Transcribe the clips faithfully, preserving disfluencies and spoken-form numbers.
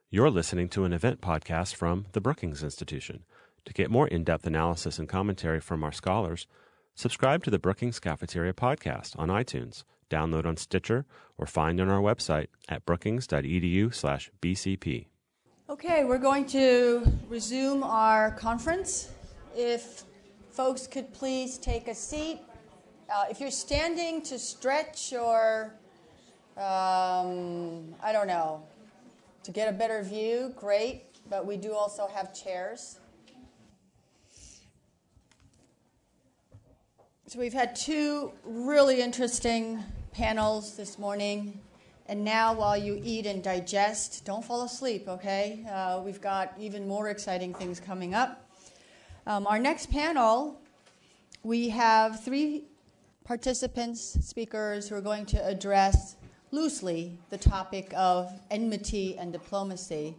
You're listening to an event podcast from the Brookings Institution. To get more in-depth analysis and commentary from our scholars, subscribe to the Brookings Cafeteria podcast on iTunes, download on Stitcher, or find on our website at brookings.edu slash BCP. Okay, we're going to resume our conference. If folks could please take a seat. Uh, if you're standing to stretch or, um, I don't know, to get a better view, great, but we do also have chairs. So we've had two really interesting panels this morning, and now while you eat and digest, don't fall asleep, okay? Uh, we've got even more exciting things coming up. Um, our next panel, we have three participants, speakers, who are going to address loosely the topic of enmity and diplomacy.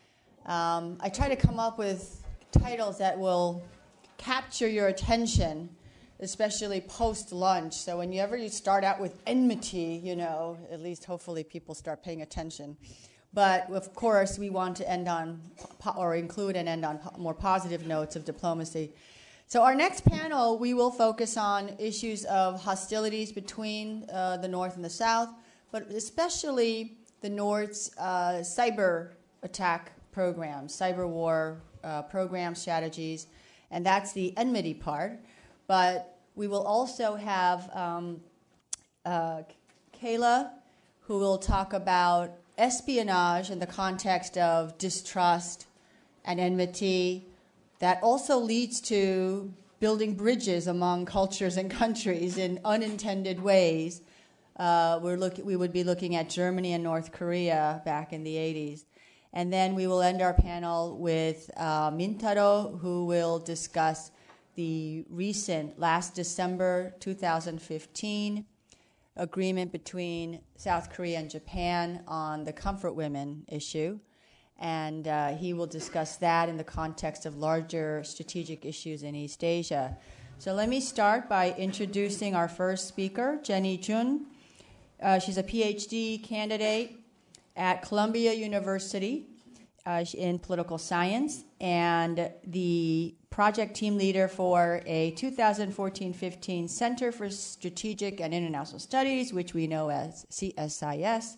Um, I try to come up with titles that will capture your attention, especially post-lunch. So whenever you start out with enmity, you know, at least hopefully people start paying attention. But of course, we want to end on, or include and end on more positive notes of diplomacy. So our next panel, we will focus on issues of hostilities between uh, the North and the South, but especially the North's uh, cyber attack programs, cyber war uh, program strategies, and that's the enmity part. But we will also have um, uh, Kayla, who will talk about espionage in the context of distrust and enmity. That also leads to building bridges among cultures and countries in unintended ways. Uh, we're look, we would be looking at Germany and North Korea back in the eighties. And then we will end our panel with uh, Mintaro, who will discuss the recent, last December two thousand fifteen, agreement between South Korea and Japan on the comfort women issue. And uh, he will discuss that in the context of larger strategic issues in East Asia. So let me start by introducing our first speaker, Jenny Jun. Uh, she's a PhD candidate at Columbia University uh, in political science and the project team leader for a two thousand fourteen fifteen Center for Strategic and International Studies, which we know as C S I S,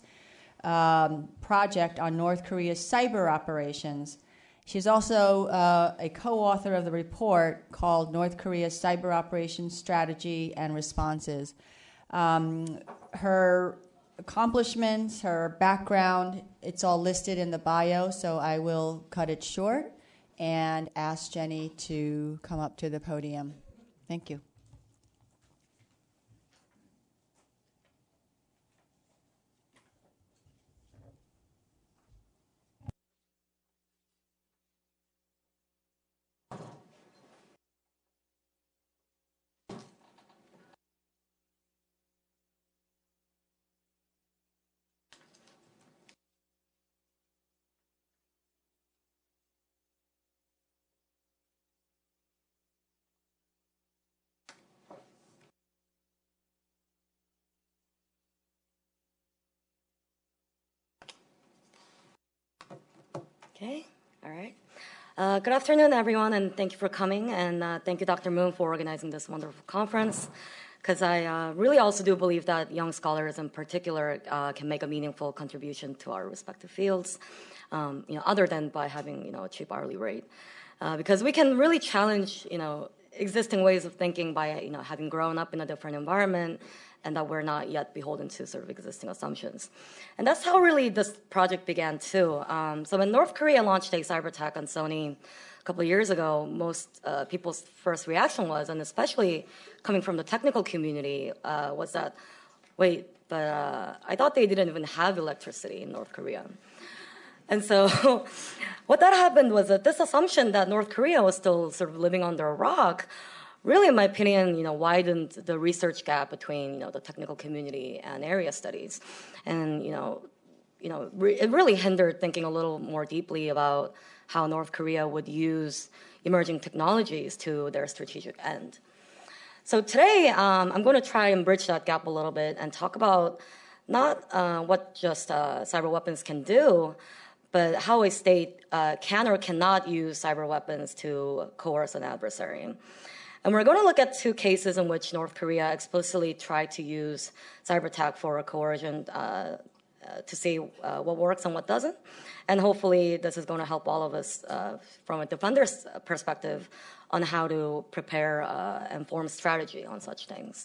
um, project on North Korea's cyber operations. She's also uh, a co-author of the report called North Korea's Cyber Operations Strategy and Responses. Um, her accomplishments, her background, it's all listed in the bio, so I will cut it short and ask Jenny to come up to the podium. Thank you. Okay, all right. Uh, good afternoon, everyone, and thank you for coming, and uh, thank you, Doctor Moon, for organizing this wonderful conference, because I uh, really also do believe that young scholars in particular uh, can make a meaningful contribution to our respective fields, um, you know, other than by having, you know, a cheap hourly rate, uh, because we can really challenge, you know, existing ways of thinking by, you know, having grown up in a different environment, and that we're not yet beholden to sort of existing assumptions. And that's how really this project began too. Um, so when North Korea launched a cyber attack on Sony a couple of years ago, most uh, people's first reaction was, and especially coming from the technical community, uh, was that, wait, but uh, I thought they didn't even have electricity in North Korea. And so what that happened was that this assumption that North Korea was still sort of living under a rock really, in my opinion, you know, widened the research gap between, you know, the technical community and area studies. And, you know, you know, re- it really hindered thinking a little more deeply about how North Korea would use emerging technologies to their strategic end. So today, um, I'm going to try and bridge that gap a little bit and talk about not uh, what just uh, cyber weapons can do, but how a state uh, can or cannot use cyber weapons to coerce an adversary. And we're going to look at two cases in which North Korea explicitly tried to use cyber attack for coercion uh, uh, to see uh, what works and what doesn't. And hopefully this is going to help all of us uh, from a defender's perspective on how to prepare uh, and form strategy on such things.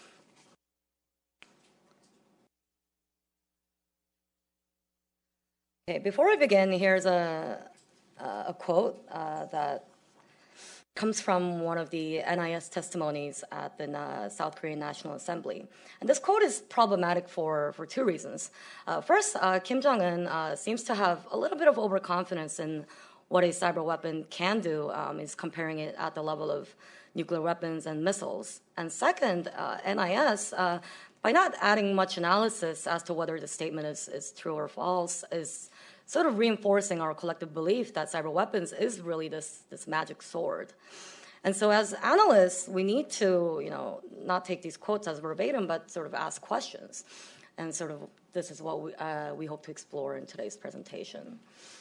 Okay, before we begin, here's a, a quote uh, that comes from one of the N I S testimonies at the uh, South Korean National Assembly. And this quote is problematic for, for two reasons. Uh, first, uh, Kim Jong-un uh, seems to have a little bit of overconfidence in what a cyber weapon can do. Um, is comparing it at the level of nuclear weapons and missiles. And second, uh, N I S, uh, by not adding much analysis as to whether the statement is, is true or false, is sort of reinforcing our collective belief that cyber weapons is really this, this magic sword. And so as analysts, we need to, you know, not take these quotes as verbatim, but sort of ask questions. And sort of this is what we, uh, we hope to explore in today's presentation.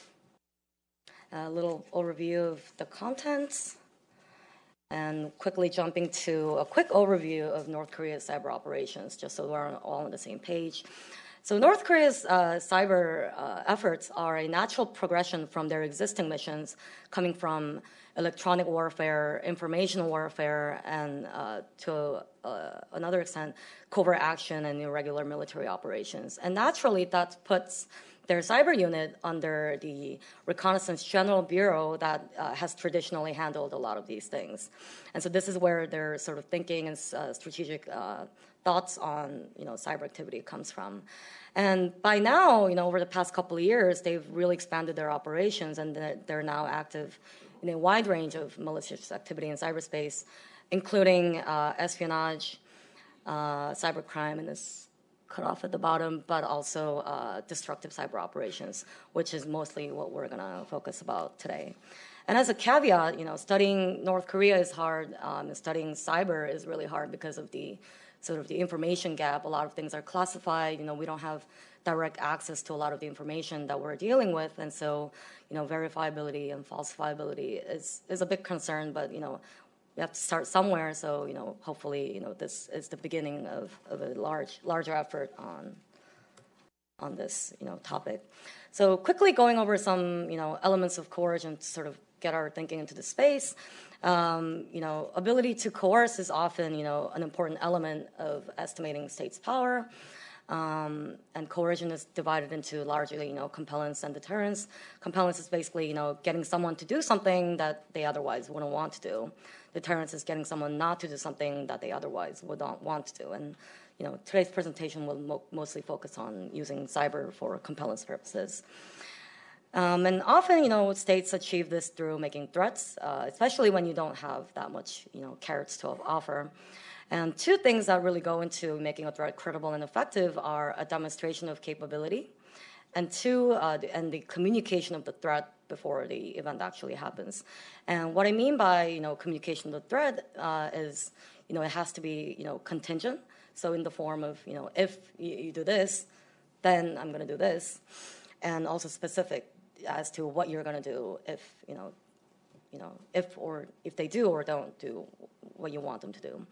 A little overview of the contents, and quickly jumping to a quick overview of North Korea's cyber operations, just so we're all on the same page. So North Korea's uh, cyber uh, efforts are a natural progression from their existing missions, coming from electronic warfare, information warfare, and uh, to uh, another extent, covert action and irregular military operations. And naturally, that puts their cyber unit under the Reconnaissance General Bureau that uh, has traditionally handled a lot of these things. And so this is where their sort of thinking and uh, strategic uh, thoughts on, you know, cyber activity comes from. And by now, you know, over the past couple of years, they've really expanded their operations, and they're now active in a wide range of malicious activity in cyberspace, including uh, espionage, uh, cybercrime, and this cut off at the bottom, but also uh, destructive cyber operations, which is mostly what we're going to focus about today. And as a caveat, you know, studying North Korea is hard, um, and studying cyber is really hard because of the sort of the information gap. A lot of things are classified. You know, we don't have direct access to a lot of the information that we're dealing with, and so, you know, verifiability and falsifiability is is a big concern. But you know, we have to start somewhere. So you know, hopefully, you know, this is the beginning of, of a large larger effort on on this you know topic. So quickly going over some you know elements of coercion to sort of get our thinking into the space. Um, you know, ability to coerce is often, you know, an important element of estimating states' power. Um, and coercion is divided into largely, you know, compellence and deterrence. Compellence is basically, you know, getting someone to do something that they otherwise wouldn't want to do. Deterrence is getting someone not to do something that they otherwise would not want to do. And, you know, today's presentation will mo- mostly focus on using cyber for compellence purposes. Um, and often, you know, states achieve this through making threats, uh, especially when you don't have that much, you know, carrots to offer. And two things that really go into making a threat credible and effective are a demonstration of capability, and two, uh, the, and the communication of the threat before the event actually happens. And what I mean by, you know, communication of the threat uh, is, you know, it has to be, you know, contingent. So in the form of, you know, if you, you do this, then I'm going to do this, and also specific as to what you're going to do if, you know, you know, if or if they do or don't do what you want them to do.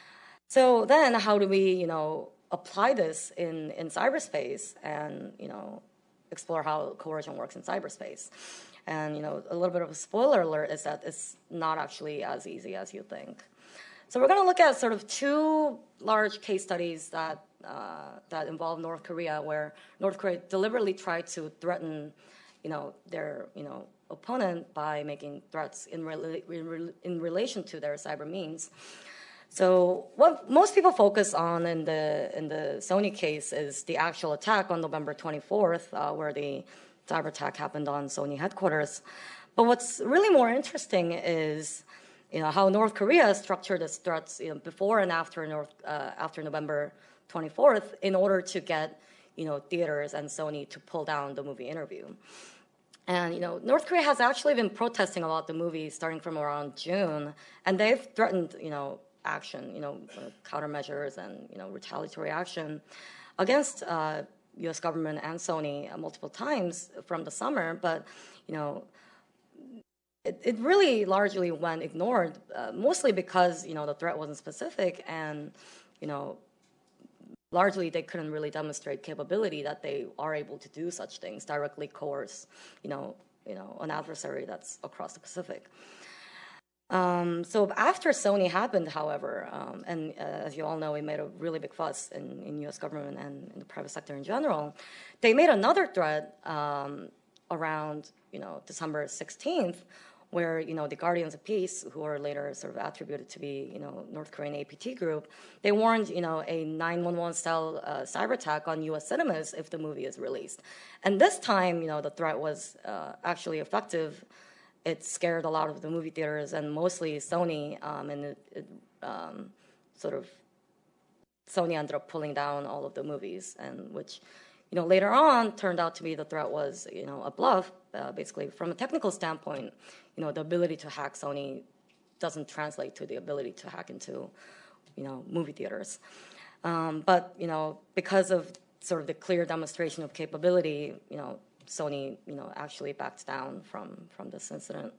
So then how do we, you know, apply this in, in cyberspace and, you know, explore how coercion works in cyberspace? And, you know, a little bit of a spoiler alert is that it's not actually as easy as you think. So we're going to look at sort of two large case studies that uh, that involve North Korea, where North Korea deliberately tried to threaten, you know, their, you know, opponent by making threats in, rela- in relation to their cyber means. So what most people focus on in the in the Sony case is the actual attack on November twenty-fourth, uh, where the cyber attack happened on Sony headquarters. But what's really more interesting is, you know, how North Korea structured its threats, you know, before and after North uh, after November twenty-fourth in order to get, you know, theaters and Sony to pull down the movie Interview. And, you know, North Korea has actually been protesting about the movie starting from around June, and they've threatened, you know, action, you know, countermeasures and, you know, retaliatory action against uh, U S government and Sony uh, multiple times from the summer, but, you know, it, it really largely went ignored, uh, mostly because, you know, the threat wasn't specific and, you know, largely they couldn't really demonstrate capability that they are able to do such things, directly coerce, you know, you know, an adversary that's across the Pacific. Um, so after Sony happened, however, um, and uh, as you all know, it made a really big fuss in, in U S government and in the private sector in general, they made another threat um, around, you know, December sixteenth, where, you know, the Guardians of Peace, who are later sort of attributed to be, you know, North Korean A P T group, they warned, you know, a nine one one style uh, cyber attack on U S cinemas if the movie is released. And this time, you know, the threat was uh, actually effective. It scared a lot of the movie theaters and mostly Sony, um, and it, it um, sort of, Sony ended up pulling down all of the movies, and which, you know, later on turned out to be the threat was, you know, a bluff. Uh, basically, from a technical standpoint, you know, the ability to hack Sony doesn't translate to the ability to hack into, you know, movie theaters. Um, but, you know, because of sort of the clear demonstration of capability, you know, Sony, you know, actually backed down from, from this incident.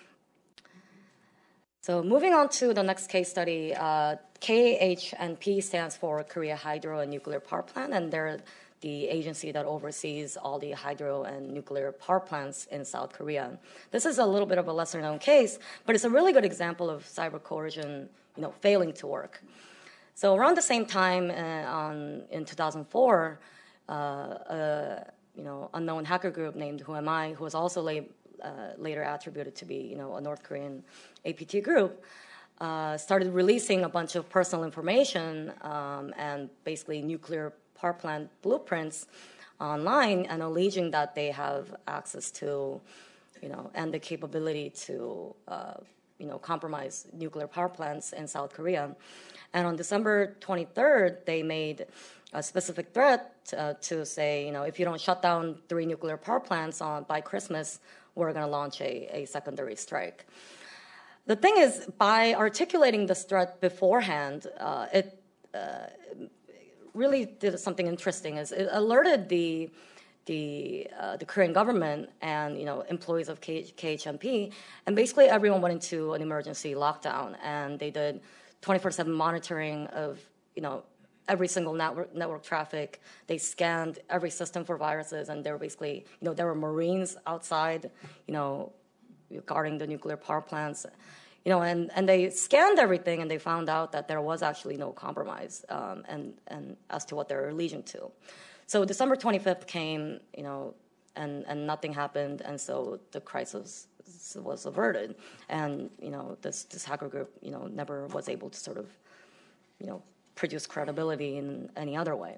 So moving on to the next case study, uh, K H N P stands for Korea Hydro and Nuclear Power Plant, and they're the agency that oversees all the hydro and nuclear power plants in South Korea. This is a little bit of a lesser-known case, but it's a really good example of cyber coercion, you know, failing to work. So around the same time, uh, on, in two thousand four, uh, uh, you know, unknown hacker group named Who Am I, who was also late, uh, later attributed to be, you know, a North Korean A P T group, uh, started releasing a bunch of personal information um, and basically nuclear power plant blueprints online and alleging that they have access to, you know, and the capability to, uh, you know, compromise nuclear power plants in South Korea. And on December twenty-third, they made a specific threat uh, to say, you know, if you don't shut down three nuclear power plants on, by Christmas, we're going to launch a, a secondary strike. The thing is, by articulating this threat beforehand, uh, it uh, really did something interesting. Is it alerted the the uh, the Korean government and, you know, employees of K H N P, and basically everyone went into an emergency lockdown, and they did twenty-four seven monitoring of, you know, every single network network traffic. They scanned every system for viruses, and there were basically, you know, there were Marines outside, you know, guarding the nuclear power plants, you know, and, and they scanned everything, and they found out that there was actually no compromise, um, and and as to what they're alleging to. So December twenty-fifth came, you know, and and nothing happened, and so the crisis was averted, and, you know, this this hacker group, you know, never was able to sort of, you know, produce credibility in any other way.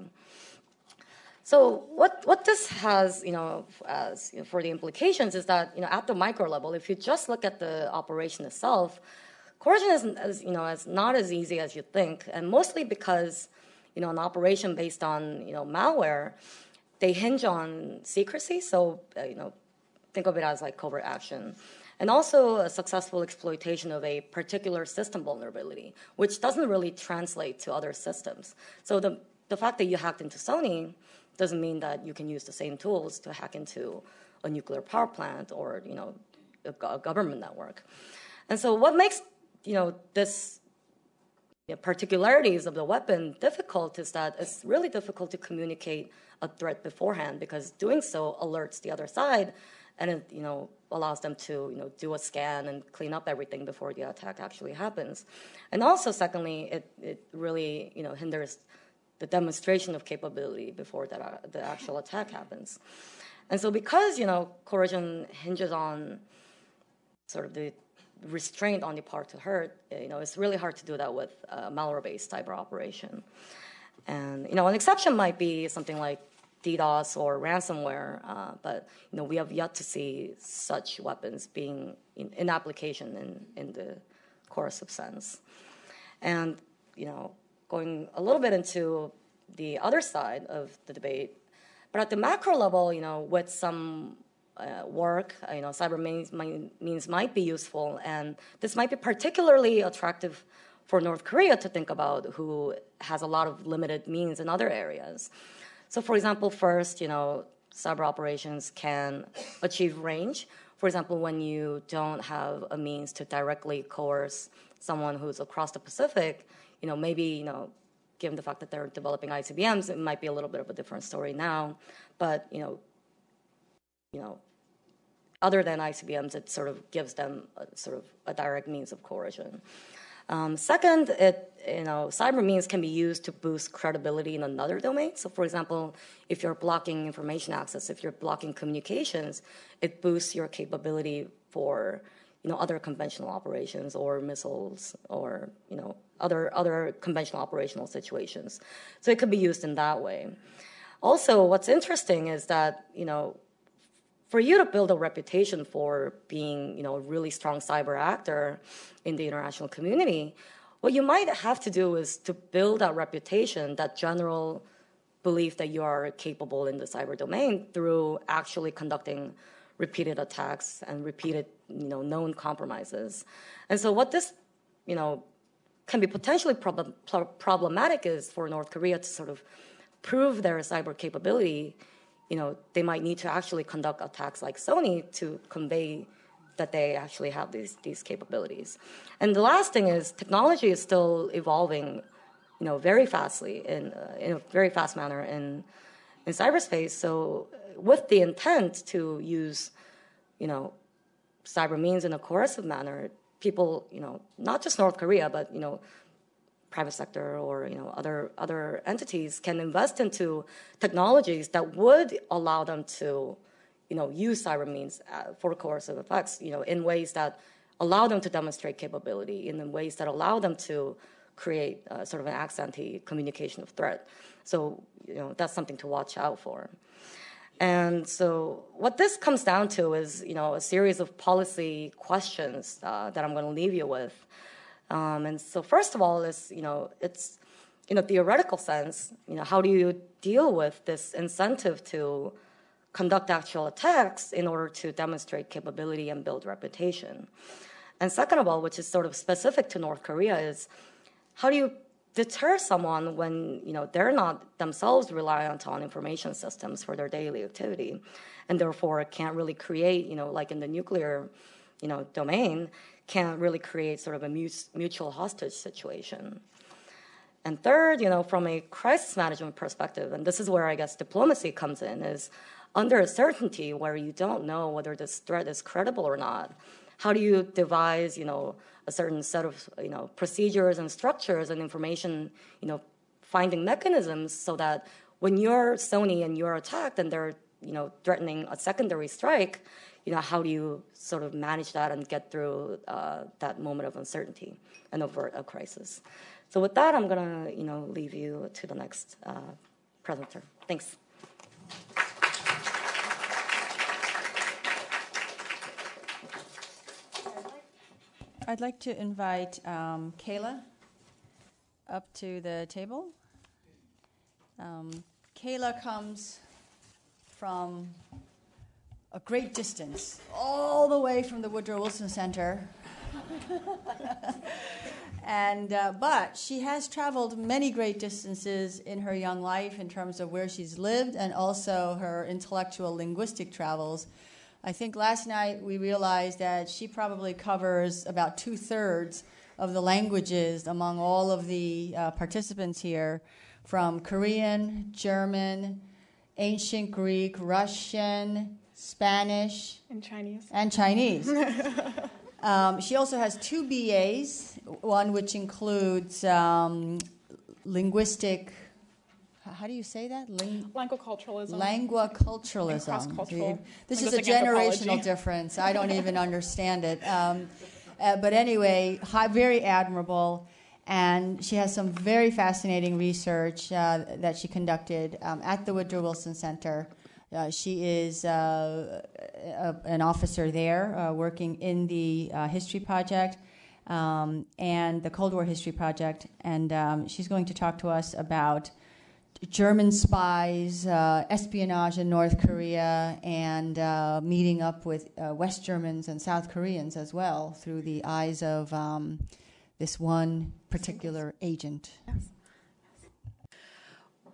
So what what this has, you know, as you know, for the implications is that, you know, at the micro level, if you just look at the operation itself, coercion is, as, you know, as not as easy as you think, and mostly because, you know, an operation based on, you know, malware, they hinge on secrecy. So, uh, you know, think of it as like covert action. And also a successful exploitation of a particular system vulnerability, which doesn't really translate to other systems. So the, the fact that you hacked into Sony doesn't mean that you can use the same tools to hack into a nuclear power plant or, you know, a, a government network. And so what makes, you know, this you know, particularities of the weapon difficult is that it's really difficult to communicate a threat beforehand, because doing so alerts the other side, and it, you know, allows them to, you know, do a scan and clean up everything before the attack actually happens. And also, secondly, it, it really, you know, hinders the demonstration of capability before that, uh, the actual attack happens. And so because, you know, coercion hinges on sort of the restraint on the part to hurt, you know, it's really hard to do that with a malware-based cyber operation. And, you know, an exception might be something like DDoS or ransomware, uh, but, you know, we have yet to see such weapons being in, in application in, in the coercive sense. And, you know, going a little bit into the other side of the debate, but at the macro level, you know, with some uh, work, uh, you know, cyber means, means might be useful, and this might be particularly attractive for North Korea to think about, who has a lot of limited means in other areas. So for example, first, you know, cyber operations can achieve range. For example, when you don't have a means to directly coerce someone who's across the Pacific, you know, maybe, you know, given the fact that they're developing I C B Ms, it might be a little bit of a different story now. But, you know, you know, other than I C B Ms, it sort of gives them a, sort of a direct means of coercion. Um, second, it, you know, cyber means can be used to boost credibility in another domain. So, for example, if you're blocking information access, if you're blocking communications, it boosts your capability for, you know, other conventional operations or missiles or, you know, other other conventional operational situations. So it could be used in that way. Also, what's interesting is that, you know, for you to build a reputation for being, you know, a really strong cyber actor in the international community, what you might have to do is to build that reputation, that general belief that you are capable in the cyber domain through actually conducting repeated attacks and repeated, you know, known compromises. And so what this, you know, can be potentially prob- problematic is for North Korea to sort of prove their cyber capability. You know, they might need to actually conduct attacks like Sony to convey that they actually have these these capabilities. And the last thing is technology is still evolving, you know, very fastly in uh, in a very fast manner in in cyberspace. So with the intent to use, you know, cyber means in a coercive manner, people, you know, not just North Korea, but, you know, private sector or, you know, other other entities can invest into technologies that would allow them to, you know, use cyber means uh, for coercive effects, you know, in ways that allow them to demonstrate capability, in ways that allow them to create uh, sort of an ex-ante communication of threat. So, you know, that's something to watch out for. And so what this comes down to is, you know, a series of policy questions uh, that I'm going to leave you with. Um, and so first of all is, you know, it's, in a theoretical sense, you know, how do you deal with this incentive to conduct actual attacks in order to demonstrate capability and build reputation? And second of all, which is sort of specific to North Korea, is how do you deter someone when, you know, they're not themselves reliant on information systems for their daily activity and therefore can't really create, you know, like in the nuclear, you know, domain, can't really create sort of a mutual hostage situation. And third, you know, from a crisis management perspective, and this is where I guess diplomacy comes in, is under uncertainty where you don't know whether this threat is credible or not, how do you devise, you know, a certain set of, you know, procedures and structures and information, you know, finding mechanisms so that when you're Sony and you're attacked and they're, you know, threatening a secondary strike, you know, how do you sort of manage that and get through uh, that moment of uncertainty and avert a crisis? So with that, I'm going to, you know, leave you to the next uh, presenter. Thanks. I'd like to invite um, Kayla up to the table. Um, Kayla comes from a great distance, all the way from the Woodrow Wilson Center. and uh, but she has traveled many great distances in her young life in terms of where she's lived and also her intellectual linguistic travels. I think last night we realized that she probably covers about two-thirds of the languages among all of the uh, participants here, from Korean, German, ancient Greek, Russian, Spanish, and Chinese. And Chinese. um, she also has two B As, one which includes um, linguistic, how do you say that? Ling- Languaculturalism. Languaculturalism. Cross-cultural. This is a generational difference. I don't even understand it. Um, uh, but anyway, high, very admirable. And she has some very fascinating research uh, that she conducted um, at the Woodrow Wilson Center. Uh, she is uh, a, an officer there uh, working in the uh, History Project um, and the Cold War History Project. And um, she's going to talk to us about German spies, uh, espionage in North Korea, and uh, meeting up with uh, West Germans and South Koreans as well through the eyes of um, this one particular agent. Yes.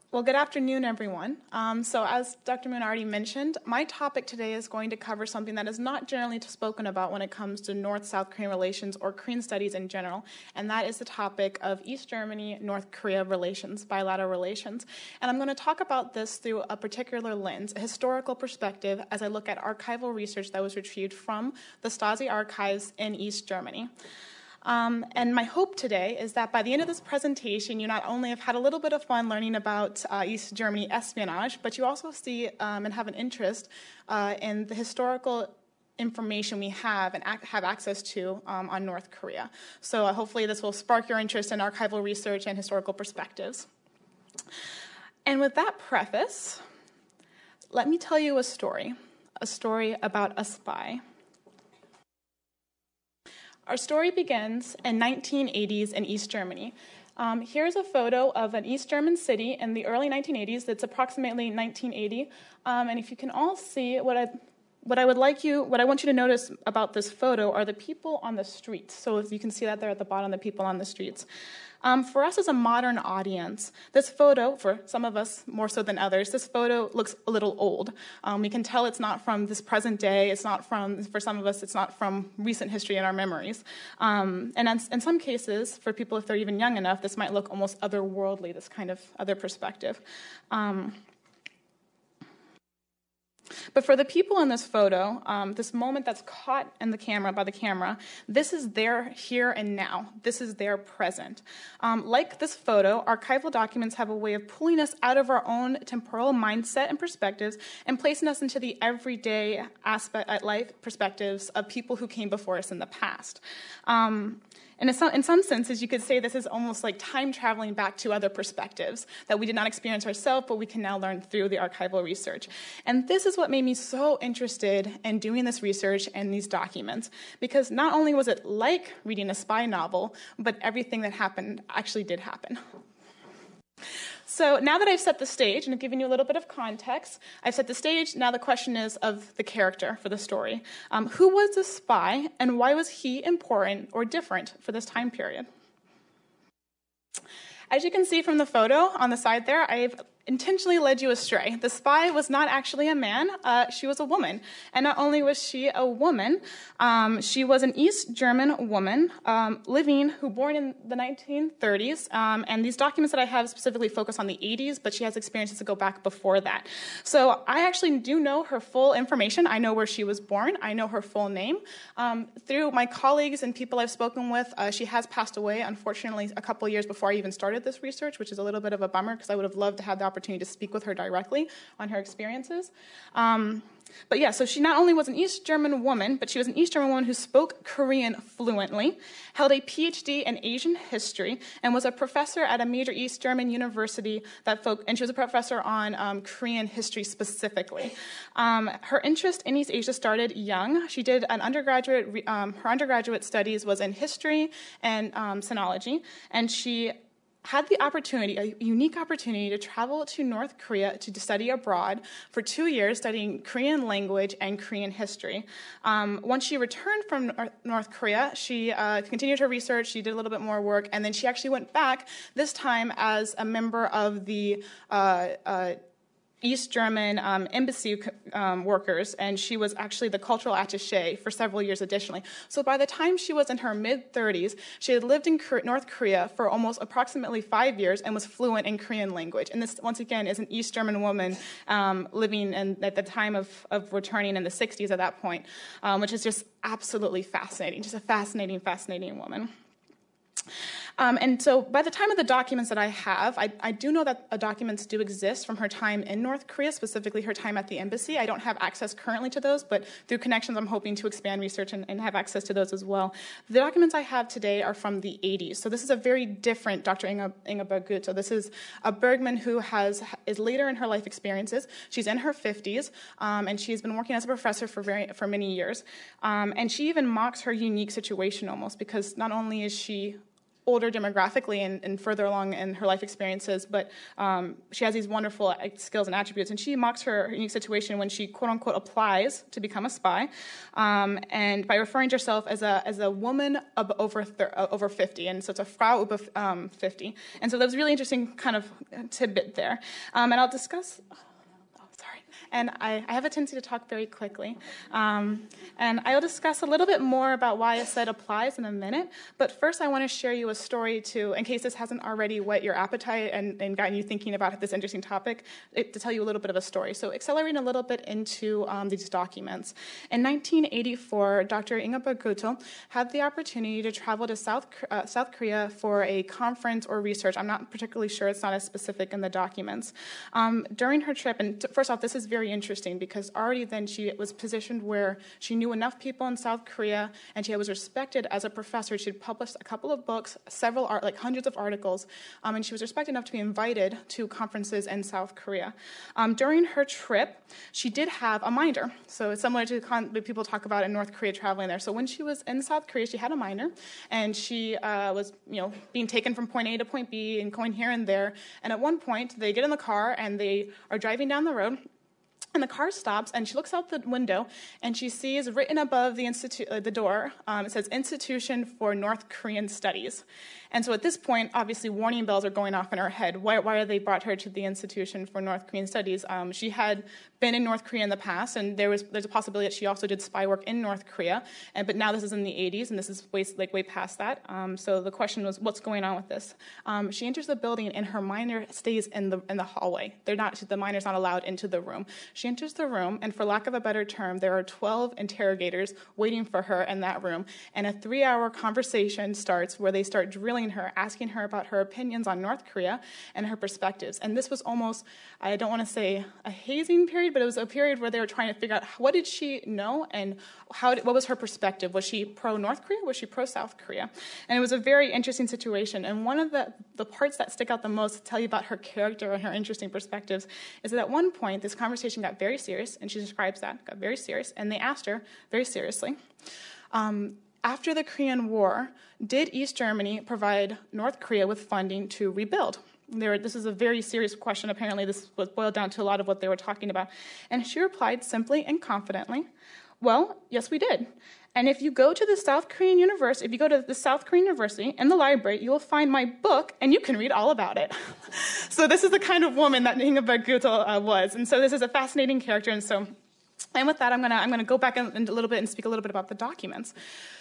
Well, good afternoon, everyone. Um, so as Doctor Moon already mentioned, my topic today is going to cover something that is not generally spoken about when it comes to North-South Korean relations or Korean studies in general, and that is the topic of East Germany-North Korea relations, bilateral relations. And I'm going to talk about this through a particular lens, a historical perspective, as I look at archival research that was retrieved from the Stasi archives in East Germany. Um, and my hope today is that by the end of this presentation, you not only have had a little bit of fun learning about uh, East Germany espionage, but you also see um, and have an interest uh, in the historical information we have and ac have access to um, on North Korea. So uh, hopefully this will spark your interest in archival research and historical perspectives. And with that preface, let me tell you a story, a story about a spy. Our story begins in nineteen eighties in East Germany. Um, here's a photo of an East German city in the early nineteen eighties. That's approximately nineteen eighty. Um, and if you can all see, what I, what I would like you, what I want you to notice about this photo are the people on the streets. So if you can see that there at the bottom, the people on the streets. Um, for us as a modern audience, this photo, for some of us more so than others, this photo looks a little old. Um, we can tell it's not from this present day. It's not from, for some of us, it's not from recent history in our memories. Um, and in some cases, for people if they're even young enough, this might look almost otherworldly, this kind of other perspective. Um, But for the people in this photo, um, this moment that's caught in the camera, by the camera, this is their here and now. This is their present. Um, like this photo, archival documents have a way of pulling us out of our own temporal mindset and perspectives and placing us into the everyday aspect at life perspectives of people who came before us in the past. Um, And in some, in some senses, you could say this is almost like time traveling back to other perspectives that we did not experience ourselves, but we can now learn through the archival research. And this is what made me so interested in doing this research and these documents, because not only was it like reading a spy novel, but everything that happened actually did happen. So now that I've set the stage and I've given you a little bit of context, I've set the stage. Now the question is of the character for the story. Um, who was the spy, and why was he important or different for this time period? As you can see from the photo on the side there, I've intentionally led you astray. The spy was not actually a man, uh, she was a woman. And not only was she a woman, um, she was an East German woman um, living, who born in the nineteen thirties, um, and these documents that I have specifically focus on the eighties, but she has experiences that go back before that. So I actually do know her full information. I know where she was born. I know her full name. Um, through my colleagues and people I've spoken with, uh, she has passed away, unfortunately, a couple of years before I even started this research, which is a little bit of a bummer because I would have loved to have the opportunity opportunity to speak with her directly on her experiences. Um, but yeah, so she not only was an East German woman, but she was an East German woman who spoke Korean fluently, held a P H D in Asian history, and was a professor at a major East German university that folk, and she was a professor on um, Korean history specifically. Um, her interest in East Asia started young. She did an undergraduate, um, her undergraduate studies was in history and um, sinology, and she had the opportunity, a unique opportunity, to travel to North Korea to study abroad for two years, studying Korean language and Korean history. Um, once she returned from North Korea, she uh, continued her research, she did a little bit more work, and then she actually went back, this time as a member of the uh, uh, East German um, embassy um, workers, and she was actually the cultural attaché for several years additionally. So by the time she was in her mid thirties, she had lived in North Korea for almost approximately five years and was fluent in Korean language. And this, once again, is an East German woman um, living in, at the time of, of returning in the sixties at that point, um, which is just absolutely fascinating, just a fascinating, fascinating woman. Um, and so by the time of the documents that I have, I, I do know that uh, documents do exist from her time in North Korea, specifically her time at the embassy. I don't have access currently to those, but through connections, I'm hoping to expand research and, and have access to those as well. The documents I have today are from the eighties. So this is a very different Doctor Inga, Inga Berggut. So this is a Bergman who has is later in her life experiences. She's in her fifties, um, and she's been working as a professor for, very, for many years. Um, and she even mocks her unique situation almost, because not only is she older demographically and, and further along in her life experiences, but um, she has these wonderful skills and attributes, and she mocks her unique situation when she quote-unquote applies to become a spy, um, and by referring to herself as a as a woman of over thir- uh, over fifty, and so it's a Frau über um, fifty, and so that was a really interesting kind of tidbit there, um, and I'll discuss. And I, I have a tendency to talk very quickly. Um, and I'll discuss a little bit more about why I said applies in a minute. But first, I want to share you a story to, in case this hasn't already whet your appetite and, and gotten you thinking about this interesting topic, it, to tell you a little bit of a story. So accelerating a little bit into um, these documents. In nineteen eighty-four, Doctor Ingeborg Gutel had the opportunity to travel to South, uh, South Korea for a conference or research. I'm not particularly sure. It's not as specific in the documents. Um, during her trip, and t- first off, this is very Very interesting because already then she was positioned where she knew enough people in South Korea and she was respected as a professor. She had published a couple of books, several art, like hundreds of articles, um, and she was respected enough to be invited to conferences in South Korea. Um, during her trip, she did have a minder, so it's similar to con- what people talk about in North Korea traveling there. So when she was in South Korea, she had a minder, and she uh, was, you know, being taken from point A to point B and going here and there. And at one point, they get in the car and they are driving down the road. And the car stops, and she looks out the window, and she sees written above the institu- uh, the door, um, it says Institution for North Korean Studies. And so at this point, obviously, warning bells are going off in her head. Why, why are they brought her to the Institution for North Korean Studies? Um, she had been in North Korea in the past, and there was there's a possibility that she also did spy work in North Korea. And but now this is in the eighties, and this is way like way past that. Um, so the question was, what's going on with this? Um, she enters the building, and her minder stays in the in the hallway. They're not the miner's not allowed into the room. She enters the room, and for lack of a better term, there are twelve interrogators waiting for her in that room. And a three-hour conversation starts where they start drilling her, asking her about her opinions on North Korea and her perspectives. And this was almost, I don't want to say a hazing period, but it was a period where they were trying to figure out what did she know and how did, what was her perspective? Was she pro-North Korea? Was she pro-South Korea? And it was a very interesting situation. And one of the, the parts that stick out the most to tell you about her character and her interesting perspectives is that at one point, this conversation got very serious, and she describes that, got very serious, and they asked her very seriously, um, after the Korean War, did East Germany provide North Korea with funding to rebuild? There, this is a very serious question. Apparently, this was boiled down to a lot of what they were talking about. And she replied simply and confidently, well, yes, we did. And if you go to the South Korean University, if you go to the South Korean University in the library, you will find my book, and you can read all about it. So this is the kind of woman that Ingeborg Gutel uh, was. And so this is a fascinating character. And so, and with that, I'm gonna I'm gonna go back in, in a little bit and speak a little bit about the documents.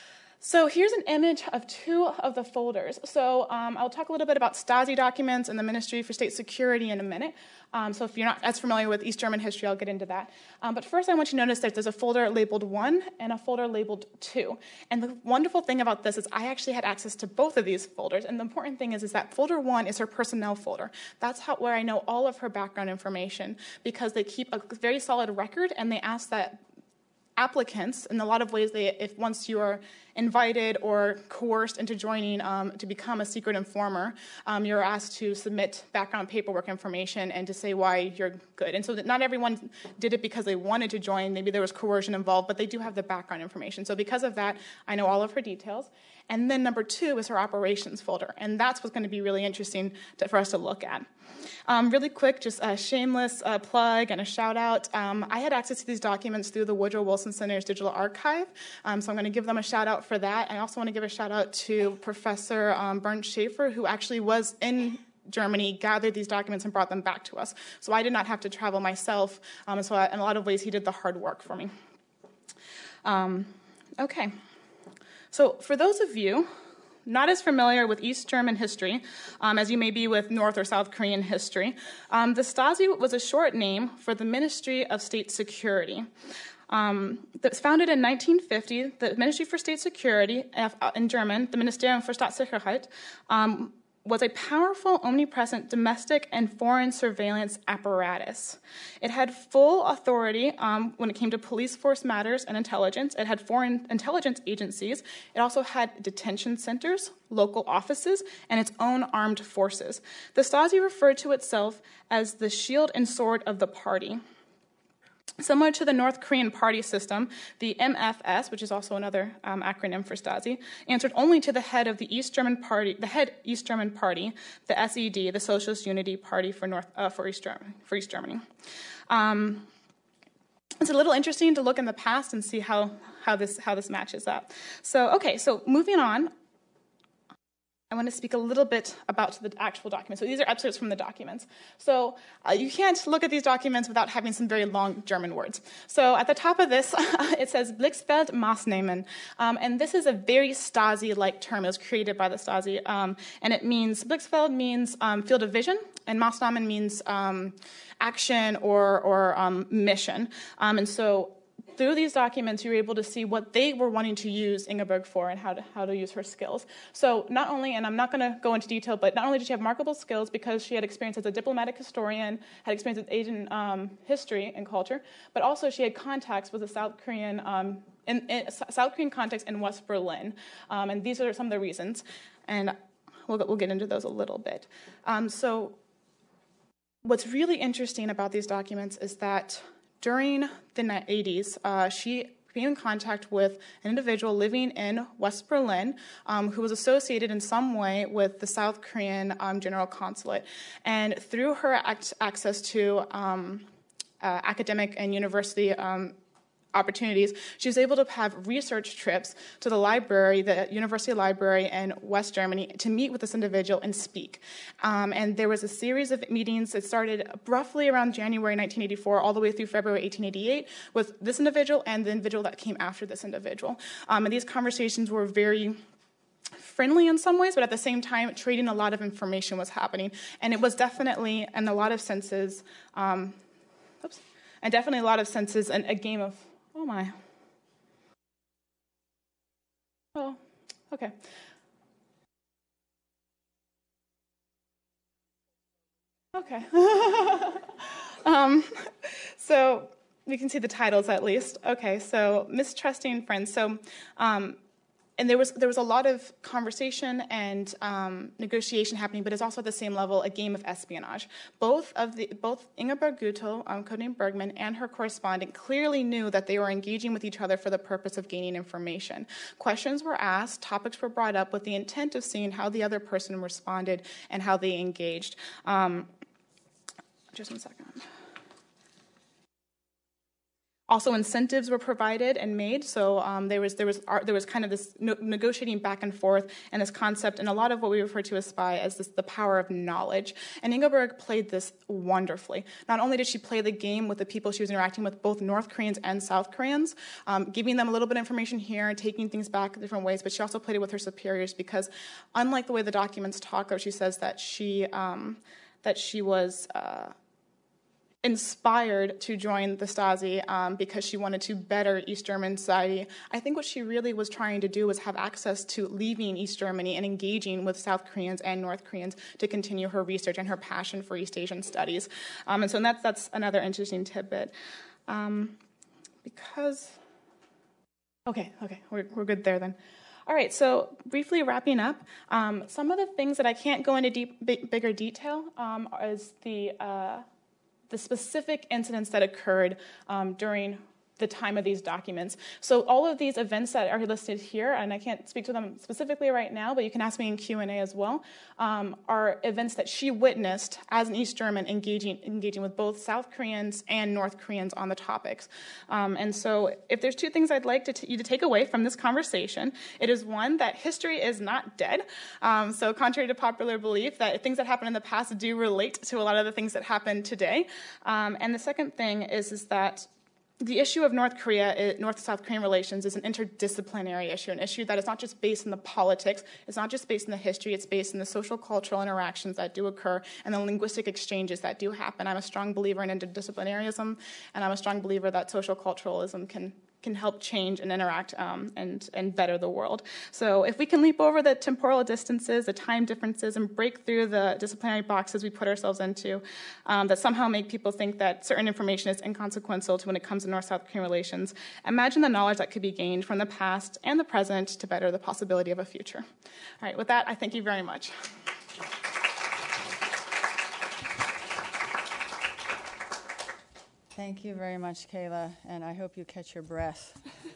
So here's an image of two of the folders. So um, I'll talk a little bit about Stasi documents and the Ministry for State Security in a minute. Um, so if you're not as familiar with East German history, I'll get into that. Um, but first I want you to notice that there's a folder labeled one and a folder labeled two. And the wonderful thing about this is I actually had access to both of these folders. And the important thing is, is that folder one is her personnel folder. That's how, where I know all of her background information, because they keep a very solid record, and they ask that applicants, in a lot of ways, they, if once you are invited or coerced into joining um, to become a secret informer, um, you're asked to submit background paperwork information and to say why you're good. And so that not everyone did it because they wanted to join. Maybe there was coercion involved, but they do have the background information. So because of that, I know all of her details. And then number two is her operations folder, and that's what's going to be really interesting to, for us to look at. Um, really quick, just a shameless uh, plug and a shout out. Um, I had access to these documents through the Woodrow Wilson Center's digital archive, um, so I'm going to give them a shout out for that. I also want to give a shout out to Professor um, Bernd Schaefer, who actually was in Germany, gathered these documents and brought them back to us. So I did not have to travel myself, um, and so I, in a lot of ways he did the hard work for me. Um, okay. So for those of you not as familiar with East German history um, as you may be with North or South Korean history, um, the Stasi was a short name for the Ministry of State Security. Um, that was founded in nineteen fifty. The Ministry for State Security, in German, the Ministerium für Staatssicherheit, um, was a powerful, omnipresent domestic and foreign surveillance apparatus. It had full authority um, when it came to police force matters and intelligence. It had foreign intelligence agencies. It also had detention centers, local offices, and its own armed forces. The Stasi referred to itself as the shield and sword of the party. Similar to the North Korean party system, the M F S, which is also another um, acronym for Stasi, answered only to the head of the East German party, the head East German party, the S E D, the Socialist Unity Party for North uh, for East Germany. For East Germany. Um, it's a little interesting to look in the past and see how how this how this matches up. So okay, so moving on. I want to speak a little bit about the actual documents. So these are excerpts from the documents. So uh, you can't look at these documents without having some very long German words. So at the top of this, it says Blitzfeld Maßnahmen. Um, and this is a very Stasi-like term. It was created by the Stasi. Um, and it means, Blitzfeld means um, field of vision, and Maßnahmen means um, action or, or um, mission. Um, and so through these documents, you were able to see what they were wanting to use Ingeborg for and how to, how to use her skills. So not only, and I'm not going to go into detail, but not only did she have remarkable skills because she had experience as a diplomatic historian, had experience with Asian um, history and culture, but also she had contacts with the South Korean, um, in, in South Korean context in West Berlin. Um, and these are some of the reasons. And we'll, we'll get into those a little bit. Um, so what's really interesting about these documents is that during the eighties, uh, she came in contact with an individual living in West Berlin um, who was associated in some way with the South Korean um, General Consulate. And through her act access to um, uh, academic and university um, opportunities, she was able to have research trips to the library, the university library in West Germany, to meet with this individual and speak. Um, and there was a series of meetings that started roughly around January nineteen eighty-four all the way through February eighteen eighty-eight with this individual and the individual that came after this individual. Um, and these conversations were very friendly in some ways, but at the same time, trading a lot of information was happening. And it was definitely, in a lot of senses, um, oops, and definitely a lot of senses, an, a game of Oh my. Oh, okay. Okay. um, so we can see the titles at least. Okay, so mistrusting friends. So, um, and there was there was a lot of conversation and um, negotiation happening, but it's also at the same level a game of espionage. Both of the both Ingeborg Gutel, um, codename Bergman, and her correspondent clearly knew that they were engaging with each other for the purpose of gaining information. Questions were asked, topics were brought up with the intent of seeing how the other person responded and how they engaged. Um, just one second. Also, incentives were provided and made, so um, there was there was there was kind of this no negotiating back and forth, and this concept, and a lot of what we refer to as spy as this, the power of knowledge. And Ingeborg played this wonderfully. Not only did she play the game with the people she was interacting with, both North Koreans and South Koreans, um, giving them a little bit of information here and taking things back in different ways, but she also played it with her superiors because, unlike the way the documents talk of, she says that she um, that she was. Uh, inspired to join the Stasi um, because she wanted to better East German society. I think what she really was trying to do was have access to leaving East Germany and engaging with South Koreans and North Koreans to continue her research and her passion for East Asian studies. Um, and so that's, that's another interesting tidbit. Um, because, okay, okay, we're, we're good there then. All right, so briefly wrapping up, um, some of the things that I can't go into deep, big, bigger detail um, is the uh, the specific incidents that occurred um, during the time of these documents. So all of these events that are listed here, and I can't speak to them specifically right now, but you can ask me in Q and A as well, um, are events that she witnessed as an East German engaging, engaging with both South Koreans and North Koreans on the topics. Um, and so if there's two things I'd like to t you to take away from this conversation, it is one, that history is not dead. Um, so contrary to popular belief, that things that happened in the past do relate to a lot of the things that happen today. Um, and the second thing is, is that the issue of North Korea, North-South Korean relations is an interdisciplinary issue, an issue that is not just based in the politics, it's not just based in the history, it's based in the social cultural interactions that do occur and the linguistic exchanges that do happen. I'm a strong believer in interdisciplinarianism, and I'm a strong believer that social culturalism can can help change and interact um, and, and better the world. So if we can leap over the temporal distances, the time differences, and break through the disciplinary boxes we put ourselves into um, that somehow make people think that certain information is inconsequential to when it comes to North-South Korean relations, imagine the knowledge that could be gained from the past and the present to better the possibility of a future. All right, with that, I thank you very much. Thank you very much, Kayla, and I hope you catch your breath.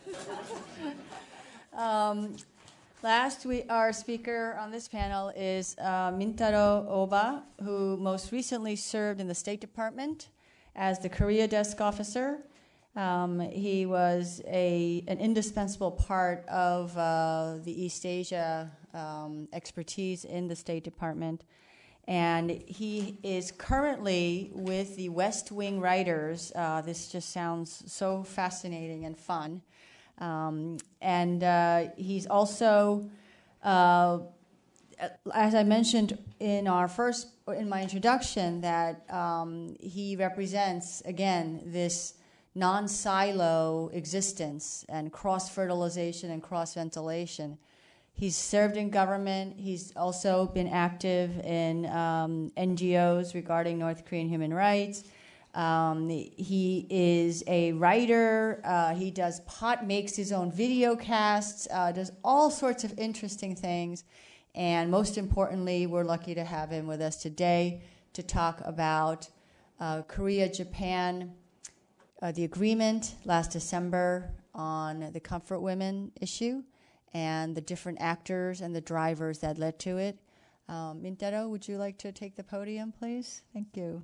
um, last, we, our speaker on this panel is uh, Mintaro Oba, who most recently served in the State Department as the Korea Desk Officer. Um, he was a, an indispensable part of uh, the East Asia um, expertise in the State Department. And he is currently with the West Wing Writers. Uh, this just sounds so fascinating and fun. Um, and uh, he's also, uh, as I mentioned in our first, in my introduction, that um, he represents, again, this non-silo existence and cross-fertilization and cross-ventilation. He's served in government. He's also been active in um, N G Os regarding North Korean human rights. Um, he is a writer. Uh, he does pot, makes his own video casts, uh, does all sorts of interesting things. And most importantly, we're lucky to have him with us today to talk about uh, Korea-Japan, uh, the agreement last December on the comfort women issue, and the different actors and the drivers that led to it. Um, Mintaro, would you like to take the podium, please? Thank you.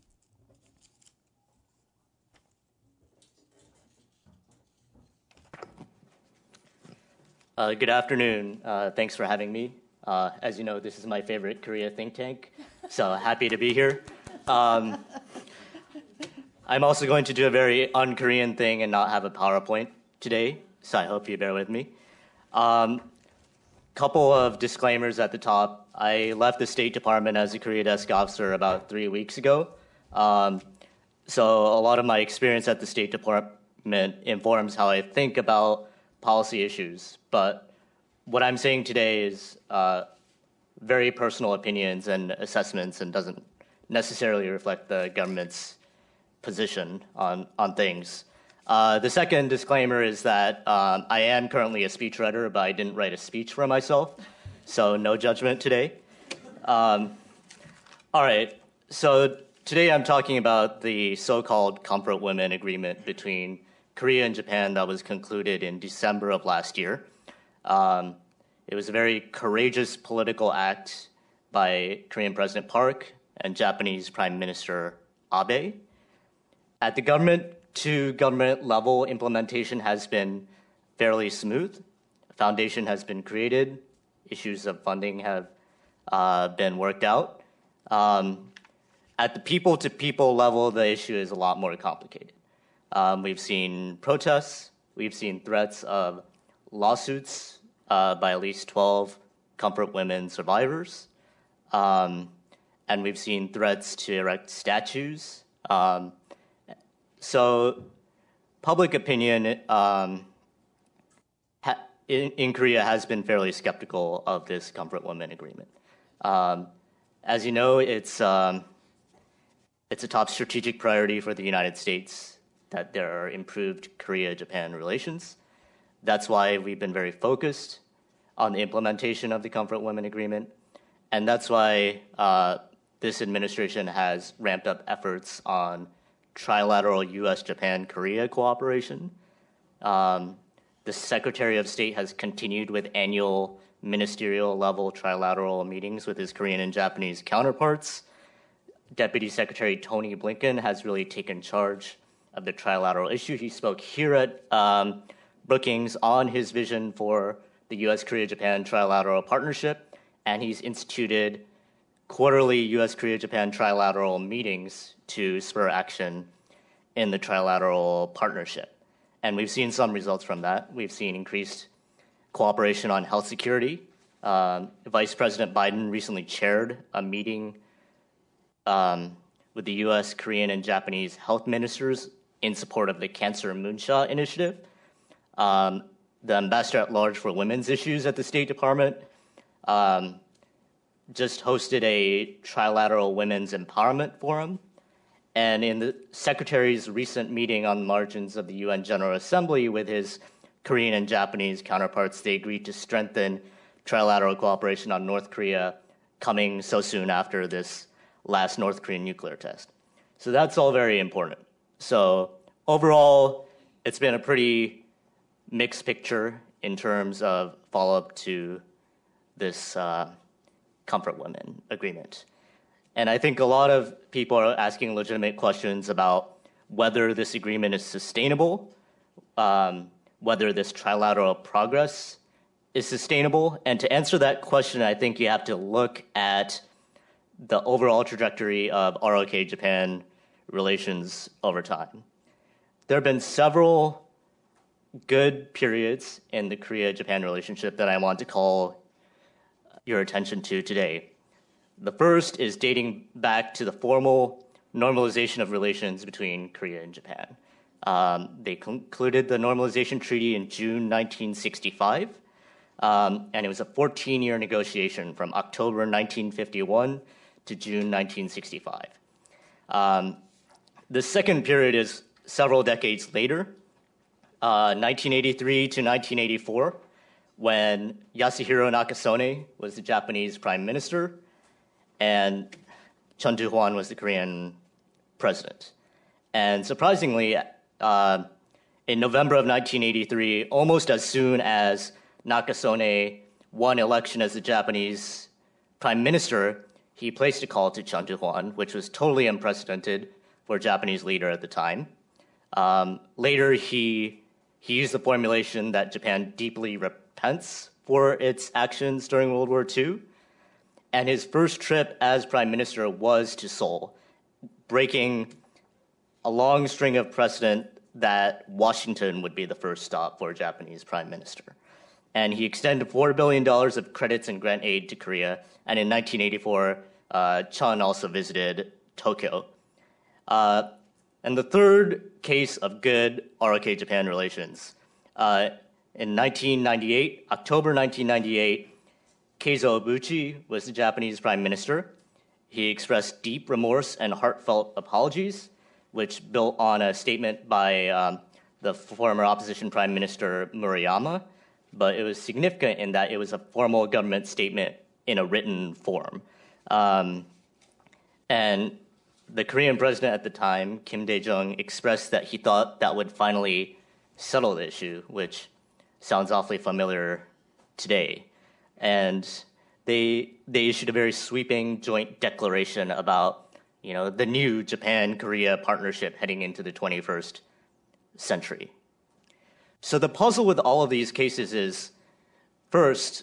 Uh, good afternoon. Uh, thanks for having me. Uh, as you know, this is my favorite Korea think tank, so happy to be here. Um, I'm also going to do a very un-Korean thing and not have a PowerPoint today, so I hope you bear with me. Um, couple of disclaimers at the top. I left the State Department as a Korea Desk Officer about three weeks ago. Um, so a lot of my experience at the State Department informs how I think about policy issues. But what I'm saying today is uh, very personal opinions and assessments and doesn't necessarily reflect the government's position on, on things. Uh, the second disclaimer is that um, I am currently a speechwriter, but I didn't write a speech for myself, so no judgment today. Um, all right, so today I'm talking about the so-called Comfort Women Agreement between Korea and Japan that was concluded in December of last year. Um, it was a very courageous political act by Korean President Park and Japanese Prime Minister Abe. At the government to government level, implementation has been fairly smooth. A foundation has been created. Issues of funding have uh, been worked out. Um, at the people-to-people level, the issue is a lot more complicated. Um, we've seen protests. We've seen threats of lawsuits uh, by at least twelve comfort women survivors. Um, and we've seen threats to erect statues. Um, So public opinion um, ha- in, in Korea has been fairly skeptical of this Comfort Women Agreement. Um, as you know, it's, um, it's a top strategic priority for the United States that there are improved Korea-Japan relations. That's why we've been very focused on the implementation of the Comfort Women Agreement. And that's why uh, this administration has ramped up efforts on trilateral U S Japan Korea cooperation. Um, the Secretary of State has continued with annual ministerial level trilateral meetings with his Korean and Japanese counterparts. Deputy Secretary Tony Blinken has really taken charge of the trilateral issue. He spoke here at um, Brookings on his vision for the U S Korea Japan trilateral partnership, and he's instituted quarterly U S Korea Japan trilateral meetings to spur action in the trilateral partnership. And we've seen some results from that. We've seen increased cooperation on health security. Um, Vice President Biden recently chaired a meeting um, with the U S, Korean, and Japanese health ministers in support of the Cancer Moonshot Initiative. Um, the Ambassador at Large for Women's Issues at the State Department um, just hosted a trilateral women's empowerment forum. And in the Secretary's recent meeting on the margins of the U N General Assembly with his Korean and Japanese counterparts, they agreed to strengthen trilateral cooperation on North Korea, coming so soon after this last North Korean nuclear test. So that's all very important. So overall, it's been a pretty mixed picture in terms of follow-up to this uh, Comfort Women agreement. And I think a lot of people are asking legitimate questions about whether this agreement is sustainable, um, whether this trilateral progress is sustainable. And to answer that question, I think you have to look at the overall trajectory of R O K-Japan relations over time. There have been several good periods in the Korea-Japan relationship that I want to call your attention to today. The first is dating back to the formal normalization of relations between Korea and Japan. Um, they concluded the normalization treaty in June nineteen sixty-five, um, and it was a fourteen-year negotiation from October nineteen fifty-one to June nineteen sixty-five. Um, the second period is several decades later, uh, nineteen eighty-three to nineteen eighty-four, when Yasuhiro Nakasone was the Japanese prime minister and Chun Doo-hwan was the Korean president. And surprisingly, uh, in November of nineteen eighty-three, almost as soon as Nakasone won election as the Japanese prime minister, he placed a call to Chun Doo-hwan, which was totally unprecedented for a Japanese leader at the time. Um, later, he, he used the formulation that Japan deeply repents for its actions during World War Two. And his first trip as prime minister was to Seoul, breaking a long string of precedent that Washington would be the first stop for a Japanese prime minister. And he extended four billion dollars of credits and grant aid to Korea. And in nineteen eighty-four, uh, Chun also visited Tokyo. Uh, and the third case of good R O K-Japan relations, uh, in nineteen ninety-eight, October nineteen ninety-eight, Keizo Obuchi was the Japanese prime minister. He expressed deep remorse and heartfelt apologies, which built on a statement by um, the former opposition prime minister Murayama, but it was significant in that it was a formal government statement in a written form. Um, and the Korean president at the time, Kim Dae-jung, expressed that he thought that would finally settle the issue, which sounds awfully familiar today. And they they issued a very sweeping joint declaration about, you know, the new Japan-Korea partnership heading into the twenty-first century. So the puzzle with all of these cases is, first,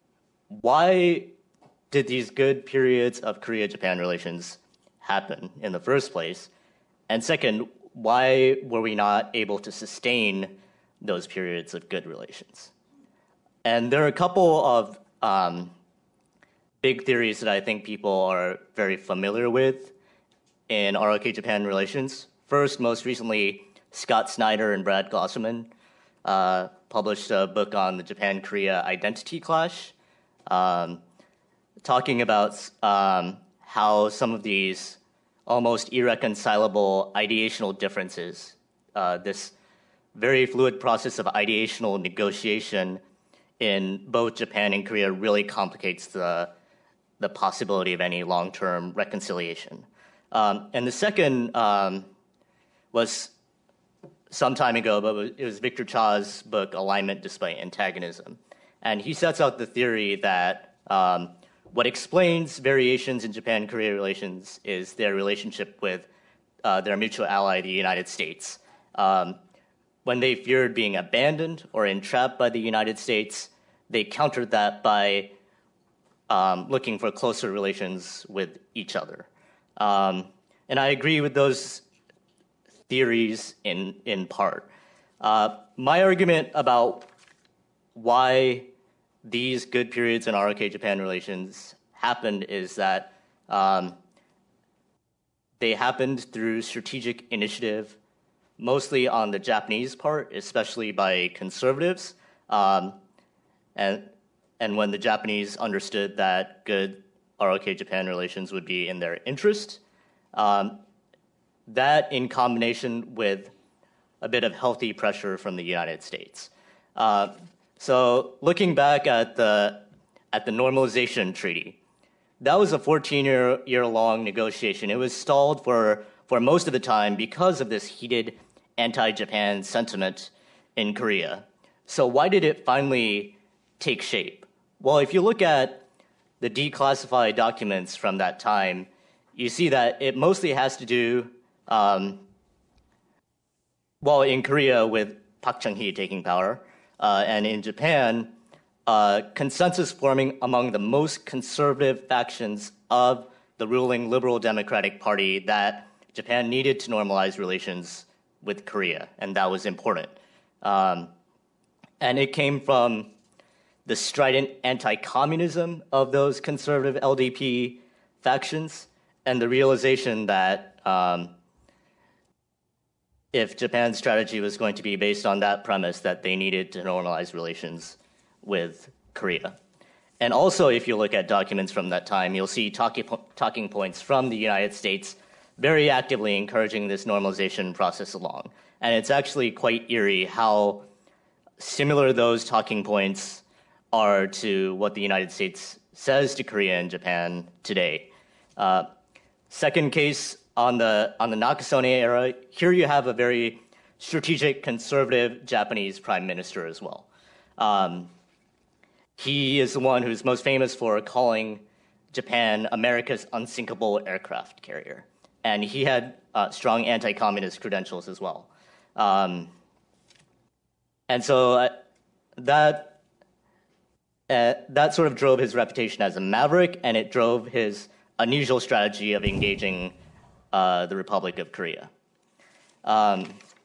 why did these good periods of Korea-Japan relations happen in the first place? And second, why were we not able to sustain those periods of good relations? And there are a couple of um, big theories that I think people are very familiar with in R O K-Japan relations. First, most recently, Scott Snyder and Brad Glosserman uh, published a book on the Japan-Korea identity clash, um, talking about um, how some of these almost irreconcilable ideational differences, uh, this very fluid process of ideational negotiation in both Japan and Korea really complicates the, the possibility of any long-term reconciliation. Um, and the second um, was some time ago, but it was Victor Cha's book, Alignment Despite Antagonism. And he sets out the theory that um, what explains variations in Japan-Korea relations is their relationship with uh, their mutual ally, the United States. Um, when they feared being abandoned or entrapped by the United States, they countered that by um, looking for closer relations with each other. Um, and I agree with those theories in, in part. Uh, my argument about why these good periods in R O K-Japan relations happened is that um, they happened through strategic initiative, mostly on the Japanese part, especially by conservatives, um, and and when the Japanese understood that good R O K-Japan relations would be in their interest. Um, that in combination with a bit of healthy pressure from the United States. Uh, so looking back at the at the normalization treaty, that was a fourteen-year year long negotiation. It was stalled for for most of the time because of this heated anti-Japan sentiment in Korea. So why did it finally take shape? Well, if you look at the declassified documents from that time, you see that it mostly has to do, um, well, in Korea with Park Chung-hee taking power, uh, and in Japan, uh, consensus forming among the most conservative factions of the ruling Liberal Democratic Party that Japan needed to normalize relations with Korea, and that was important. Um, and it came from the strident anti-communism of those conservative L D P factions, and the realization that um, if Japan's strategy was going to be based on that premise, that they needed to normalize relations with Korea. And also, if you look at documents from that time, you'll see talking, talking points from the United States very actively encouraging this normalization process along. And it's actually quite eerie how similar those talking points are to what the United States says to Korea and Japan today. Uh, second case, on the, on the Nakasone era, here you have a very strategic, conservative Japanese prime minister as well. Um, he is the one who's most famous for calling Japan America's unsinkable aircraft carrier. And he had uh, strong anti-communist credentials as well. Um, and so uh, that, uh, that sort of drove his reputation as a maverick, and it drove his unusual strategy of engaging uh, the Republic of Korea. Um,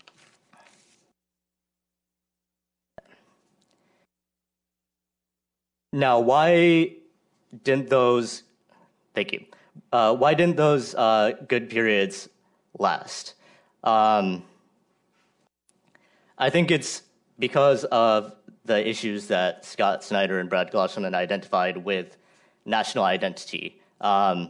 now, why didn't those, thank you, uh, why didn't those uh, good periods last? Um, I think it's because of the issues that Scott Snyder and Brad Glossman identified with national identity. Um,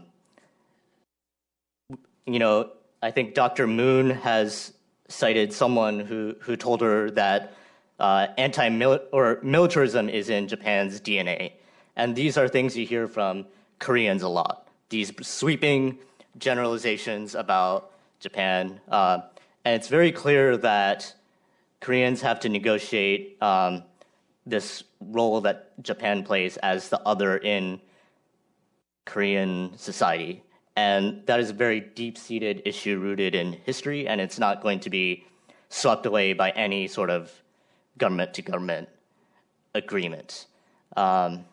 you know, I think Doctor Moon has cited someone who, who told her that uh, anti-mil or militarism is in Japan's D N A. And these are things you hear from Koreans a lot. These sweeping generalizations about Japan. Uh, and it's very clear that Koreans have to negotiate um, this role that Japan plays as the other in Korean society. And that is a very deep-seated issue rooted in history, and it's not going to be swept away by any sort of government-to-government agreement. Um,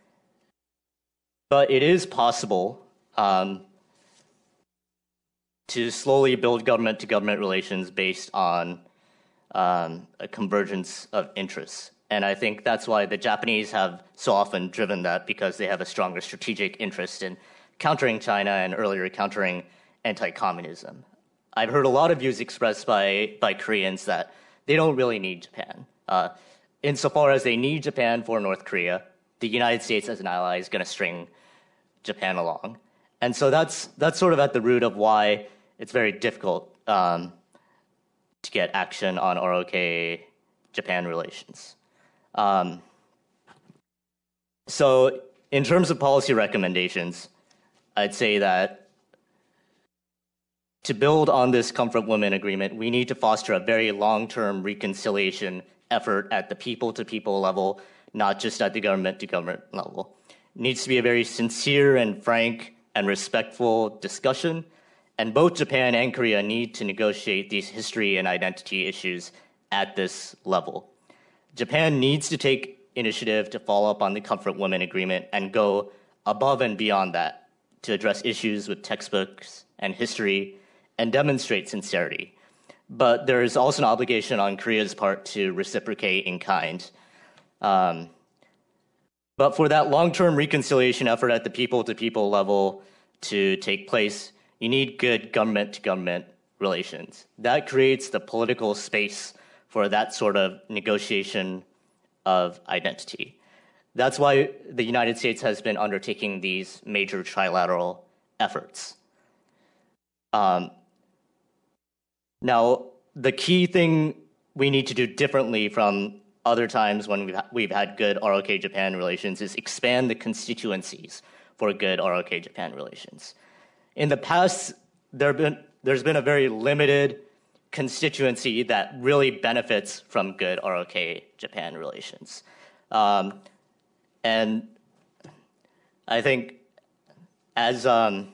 but it is possible um, to slowly build government-to-government relations based on um, a convergence of interests. And I think that's why the Japanese have so often driven that, because they have a stronger strategic interest in countering China and earlier countering anti-communism. I've heard a lot of views expressed by, by Koreans that they don't really need Japan. Uh, insofar as they need Japan for North Korea, the United States as an ally is going to string Japan along. And so that's, that's sort of at the root of why it's very difficult um, to get action on R O K-Japan relations. Um, so in terms of policy recommendations, I'd say that to build on this Comfort Women agreement, we need to foster a very long-term reconciliation effort at the people-to-people level, not just at the government-to-government level. It needs to be a very sincere and frank and respectful discussion, and both Japan and Korea need to negotiate these history and identity issues at this level. Japan needs to take initiative to follow up on the Comfort Women agreement and go above and beyond that to address issues with textbooks and history and demonstrate sincerity. But there is also an obligation on Korea's part to reciprocate in kind. Um, but for that long-term reconciliation effort at the people-to-people level to take place, you need good government-to-government relations. That creates the political space for that sort of negotiation of identity. That's why the United States has been undertaking these major trilateral efforts. Um, now, the key thing we need to do differently from other times when we've, ha we've had good R O K-Japan relations is expand the constituencies for good R O K-Japan relations. In the past, there have been there's been a very limited constituency that really benefits from good R O K Japan relations. Um, and I think as um,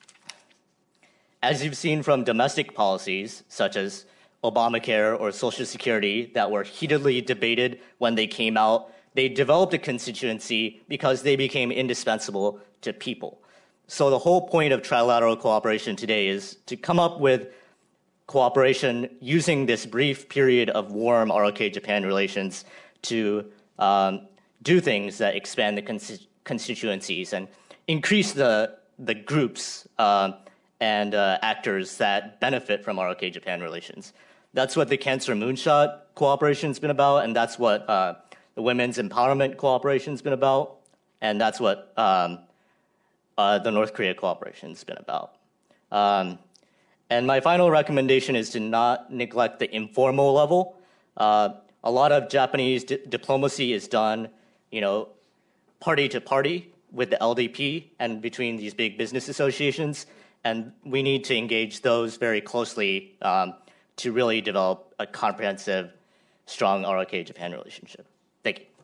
as you've seen from domestic policies such as Obamacare or Social Security that were heatedly debated when they came out, they developed a constituency because they became indispensable to people. So the whole point of trilateral cooperation today is to come up with cooperation using this brief period of warm R O K Japan relations to um, do things that expand the cons- constituencies and increase the the groups uh, and uh, actors that benefit from R O K Japan relations. That's what the Cancer Moonshot cooperation has been about, and that's what uh, the Women's Empowerment cooperation has been about, and that's what um, uh, the North Korea cooperation has been about. Um, and my final recommendation is to not neglect the informal level. Uh, a lot of Japanese di- diplomacy is done, you know, party to party with the L D P and between these big business associations, and we need to engage those very closely um, to really develop a comprehensive, strong R O K Japan relationship. Thank you.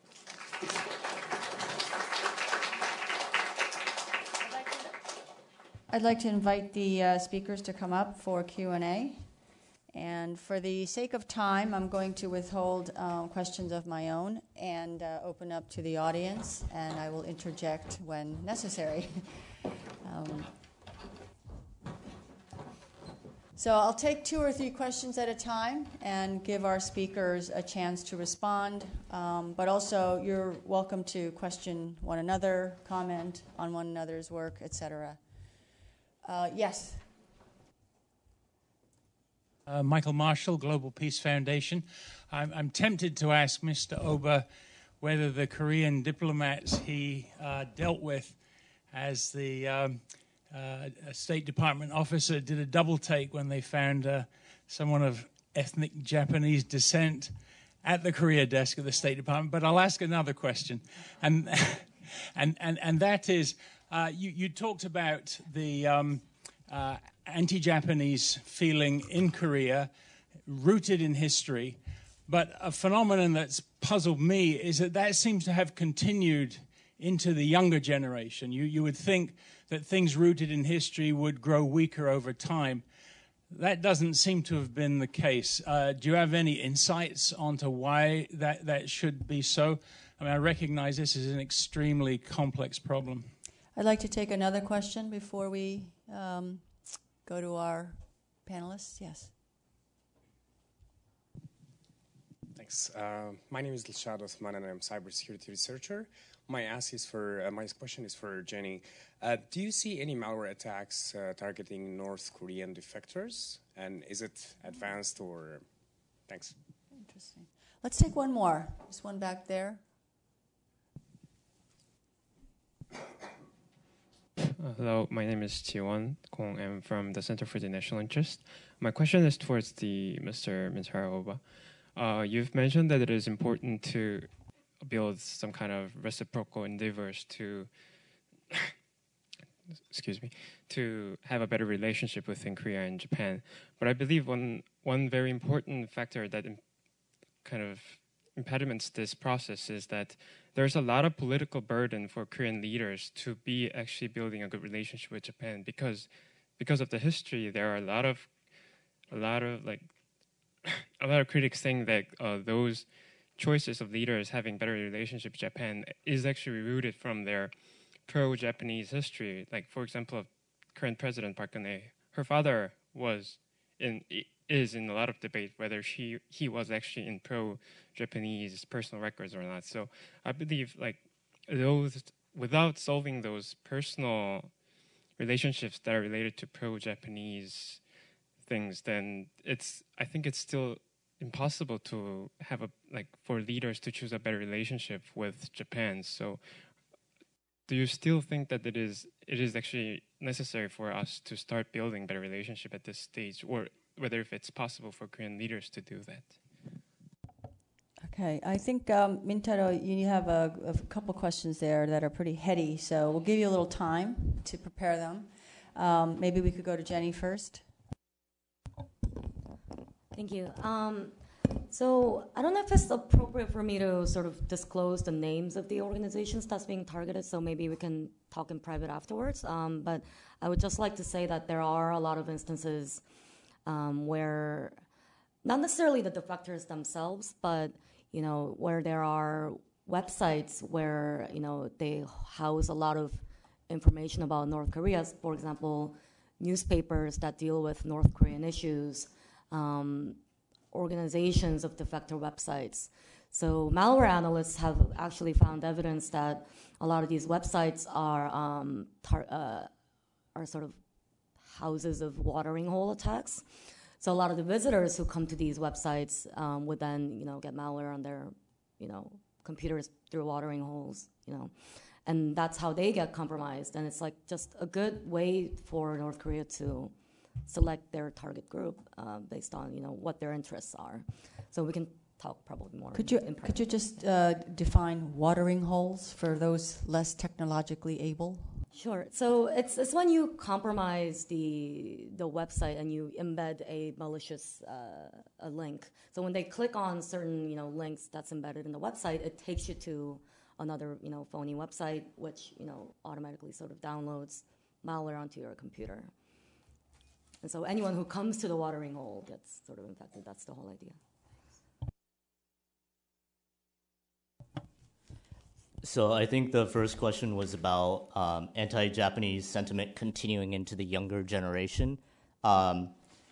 I'd like to invite the uh, speakers to come up for Q and A. And for the sake of time, I'm going to withhold um, questions of my own and uh, open up to the audience, and I will interject when necessary. um, so I'll take two or three questions at a time and give our speakers a chance to respond. Um, but also, you're welcome to question one another, comment on one another's work, et cetera. Uh, yes. Uh, Michael Marshall, Global Peace Foundation. I'm, I'm tempted to ask Mister Oba whether the Korean diplomats he uh, dealt with as the um, uh, State Department officer did a double take when they found uh, someone of ethnic Japanese descent at the Korea desk of the State Department. But I'll ask another question, and and and and that is, uh, you you talked about the um, uh, anti-Japanese feeling in Korea, rooted in history, but a phenomenon that's puzzled me is that that seems to have continued into the younger generation. You you would think that things rooted in history would grow weaker over time. That doesn't seem to have been the case. Uh, do you have any insights onto why that, that should be so? I mean, I recognize this is an extremely complex problem. I'd like to take another question before we um, go to our panelists. Yes. Thanks. Uh, my name is Dilshad Osman, and I'm a cybersecurity researcher. My ask is for uh, my question is for Jenny. Uh, do you see any malware attacks uh, targeting North Korean defectors, and is it advanced or? Thanks. Interesting. Let's take one more. There's one back there. Uh, hello, my name is Jiwon Kong. I'm from the Center for the National Interest. My question is towards the Mister Mintaro Oba. Uh, you've mentioned that it is important to build some kind of reciprocal endeavors to, excuse me, to have a better relationship within Korea and Japan. But I believe one one very important factor that im- kind of impediments this process is that there's a lot of political burden for Korean leaders to be actually building a good relationship with Japan because because of the history. There are a lot of a lot of like a lot of critics saying that uh, those choices of leaders having better relationship with Japan is actually rooted from their pro-Japanese history. Like, for example, current President Park Geun-hye, her father was in is in a lot of debate whether she he was actually in pro-Japanese personal records or not. So I believe like those without solving those personal relationships that are related to pro-Japanese things, then it's I think it's still impossible to have a like for leaders to choose a better relationship with Japan. So do you still think that it is it is actually necessary for us to start building better relationship at this stage, or whether if it's possible for Korean leaders to do that? Okay, I think um, Mintaro, you have a, a couple questions there that are pretty heady, so we'll give you a little time to prepare them. Um, maybe we could go to Jenny first. Thank you. Um, so I don't know if it's appropriate for me to sort of disclose the names of the organizations that's being targeted, so maybe we can talk in private afterwards. Um, but I would just like to say that there are a lot of instances um, where, not necessarily the defectors themselves, but you know, where there are websites where you know they house a lot of information about North Korea. For example, newspapers that deal with North Korean issues, um, organizations of defector websites. So malware analysts have actually found evidence that a lot of these websites are um, tar- uh, are sort of houses of watering hole attacks. So a lot of the visitors who come to these websites um, would then, you know, get malware on their, you know, computers through watering holes, you know, and that's how they get compromised. And it's like just a good way for North Korea to select their target group uh, based on, you know, what their interests are. So we can talk probably more. Could you in could you just uh, define watering holes for those less technologically able? Sure. So it's it's when you compromise the the website and you embed a malicious uh, a link. So when they click on certain you know links that's embedded in the website, it takes you to another you know phony website, which you know automatically sort of downloads malware onto your computer. And so anyone who comes to the watering hole gets sort of infected. That's the whole idea. So I think the first question was about um, anti-Japanese sentiment continuing into the younger generation, um,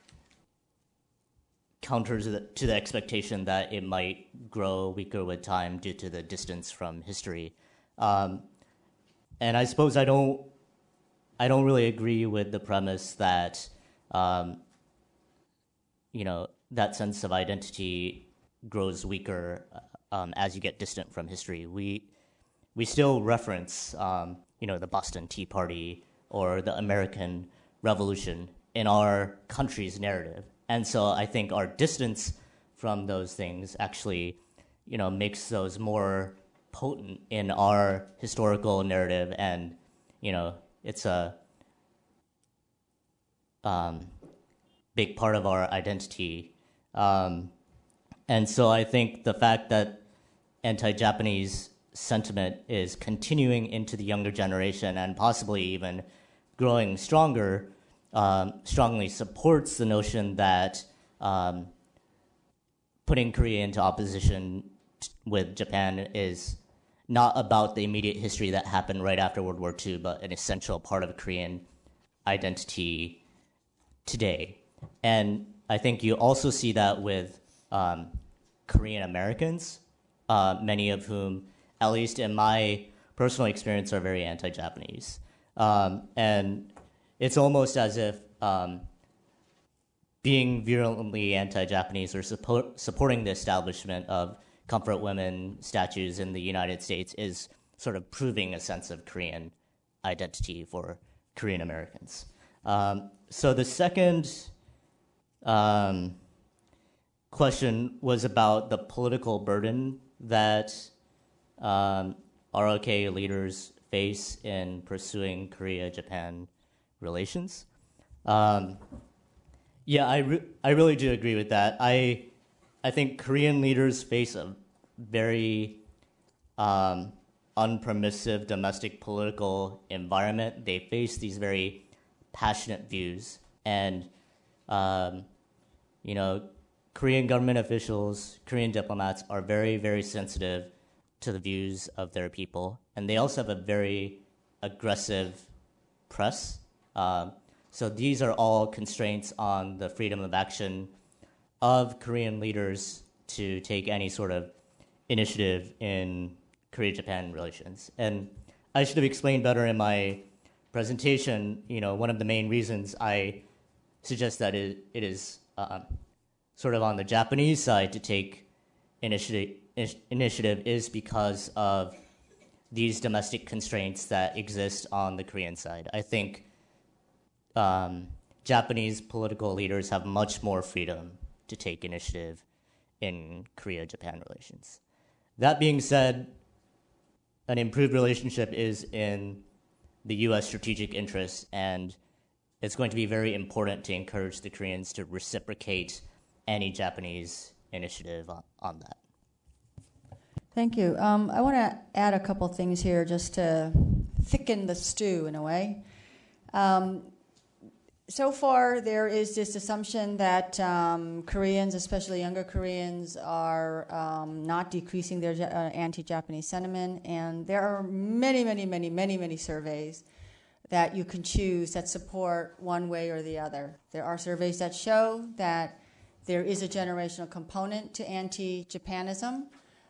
counter to the, to the expectation that it might grow weaker with time due to the distance from history. Um, and I suppose I don't, I don't really agree with the premise that, um, you know, that sense of identity grows weaker um, as you get distant from history. We We still reference, um, you know, the Boston Tea Party or the American Revolution in our country's narrative. And so I think our distance from those things actually, you know, makes those more potent in our historical narrative. And, you know, it's a um, big part of our identity. Um, and so I think the fact that anti-Japanese sentiment is continuing into the younger generation and possibly even growing stronger, um, strongly supports the notion that um, putting Korea into opposition t- with Japan is not about the immediate history that happened right after World War Two, but an essential part of Korean identity today. And I think you also see that with um, Korean Americans, uh, many of whom, at least in my personal experience, are very anti-Japanese. Um, and it's almost as if um, being virulently anti-Japanese or support, supporting the establishment of comfort women statues in the United States is sort of proving a sense of Korean identity for Korean Americans. Um, so the second um, question was about the political burden that Um, R O K leaders face in pursuing Korea-Japan relations. Um, yeah, I, re- I really do agree with that. I I think Korean leaders face a very um, unpermissive domestic political environment. They face these very passionate views, and um, you know, Korean government officials, Korean diplomats are very, very sensitive to the views of their people. And they also have a very aggressive press. Um, so these are all constraints on the freedom of action of Korean leaders to take any sort of initiative in Korea-Japan relations. And I should have explained better in my presentation, you know, one of the main reasons I suggest that it, it is uh, sort of on the Japanese side to take initiative initiative is because of these domestic constraints that exist on the Korean side. I think um, Japanese political leaders have much more freedom to take initiative in Korea-Japan relations. That being said, an improved relationship is in the U S strategic interest, and it's going to be very important to encourage the Koreans to reciprocate anti-Japanese initiative on, on that. Thank you. Um, I want to add a couple things here just to thicken the stew in a way. Um, so far, there is this assumption that um, Koreans, especially younger Koreans, are um, not decreasing their uh, anti-Japanese sentiment, and there are many, many, many, many, many surveys that you can choose that support one way or the other. There are surveys that show that there is a generational component to anti-Japanism.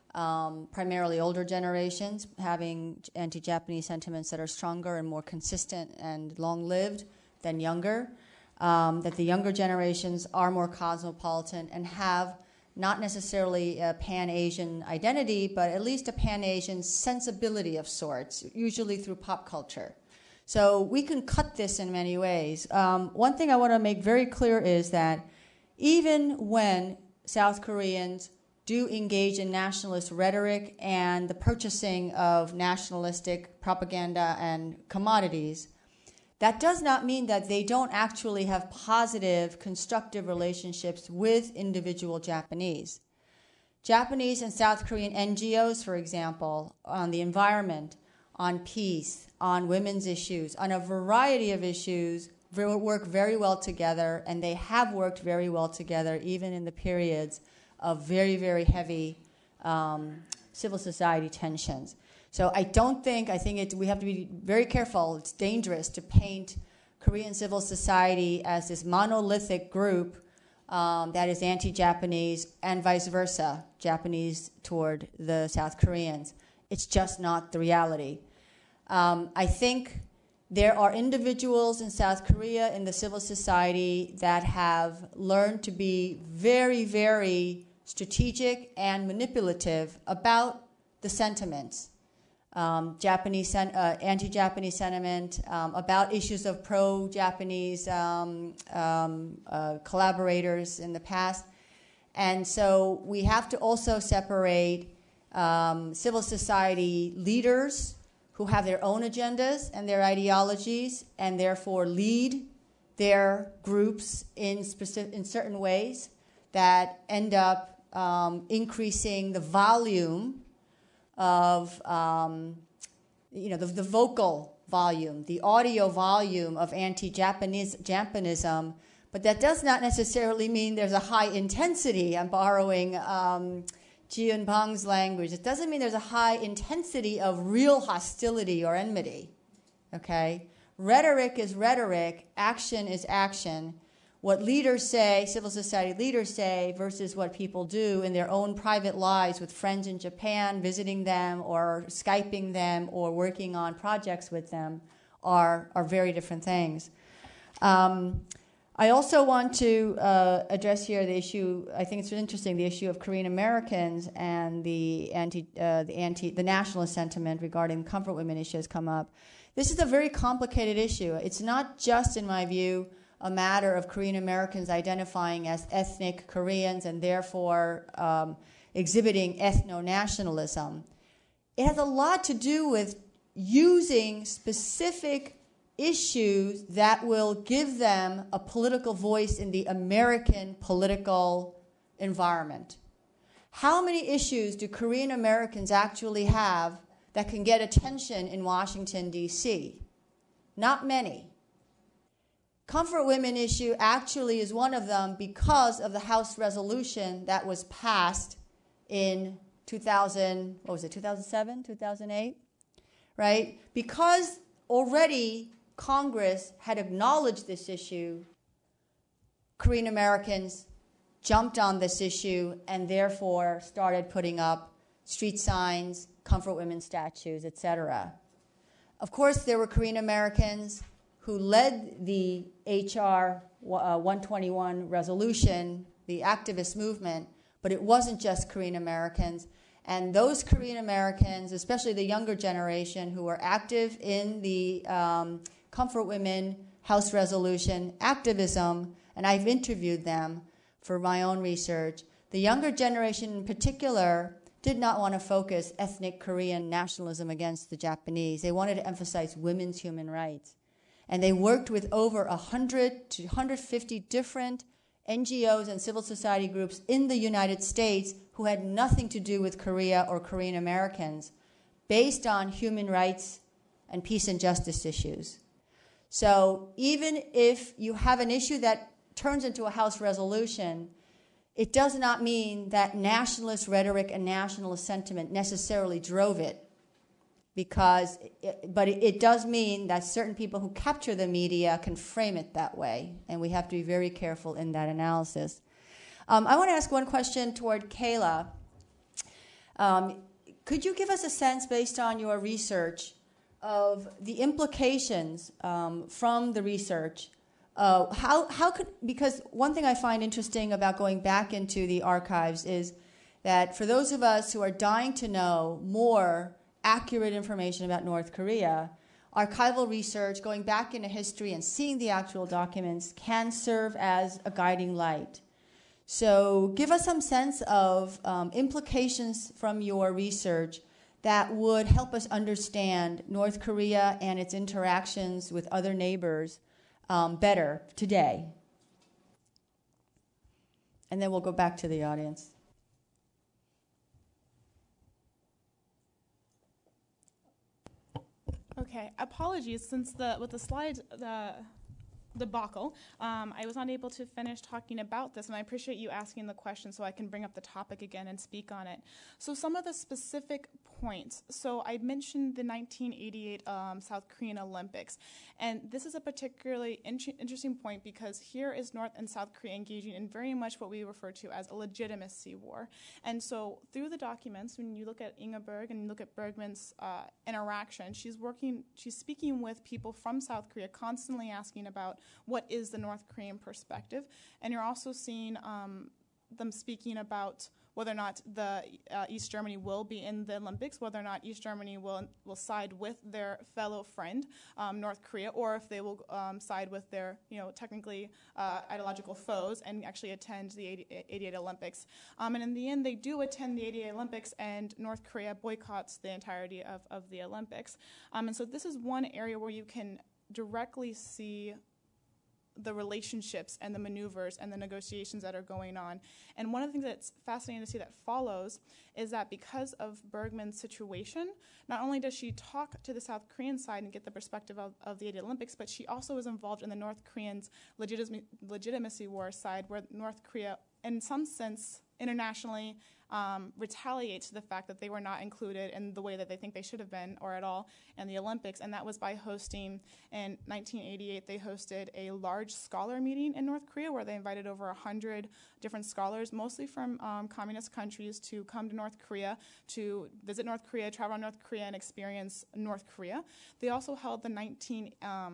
Um, primarily older generations having anti-Japanese sentiments that are stronger and more consistent and long-lived than younger, um, that the younger generations are more cosmopolitan and have not necessarily a Pan-Asian identity, but at least a Pan-Asian sensibility of sorts, usually through pop culture. So we can cut this in many ways. Um, one thing I want to make very clear is that even when South Koreans do engage in nationalist rhetoric and the purchasing of nationalistic propaganda and commodities, that does not mean that they don't actually have positive, constructive relationships with individual Japanese. Japanese and South Korean N G Os, for example, on the environment, on peace, on women's issues, on a variety of issues, work very well together, and they have worked very well together even in the periods of very, very heavy um, civil society tensions. So I don't think, I think it, we have to be very careful. It's dangerous to paint Korean civil society as this monolithic group um, that is anti-Japanese and vice versa, Japanese toward the South Koreans. It's just not the reality. Um, I think there are individuals in South Korea in the civil society that have learned to be very, very strategic and manipulative about the sentiments, um, Japanese sen- uh, anti-Japanese sentiment, um, about issues of pro-Japanese um, um, uh, collaborators in the past. And so we have to also separate um, civil society leaders who have their own agendas and their ideologies and therefore lead their groups in, specific, in certain ways that end up Um, increasing the volume of, um, you know, the, the vocal volume, the audio volume of anti-Japanese Japanism, but that does not necessarily mean there's a high intensity. I'm borrowing um, Ji Yun-bang's language. It doesn't mean there's a high intensity of real hostility or enmity, okay? Rhetoric is rhetoric, action is action. What leaders say, civil society leaders say, versus what people do in their own private lives with friends in Japan, visiting them or Skyping them or working on projects with them are, are very different things. Um, I also want to uh, address here the issue, I think it's interesting, the issue of Korean Americans and the anti, uh, the anti, the nationalist sentiment regarding comfort women issue has come up. This is a very complicated issue. It's not just, in my view, a matter of Korean Americans identifying as ethnic Koreans and therefore um, exhibiting ethno-nationalism. It has a lot to do with using specific issues that will give them a political voice in the American political environment. How many issues do Korean Americans actually have that can get attention in Washington, D C? Not many. Comfort women issue actually is one of them because of the House resolution that was passed in two thousand, what was it, two thousand seven, two thousand eight, right? Because already Congress had acknowledged this issue, Korean Americans jumped on this issue and therefore started putting up street signs, comfort women statues, et cetera. Of course, there were Korean Americans who led the H R one twenty-one resolution, the activist movement, but it wasn't just Korean Americans. And those Korean Americans, especially the younger generation who were active in the um, Comfort Women House resolution activism, and I've interviewed them for my own research, the younger generation in particular did not want to focus ethnic Korean nationalism against the Japanese. They wanted to emphasize women's human rights. And they worked with over one hundred to one hundred fifty different N G Os and civil society groups in the United States who had nothing to do with Korea or Korean Americans based on human rights and peace and justice issues. So even if you have an issue that turns into a House resolution, it does not mean that nationalist rhetoric and nationalist sentiment necessarily drove it. Because, it, but it, it does mean that certain people who capture the media can frame it that way, and we have to be very careful in that analysis. Um, I want to ask one question toward Kayla. Um, could you give us a sense, based on your research, of the implications um, from the research? Uh, how how could because one thing I find interesting about going back into the archives is that for those of us who are dying to know more accurate information about North Korea, archival research, going back into history and seeing the actual documents can serve as a guiding light. So give us some sense of um, implications from your research that would help us understand North Korea and its interactions with other neighbors um, better today. And then we'll go back to the audience. Okay, apologies, since the with the slide the debacle, um, I was not able to finish talking about this, and I appreciate you asking the question so I can bring up the topic again and speak on it. So some of the specific points. So I mentioned the nineteen eighty-eight um, South Korean Olympics, and this is a particularly in- interesting point because here is North and South Korea engaging in very much what we refer to as a legitimacy war. And so through the documents, when you look at Inga Berg and you look at Bergman's uh, interaction, she's working, she's speaking with people from South Korea, constantly asking about what is the North Korean perspective. And you're also seeing um, them speaking about whether or not the uh, East Germany will be in the Olympics, whether or not East Germany will will side with their fellow friend, um, North Korea, or if they will um, side with their, you know, technically uh, ideological foes and actually attend the eighty-eight Olympics. Um, and in the end, they do attend the eighty-eight Olympics, and North Korea boycotts the entirety of, of the Olympics. Um, and so this is one area where you can directly see the relationships and the maneuvers and the negotiations that are going on. And one of the things that's fascinating to see that follows is that because of Bergman's situation, not only does she talk to the South Korean side and get the perspective of, of the eighty-eight Olympics, but she also is involved in the North Koreans' legitim- legitimacy war side, where North Korea, in some sense, internationally um, retaliates to the fact that they were not included in the way that they think they should have been, or at all, in the Olympics. And that was by hosting, in nineteen eighty-eight, they hosted a large scholar meeting in North Korea where they invited over one hundred different scholars, mostly from um, communist countries, to come to North Korea, to visit North Korea, travel around North Korea, and experience North Korea. They also held the nineteen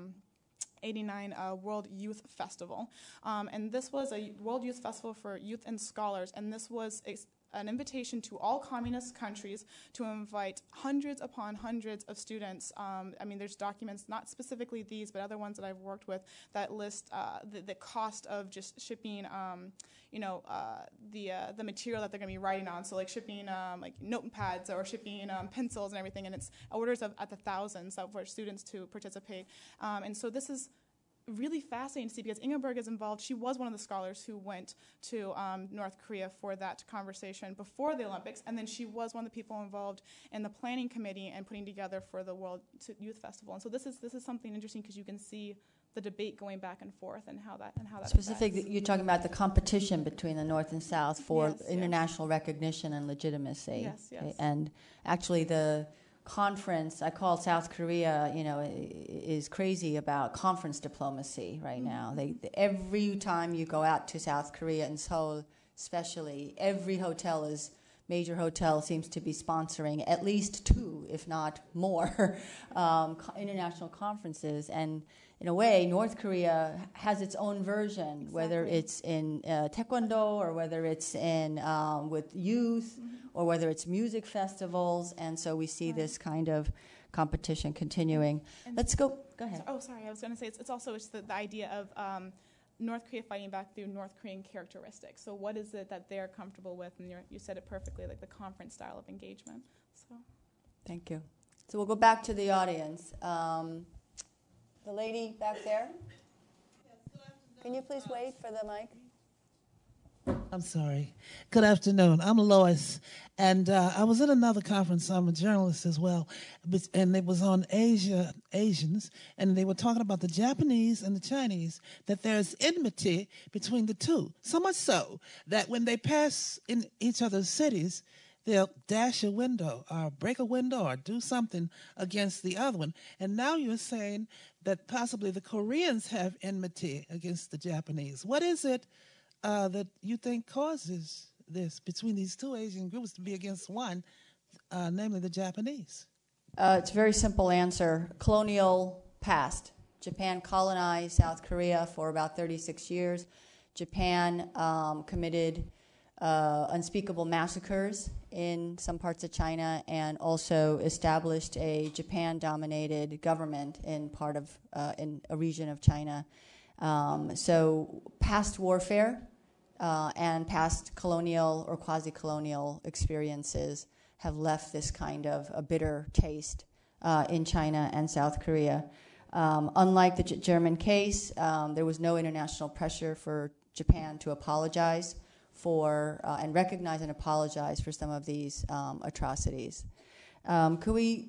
eighty-nine uh, World Youth Festival. Um, and this was a World Youth Festival for youth and scholars, and this was a, an invitation to all communist countries to invite hundreds upon hundreds of students. Um, I mean, there's documents, not specifically these, but other ones that I've worked with, that list uh, the, the cost of just shipping, um, you know, uh, the uh, the material that they're going to be writing on. So like shipping um, like notepads or shipping um, pencils and everything, and it's orders of at the thousands for students to participate. Um, and so this is really fascinating to see because Inga Berg is involved. She was one of the scholars who went to um, North Korea for that conversation before the Olympics, and then she was one of the people involved in the planning committee and putting together for the World Youth Festival. And so this is this is something interesting because you can see the debate going back and forth and how that and how that specifically affects. You're talking about the competition between the North and South for yes, international yes. recognition and legitimacy. Yes, yes. And actually the conference, I call South Korea, you know, is crazy about conference diplomacy right mm-hmm. now. They every time you go out to South Korea and Seoul, especially, every hotel is major hotel seems to be sponsoring at least two, if not more, um, co- international conferences. And in a way, North Korea has its own version, exactly. whether it's in uh, taekwondo or whether it's in um, with youth mm-hmm. or whether it's music festivals. And so we see right. this kind of competition continuing. And Let's go. Go ahead. Oh, sorry. I was going to say it's, it's also it's the, the idea of um, North Korea fighting back through North Korean characteristics. So what is it that they're comfortable with? And you're, you said it perfectly, like the conference style of engagement. So, thank you. So we'll go back to the audience. Um, The lady back there. Can you please wait for the mic? I'm sorry. Good afternoon. I'm Lois, and uh, I was at another conference. I'm a journalist as well, but- and it was on Asia, Asians, and they were talking about the Japanese and the Chinese, that there's enmity between the two, so much so that when they pass in each other's cities, they'll dash a window or break a window or do something against the other one. And now you're saying that possibly the Koreans have enmity against the Japanese. What is it uh, that you think causes this between these two Asian groups to be against one, uh, namely the Japanese? Uh, it's a very simple answer. Colonial past. Japan colonized South Korea for about thirty-six years. Japan um, committed uh, unspeakable massacres in some parts of China and also established a Japan-dominated government in part of uh, in a region of China. Um, so past warfare uh, and past colonial or quasi-colonial experiences have left this kind of a bitter taste uh, in China and South Korea. Um, unlike the G- German case, um, there was no international pressure for Japan to apologize for uh, and recognize and apologize for some of these um, atrocities. Um, could we?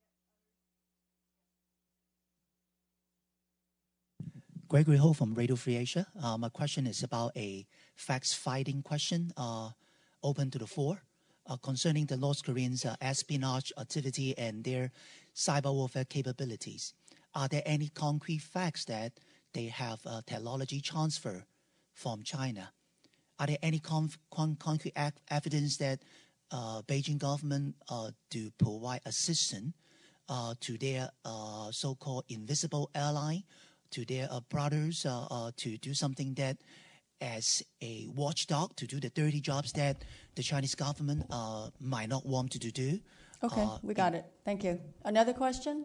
Gregory Ho from Radio Free Asia. Uh, my question is about a facts-fighting question uh, open to the floor uh, concerning the North Koreans' uh, espionage activity and their cyber warfare capabilities. Are there any concrete facts that they have uh, technology transfer from China? Are there any conf- con- concrete ac- evidence that uh, Beijing government uh, do provide assistance uh, to their uh, so-called invisible ally, to their uh, brothers uh, uh, to do something that as a watchdog to do the dirty jobs that the Chinese government uh, might not want to do? Okay, uh, we got it. Thank you. Another question?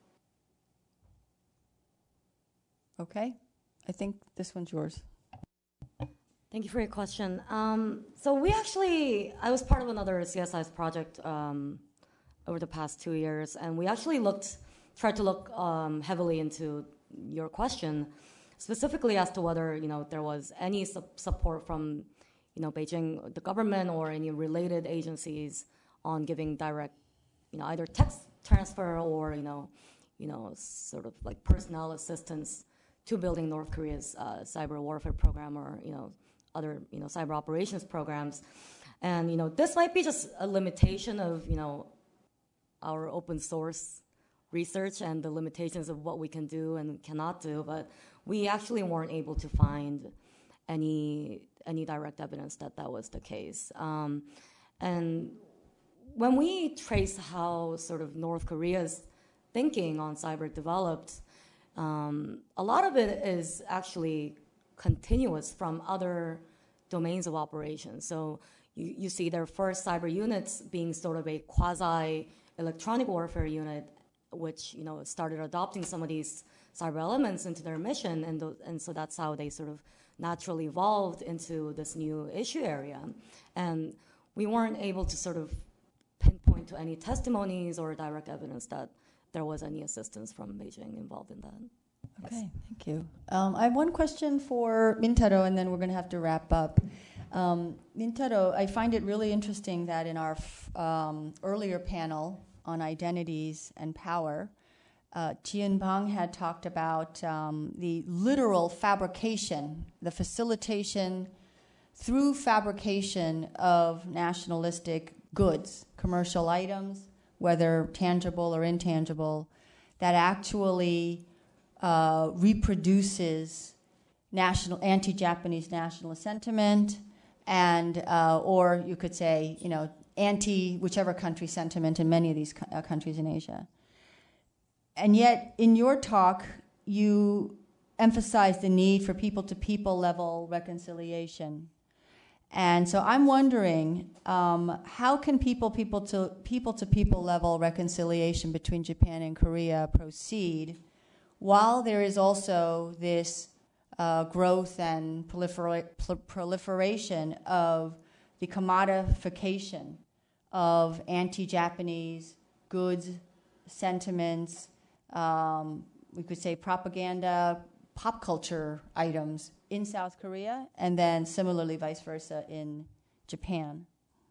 Okay, I think this one's yours. Thank you for your question. Um, so we actually, I was part of another C S I S project um, over the past two years, and we actually looked, tried to look um, heavily into your question, specifically as to whether, you know, there was any su- support from, you know, Beijing, the government, or any related agencies on giving direct, you know, either text transfer or, you know, you know, sort of like personnel assistance to building North Korea's uh, cyber warfare program, or, you know, other, you know, cyber operations programs. And, you know, this might be just a limitation of, you know, our open source research and the limitations of what we can do and cannot do, but we actually weren't able to find any any direct evidence that that was the case. Um, and when we trace how sort of North Korea's thinking on cyber developed, um, a lot of it is actually continuous from other domains of operation. So you, you see their first cyber units being sort of a quasi-electronic warfare unit, which, you know, started adopting some of these cyber elements into their mission, and th- and so that's how they sort of naturally evolved into this new issue area. And we weren't able to sort of pinpoint to any testimonies or direct evidence that there was any assistance from Beijing involved in that. Okay, thank you. Um, I have one question for Mintaro, and then we're going to have to wrap up. Um, Mintaro, I find it really interesting that in our f- um, earlier panel on identities and power, uh, Tian Bang had talked about um, the literal fabrication, the facilitation through fabrication of nationalistic goods, commercial items, whether tangible or intangible, that actually uh, reproduces national anti-Japanese nationalist sentiment, and uh, or you could say, you know, anti whichever country sentiment in many of these co- uh, countries in Asia. And yet, in your talk, you emphasize the need for people-to-people level reconciliation. And so I'm wondering, um, how can people, people to people to people level reconciliation between Japan and Korea proceed while there is also this uh, growth and prolifera- pl- proliferation of the commodification of anti-Japanese goods, sentiments, um, we could say propaganda, pop culture items in South Korea, and then similarly vice versa in Japan?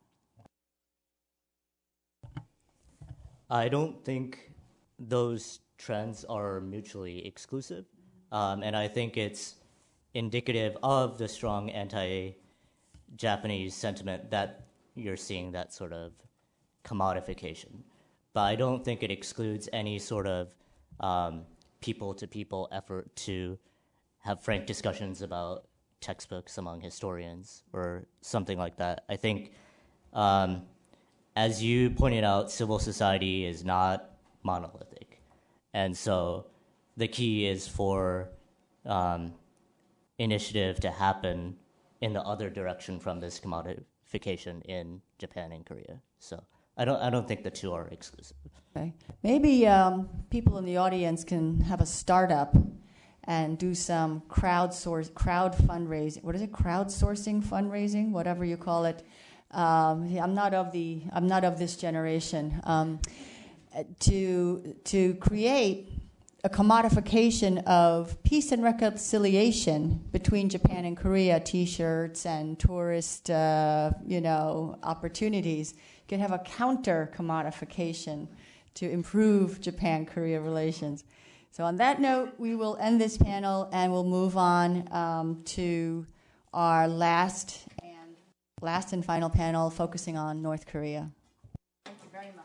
I don't think those trends are mutually exclusive, um, and I think it's indicative of the strong anti-Japanese sentiment that you're seeing, that sort of commodification. But I don't think it excludes any sort of um, people-to-people effort to have frank discussions about textbooks among historians or something like that. I think, um, as you pointed out, civil society is not monolithic. And so the key is for um, initiative to happen in the other direction from this commodification in Japan and Korea. So I don't I don't think the two are exclusive. Okay. Maybe um, people in the audience can have a startup and do some crowdsource, crowd fundraising. What is it? Crowdsourcing fundraising, whatever you call it. Um, I'm not of the I'm not of this generation. Um, to to create a commodification of peace and reconciliation between Japan and Korea, T-shirts and tourist, uh, you know, opportunities. You can have a counter commodification to improve Japan-Korea relations. So on that note, we will end this panel and we'll move on um, to our last and last and final panel, focusing on North Korea. Thank you very much.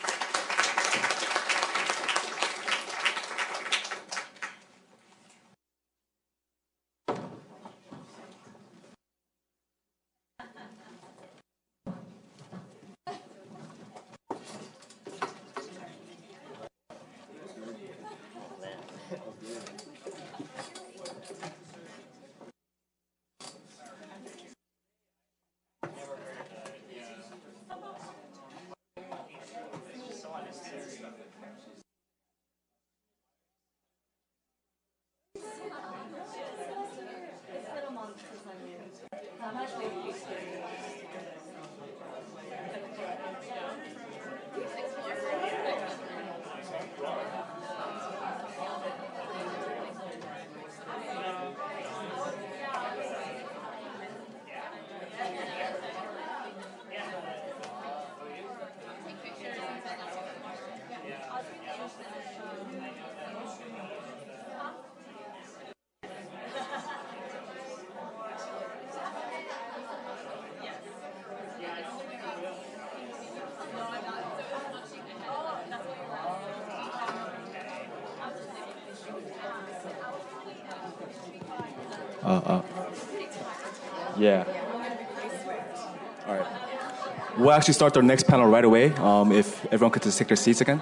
Uh, uh, yeah. All right. We'll actually start our next panel right away. Um, if everyone could just take their seats again.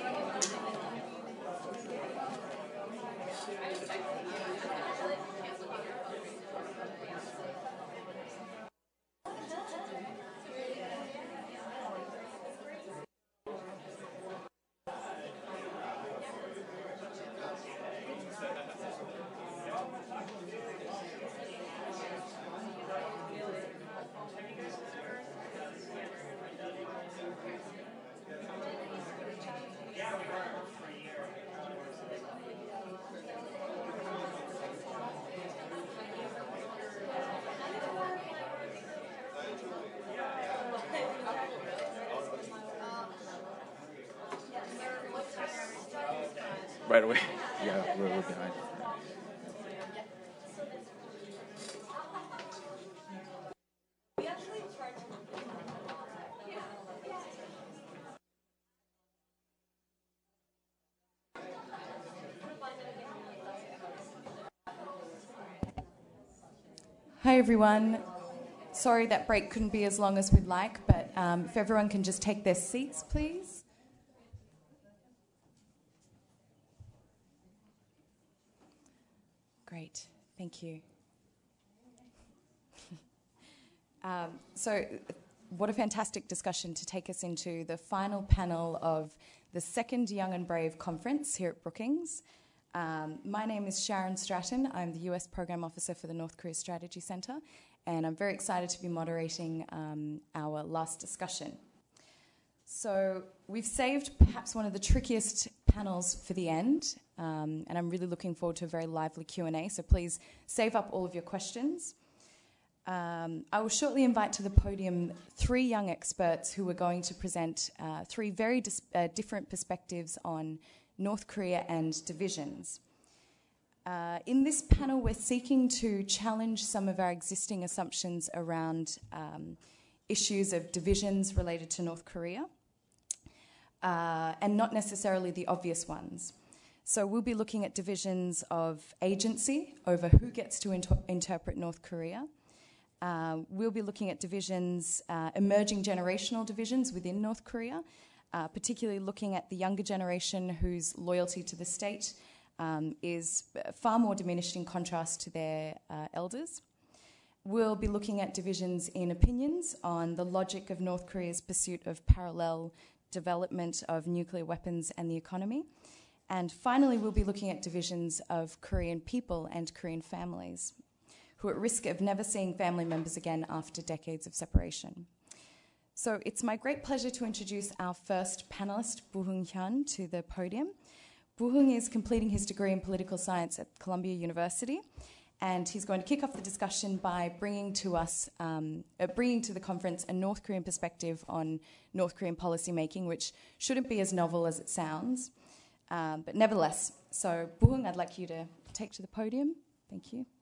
Right away. Yeah, we're, we're behind. Hi, everyone. Sorry that break couldn't be as long as we'd like, but um, if everyone can just take their seats, please. Great, thank you. um, so, what a fantastic discussion to take us into the final panel of the second Young and Brave conference here at Brookings. Um, my name is Sharon Stratton. I'm the U S Program Officer for the North Korea Strategy Center, and I'm very excited to be moderating um, our last discussion. So we've saved perhaps one of the trickiest panels for the end, um, and I'm really looking forward to a very lively Q and A, so please save up all of your questions. Um, I will shortly invite to the podium three young experts who are going to present uh, three very dis- uh, different perspectives on North Korea and divisions. Uh, in this panel, we're seeking to challenge some of our existing assumptions around um, issues of divisions related to North Korea, uh, and not necessarily the obvious ones. So we'll be looking at divisions of agency over who gets to inter- interpret North Korea. Uh, we'll be looking at divisions, uh, emerging generational divisions within North Korea, uh, particularly looking at the younger generation whose loyalty to the state um, is far more diminished in contrast to their uh, elders. We'll be looking at divisions in opinions on the logic of North Korea's pursuit of parallel development of nuclear weapons and the economy. And finally, we'll be looking at divisions of Korean people and Korean families, who are at risk of never seeing family members again after decades of separation. So it's my great pleasure to introduce our first panelist, Boo-Heung Hyun, to the podium. Boo-Heung is completing his degree in political science at Columbia University, and he's going to kick off the discussion by bringing to us, um, uh, bringing to the conference a North Korean perspective on North Korean policymaking, which shouldn't be as novel as it sounds, um, but nevertheless. So Boo-Heung, I'd like you to take to the podium. Thank you.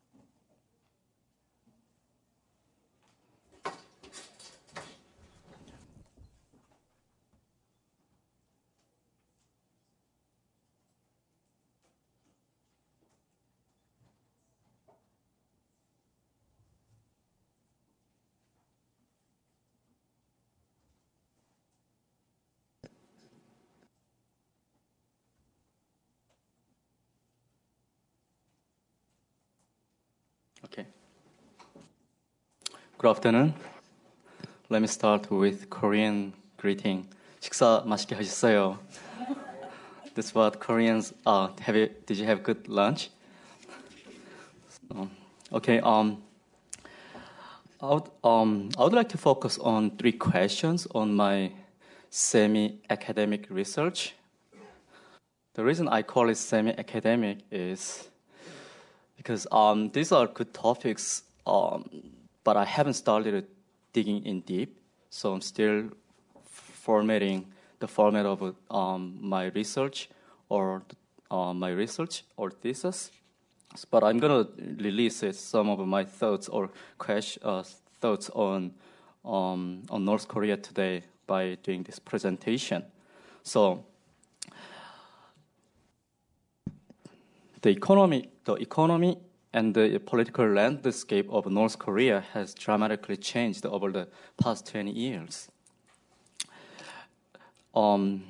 Okay. Good afternoon. Let me start with Korean greeting. 식사 맛있게 하셨어요? That's what Koreans uh, have. You, did you have good lunch? Um, okay. Um, I would, um, I would like to focus on three questions on my semi-academic research. The reason I call it semi-academic is because um, these are good topics, um, but I haven't started digging in deep, so I'm still formatting the format of um, my research or uh, my research or thesis. But I'm going to release it, some of my thoughts or question, uh, thoughts on um, on North Korea today by doing this presentation. So the economy, the economy and the political landscape of North Korea has dramatically changed over the past twenty years. Um,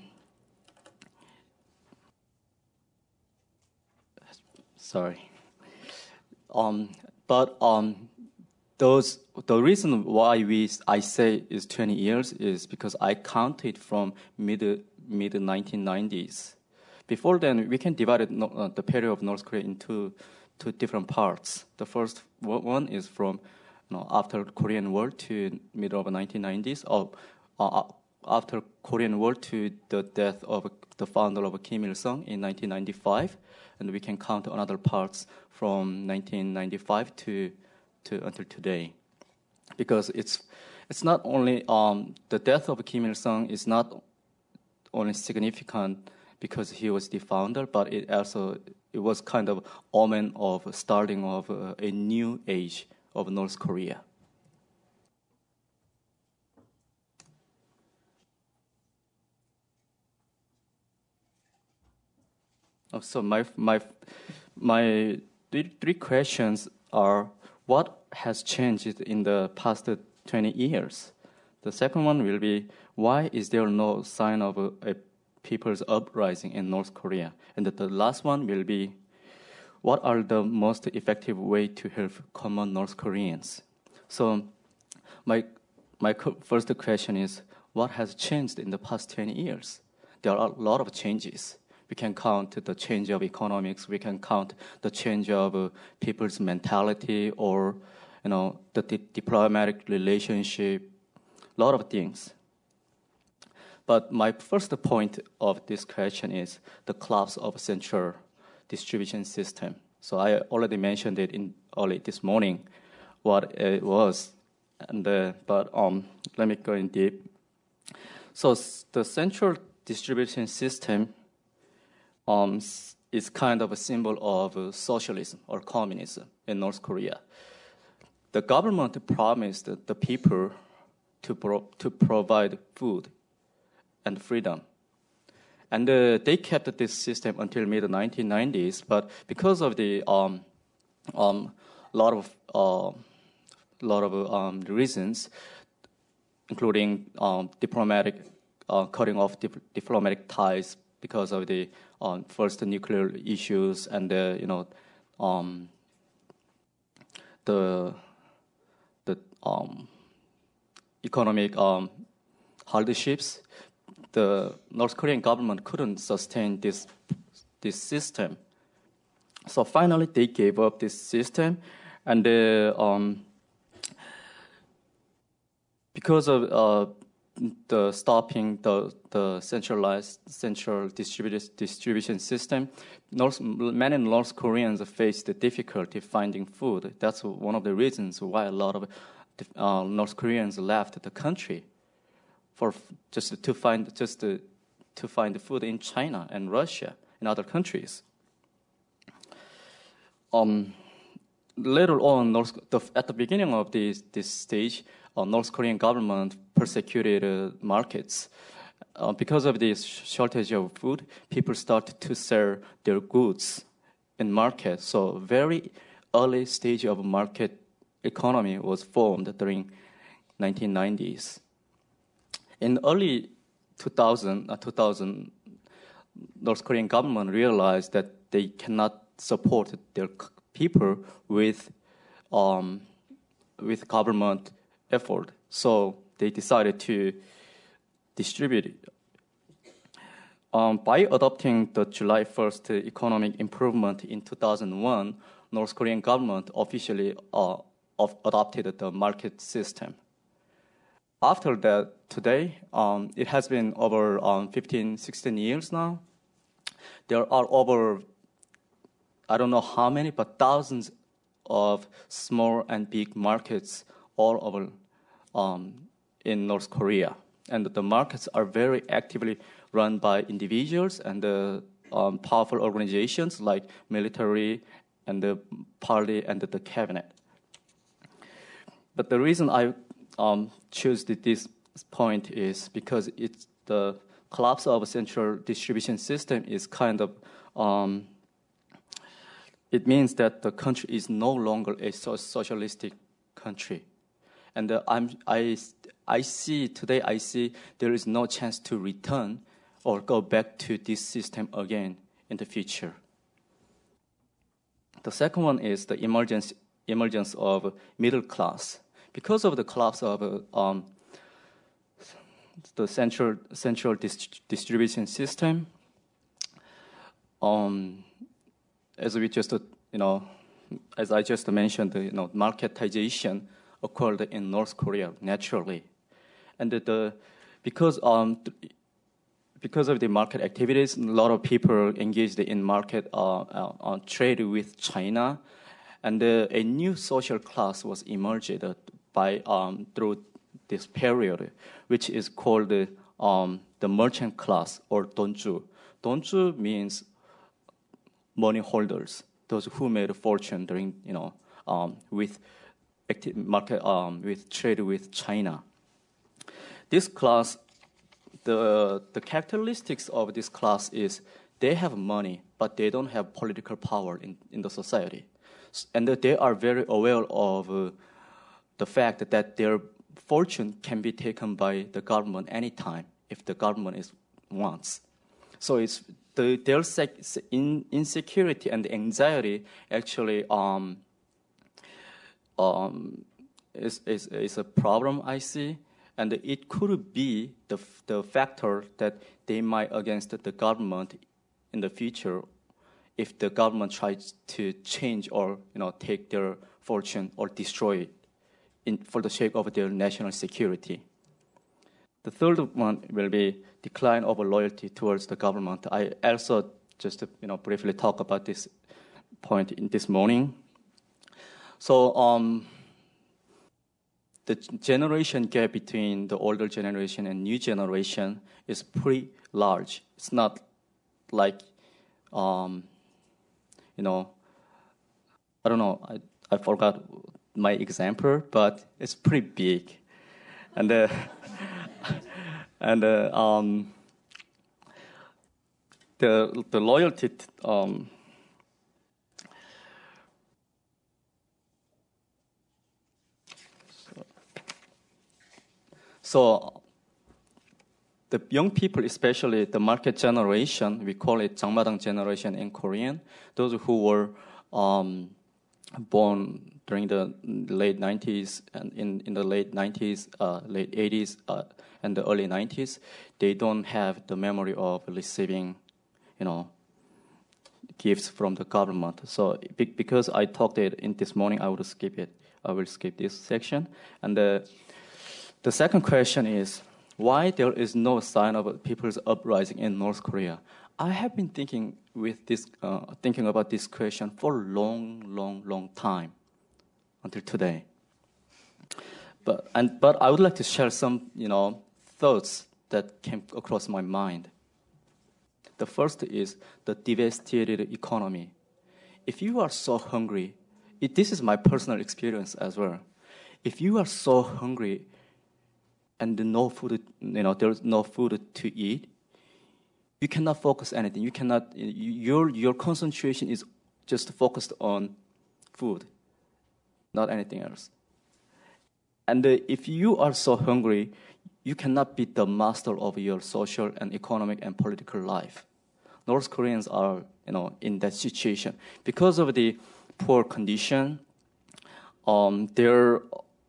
sorry. Um, but um, those the reason why we I say is twenty years is because I counted from mid mid nineteen nineties. Before then, we can divide it, uh, the period of North Korea into two different parts. The first one is from you know, after Korean War to middle of nineteen nineties, or uh, after Korean War to the death of the founder of Kim Il-sung in nineteen ninety-five, and we can count another parts from nineteen ninety-five to to until today, because it's it's not only um, the death of Kim Il-sung is not only significant because he was the founder, but it also it was kind of omen of starting of uh, a new age of North Korea. Oh, so my my my three, three questions are: what has changed in the past twenty years? The second one will be: why is there no sign of a, a people's uprising in North Korea? And the, the last one will be: what are the most effective way to help common North Koreans? So my my first question is: what has changed in the past twenty years? There are a lot of changes. We can count the change of economics. We can count the change of uh, people's mentality, or you know, the di- diplomatic relationship. A lot of things. But my first point of this question is the collapse of central distribution system. So I already mentioned it in early this morning, what it was, and uh, but um, let me go in deep. So the central distribution system um, is kind of a symbol of uh, socialism or communism in North Korea. The government promised the people to pro- to provide food and freedom. And uh, they kept this system until mid nineteen nineties, but because of the um, um, lot of uh, lot of um, reasons, including um, diplomatic uh, cutting off dip- diplomatic ties because of the um, first nuclear issues and the you know um, the the um, economic um, hardships. The North Korean government couldn't sustain this this system. So finally, they gave up this system, and uh, um, because of uh, the stopping the the centralized central distributed distribution system, North, many North Koreans faced the difficulty finding food. That's one of the reasons why a lot of uh, North Koreans left the country. For just to find just to, to find food in China and Russia and other countries. Um, later on, North, the, at the beginning of this this stage, uh, North Korean government persecuted uh, markets uh, because of this shortage of food. People started to sell their goods in market. So very early stage of market economy was formed during nineteen nineties. In early two thousand, uh, two thousand, North Korean government realized that they cannot support their people with um, with government effort, so they decided to distribute it. Um, by adopting the July first economic improvement in two thousand one, North Korean government officially uh, of adopted the market system. After that, today, um, it has been over um, fifteen, sixteen years now. There are over, I don't know how many, but thousands of small and big markets all over um, in North Korea. And the markets are very actively run by individuals and uh, um, powerful organizations like military and the party and the cabinet. But the reason I Um, choose this point is because it's the collapse of a central distribution system is kind of um, it means that the country is no longer a so- socialistic country, and uh, I'm I I see today I see there is no chance to return or go back to this system again in the future. The second one is the emergence emergence of middle class. Because of the collapse of uh, um, the central central dist- distribution system, um, as we just uh, you know, as I just mentioned, you know, marketization occurred in North Korea naturally, and the, the because um because of the market activities, a lot of people engaged in market uh, uh, uh, trade with China, and uh, a new social class was emerged uh, by um, through this period, which is called uh, um, the merchant class or donju. Donju means money holders, those who made a fortune during you know um, with active market um, with trade with China. This class. The, the characteristics of this class is they have money, but they don't have political power in, in the society. And they are very aware of uh, the fact that their fortune can be taken by the government anytime if the government is wants. So it's the, their sec, in, insecurity and anxiety actually um, um, is, is, is a problem I see. And it could be the the factor that they might against the government in the future if the government tries to change or you know take their fortune or destroy it in, for the sake of their national security. The third one will be decline of loyalty towards the government. I also just you know briefly talk about this point in this morning. So um, the generation gap between the older generation and new generation is pretty large. It's not like um, you know I don't know I, I forgot my example, but it's pretty big, and uh, and uh, um, the the loyalty. Um, So the young people, especially the market generation, we call it 장마당 generation in Korean, those who were um, born during the late nineties and in, in the late nineties, uh, late eighties, uh, and the early nineties, they don't have the memory of receiving, you know, gifts from the government. So because I talked it in this morning, I will skip it. I will skip this section. And the The second question is, why there is no sign of people's uprising in North Korea? I have been thinking with this, uh, thinking about this question for a long, long, long time, until today. But and but I would like to share some, you know, thoughts that came across my mind. The first is the devastated economy. If you are so hungry, it, this is my personal experience as well. If you are so hungry and no food, you know, there's no food to eat, you cannot focus anything. You cannot, your your concentration is just focused on food, not anything else. And uh, if you are so hungry, you cannot be the master of your social and economic and political life. North Koreans are, you know, in that situation because of the poor condition. Um, their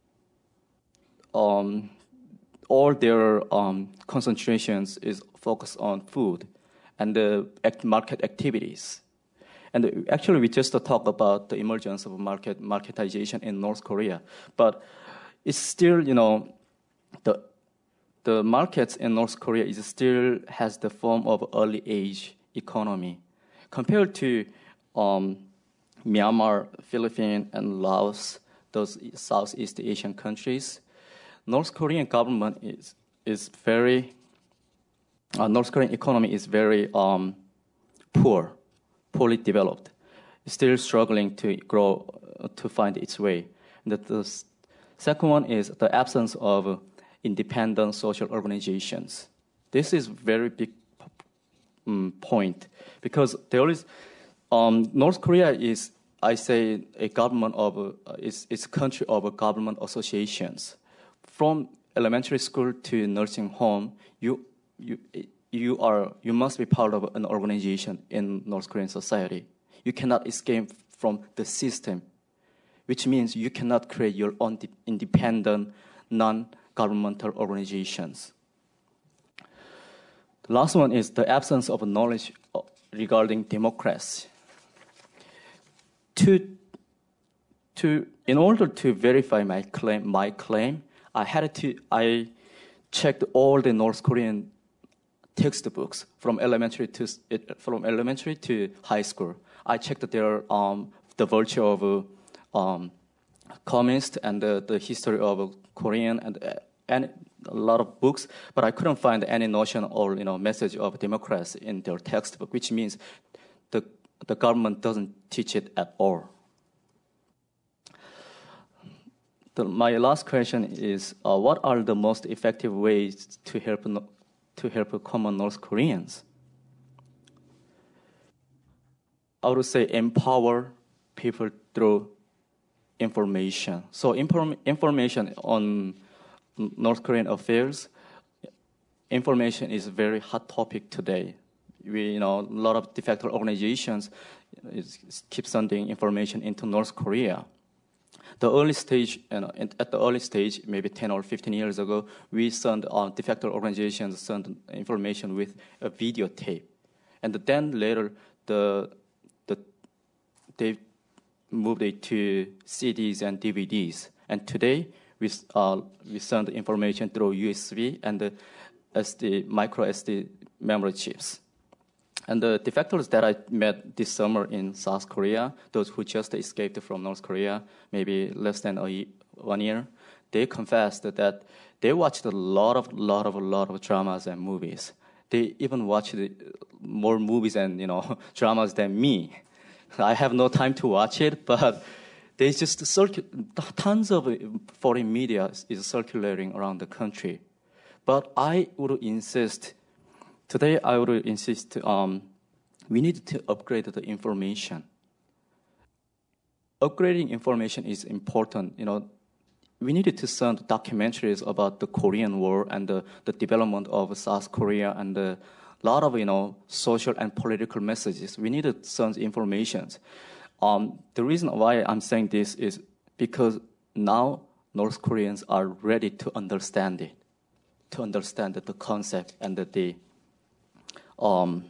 um. all their um, concentrations is focused on food and the act market activities. And actually, we just talked about the emergence of market marketization in North Korea, but it's still, you know, the the markets in North Korea is still has the form of early age economy, compared to um, Myanmar, Philippines, and Laos, those Southeast Asian countries. North Korean government is is very uh, North Korean economy is very um, poor, poorly developed, still struggling to grow uh, to find its way. The, the second one is the absence of uh, independent social organizations. This is very big um, point because there is um, North Korea is I say a government of uh, it's it's a country of uh, government associations. From elementary school to nursing home, you you you are you must be part of an organization in North Korean society. You cannot escape from the system, which means you cannot create your own independent, non-governmental organizations. The last one is the absence of knowledge regarding democracy. To to in order to verify my claim, my claim. I had to. I checked all the North Korean textbooks from elementary to from elementary to high school. I checked their um, the virtue of uh, um, communist and the, the history of Korean and uh, and a lot of books, but I couldn't find any notion or you know message of democracy in their textbook, which means the the government doesn't teach it at all. The, my last question is: uh, what are the most effective ways to help to help common North Koreans? I would say empower people through information. So inform, information on North Korean affairs, information is a very hot topic today. We, you know, a lot of de facto organizations is, keep sending information into North Korea. The early stage, you know, at the early stage, maybe ten or fifteen years ago, we sent uh, de facto organizations sent information with a videotape, and then later the the they moved it to C Ds and D V Ds. And today we, uh, we send information through U S B and the S D, micro S D memory chips. And the defectors that I met this summer in South Korea, those who just escaped from North Korea, maybe less than a, one year, they confessed that they watched a lot of, lot of, lot of dramas and movies. They even watched more movies and, you know, dramas than me. I have no time to watch it, but they just circu- tons of foreign media is circulating around the country. But I would insist, today I would insist, um, we need to upgrade the information. Upgrading information is important. You know, we needed to send documentaries about the Korean War and the, the development of South Korea and a lot of, you know, social and political messages. We needed to send information. Um, the reason why I'm saying this is because now North Koreans are ready to understand it, to understand the concept and the, the, um,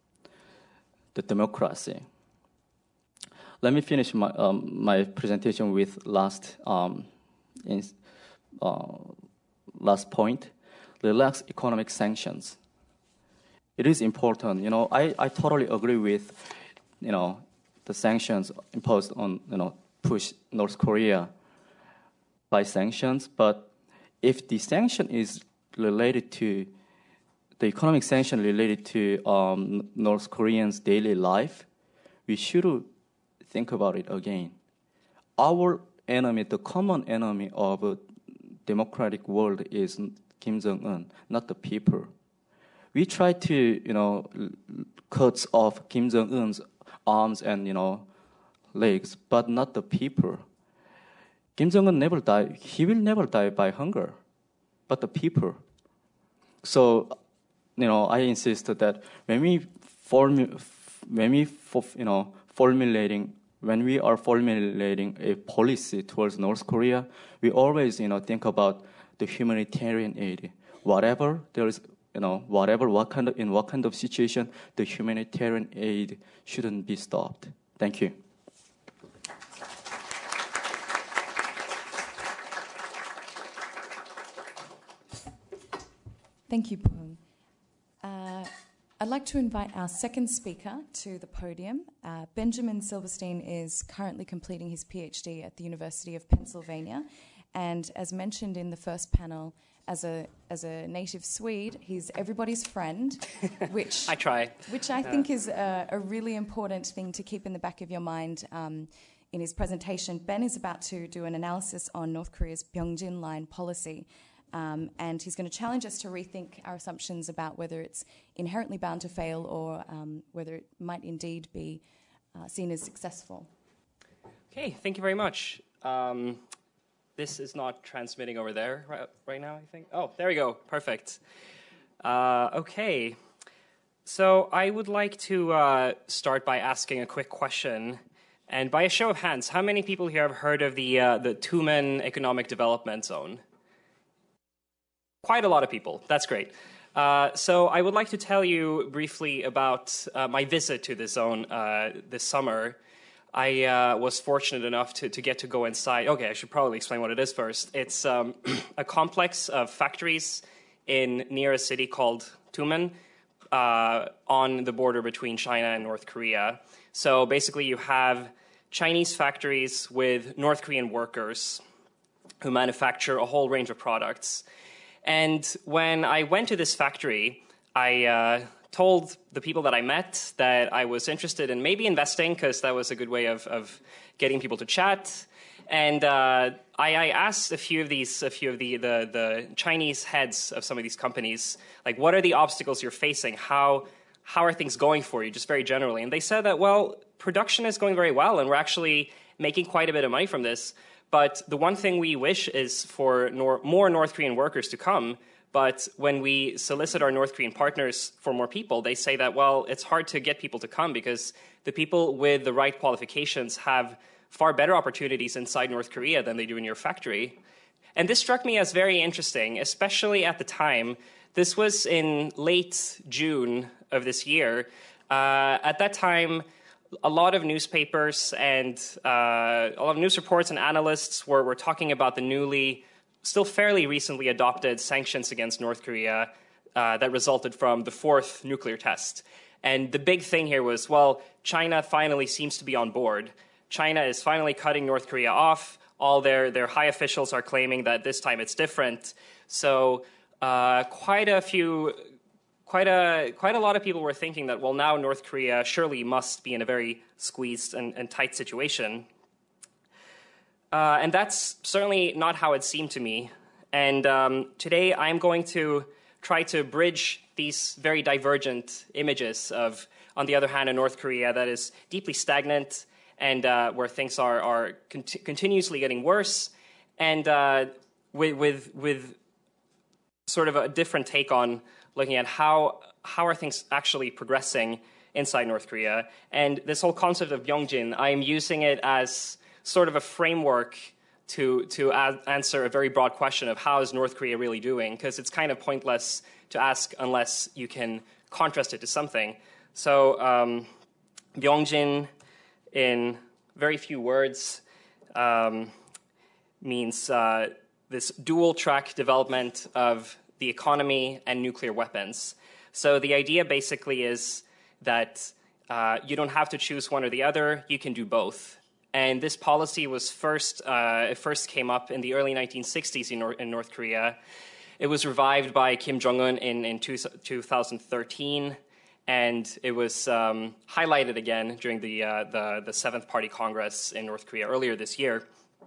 the democracy. Let me finish my, um, my presentation with last um, In, uh, last point, relax economic sanctions. It is important. You know, I, I totally agree with, you know, the sanctions imposed on, you know, push North Korea by sanctions. But if the sanction is related to, the economic sanction related to um, North Koreans' daily life, we should think about it again. Our enemy, the common enemy of a democratic world is Kim Jong-un, not the people. We try to, you know, cut off Kim Jong-un's arms and, you know, legs, but not the people. Kim Jong-un never die. He will never die by hunger, but the people. So, you know, I insist that when we form, when we, you know, formulating When we are formulating a policy towards North Korea, we always, you know, think about the humanitarian aid. Whatever there is, you know, whatever, what kind of, in what kind of situation, the humanitarian aid shouldn't be stopped. Thank you. Thank you, Poon. Uh, I'd like to invite our second speaker to the podium. Uh, Benjamin Silverstein is currently completing his PhD at the University of Pennsylvania, and as mentioned in the first panel, as a as a native Swede, he's everybody's friend, which I try. Which I think is a, a really important thing to keep in the back of your mind. Um, in his presentation, Ben is about to do an analysis on North Korea's Byungjin Line policy. Um, and he's going to challenge us to rethink our assumptions about whether it's inherently bound to fail or um, whether it might indeed be uh, seen as successful. Okay, thank you very much. Um, this is not transmitting over there right, right now, I think. Oh, there we go. Perfect. Uh, okay. So I would like to uh, start by asking a quick question. And by a show of hands, how many people here have heard of the, uh, the Tumen Economic Development Zone? Quite a lot of people. That's great. Uh, so I would like to tell you briefly about uh, my visit to the zone uh, this summer. I uh, was fortunate enough to, to get to go inside. Okay, I should probably explain what it is first. It's um, a complex of factories in near a city called Tumen uh, on the border between China and North Korea. So basically you have Chinese factories with North Korean workers who manufacture a whole range of products. And when I went to this factory, I uh, told the people that I met that I was interested in maybe investing, because that was a good way of, of getting people to chat. And uh, I, I asked a few of these, a few of the, the, the Chinese heads of some of these companies, like, what are the obstacles you're facing? How, how are things going for you, just very generally? And they said that, well, production is going very well, and we're actually making quite a bit of money from this. But the one thing we wish is for nor- more North Korean workers to come. But when we solicit our North Korean partners for more people, they say that, well, it's hard to get people to come because the people with the right qualifications have far better opportunities inside North Korea than they do in your factory. And this struck me as very interesting, especially at the time. This was in late June of this year. Uh, at that time, a lot of newspapers and uh, a lot of news reports and analysts were, were talking about the newly still fairly recently adopted sanctions against North Korea uh, that resulted from the fourth nuclear test. And the big thing here was, well, China finally seems to be on board. China is finally cutting North Korea off. All their, their high officials are claiming that this time it's different. So uh, quite a few, quite a, quite a lot of people were thinking that, well, now North Korea surely must be in a very squeezed and, and tight situation. Uh, and that's certainly not how it seemed to me. And um, today I'm going to try to bridge these very divergent images of, on the other hand, a North Korea that is deeply stagnant and uh, where things are, are cont continuously getting worse, and uh, with, with, with sort of a different take on looking at how, how are things actually progressing inside North Korea. And this whole concept of Byongjin, I am using it as sort of a framework to, to answer a very broad question of how is North Korea really doing, because it's kind of pointless to ask unless you can contrast it to something. So um, Byongjin, in very few words, um, means uh, this dual-track development of the economy and nuclear weapons. So the idea basically is that uh, you don't have to choose one or the other, you can do both. And this policy was first, uh, it first came up in the early nineteen sixties in, Nor in North Korea. It was revived by Kim Jong-un in, in two, two thousand thirteen, and it was um, highlighted again during the, uh, the, the seventh Party Congress in North Korea earlier this year.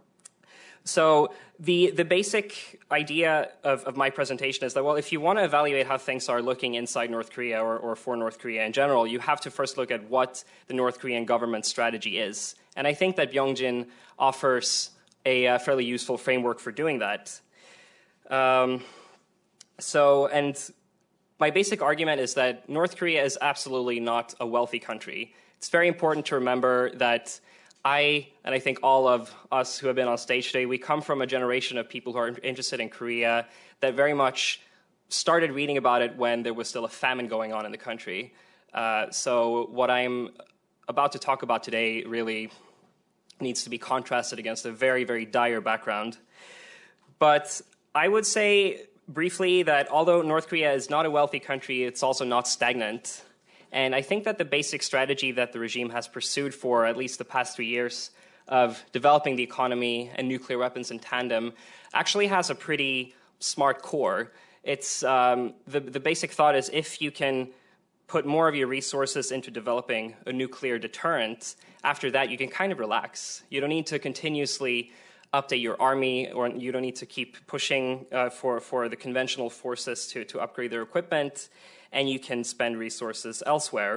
So the, the basic idea of, of my presentation is that, well, if you want to evaluate how things are looking inside North Korea or, or for North Korea in general, you have to first look at what the North Korean government's strategy is. And I think that Byongjin offers a uh, fairly useful framework for doing that. Um, so, and my basic argument is that North Korea is absolutely not a wealthy country. It's very important to remember that I, and I think all of us who have been on stage today, we come from a generation of people who are interested in Korea that very much started reading about it when there was still a famine going on in the country. Uh, so what I'm about to talk about today really needs to be contrasted against a very, very dire background. But I would say briefly that although North Korea is not a wealthy country, it's also not stagnant. And I think that the basic strategy that the regime has pursued for at least the past three years of developing the economy and nuclear weapons in tandem actually has a pretty smart core. It's, um, the, the basic thought is if you can put more of your resources into developing a nuclear deterrent, after that you can kind of relax. You don't need to continuously update your army, or you don't need to keep pushing uh, for, for the conventional forces to, to upgrade their equipment, and you can spend resources elsewhere.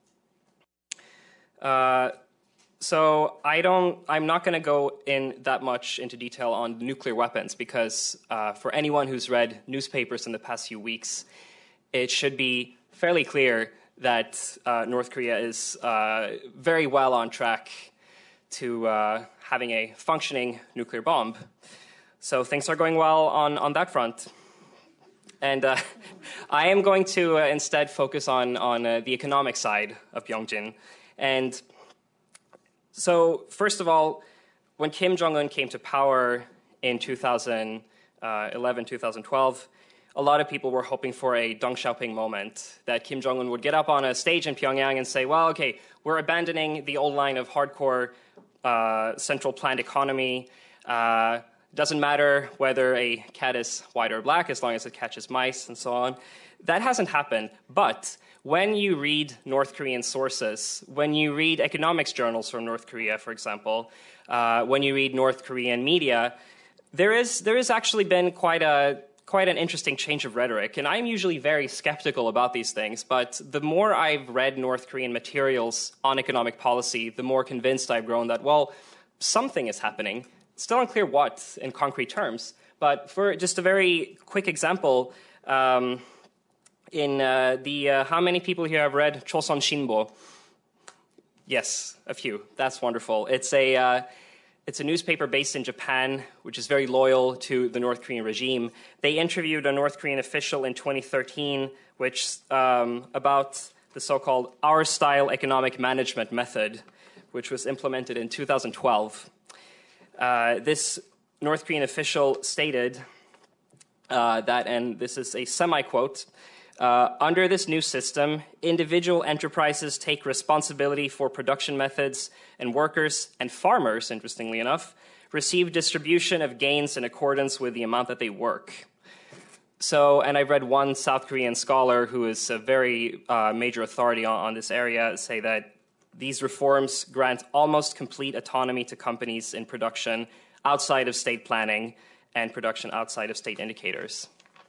Uh, so I don't, I'm not going to go in that much into detail on nuclear weapons because uh, for anyone who's read newspapers in the past few weeks, it should be fairly clear that uh, North Korea is uh, very well on track to uh, having a functioning nuclear bomb. So things are going well on, on that front. And uh, I am going to uh, instead focus on, on uh, the economic side of Byongjin. And so first of all, when Kim Jong-un came to power in two thousand eleven, two thousand twelve, a lot of people were hoping for a Deng Xiaoping moment, that Kim Jong-un would get up on a stage in Pyongyang and say, well, okay, we're abandoning the old line of hardcore uh, central planned economy. Uh, doesn't matter whether a cat is white or black as long as it catches mice and so on. That hasn't happened. But when you read North Korean sources, when you read economics journals from North Korea, for example, uh, when you read North Korean media, there is there has actually been quite a quite an interesting change of rhetoric. And I'm usually very skeptical about these things, but the more I've read North Korean materials on economic policy, the more convinced I've grown that, well, something is happening. It's still unclear what in concrete terms. But for just a very quick example, um, in uh, the, uh, how many people here have read Choson Shinbo? Yes, a few. That's wonderful. It's a, uh, it's a newspaper based in Japan, which is very loyal to the North Korean regime. They interviewed a North Korean official in twenty thirteen, which um, about the so-called our-style economic management method, which was implemented in two thousand twelve. Uh, this North Korean official stated uh, that, and this is a semi-quote, uh, under this new system, individual enterprises take responsibility for production methods, and workers and farmers, interestingly enough, receive distribution of gains in accordance with the amount that they work. So, and I've read one South Korean scholar who is a very uh, major authority on, on this area say that these reforms grant almost complete autonomy to companies in production outside of state planning and production outside of state indicators.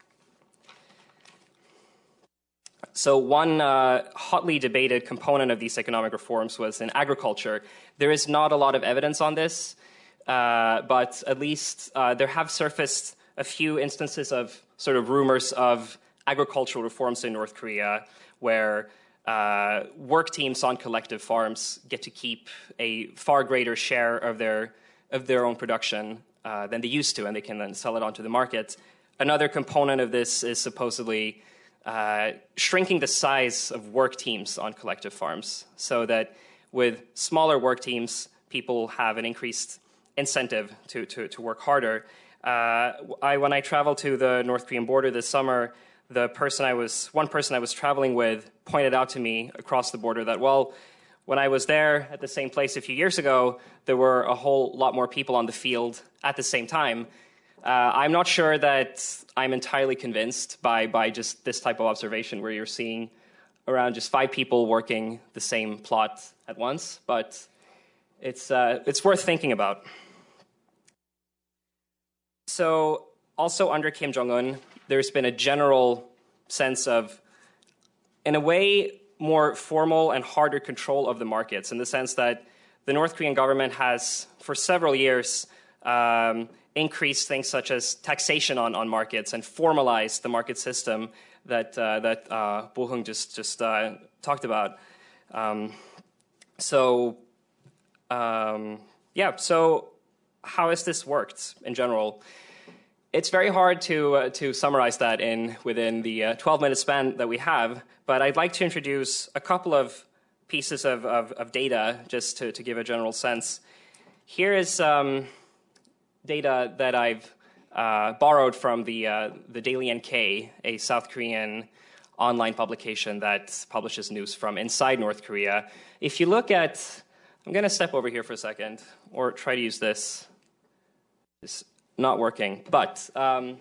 So one uh, hotly debated component of these economic reforms was in agriculture. There is not a lot of evidence on this, uh, but at least uh, there have surfaced a few instances of sort of rumors of agricultural reforms in North Korea where uh, work teams on collective farms get to keep a far greater share of their, of their own production uh, than they used to, and they can then sell it onto the market. Another component of this is supposedly uh, shrinking the size of work teams on collective farms so that with smaller work teams, people have an increased incentive to, to, to work harder. Uh, I, when I traveled to the North Korean border this summer, the person I was, one person I was traveling with pointed out to me across the border that, well, when I was there at the same place a few years ago, there were a whole lot more people on the field at the same time. Uh, I'm not sure that I'm entirely convinced by, by just this type of observation where you're seeing around just five people working the same plot at once, but it's, uh, it's worth thinking about. So also under Kim Jong-un, there's been a general sense of, in a way, more formal and harder control of the markets, in the sense that the North Korean government has, for several years, um, increased things such as taxation on, on markets and formalized the market system that, uh, that uh, Bo-Hung just, just uh, talked about. Um, so, um, yeah, so how has this worked in general? It's very hard to, uh, to summarize that in within the uh, twelve minute span that we have, but I'd like to introduce a couple of pieces of, of, of data just to, to give a general sense. Here is um, data that I've uh, borrowed from the, uh, the Daily N K, a South Korean online publication that publishes news from inside North Korea. If you look at, I'm going to step over here for a second, or try to use this. It's not working. But um,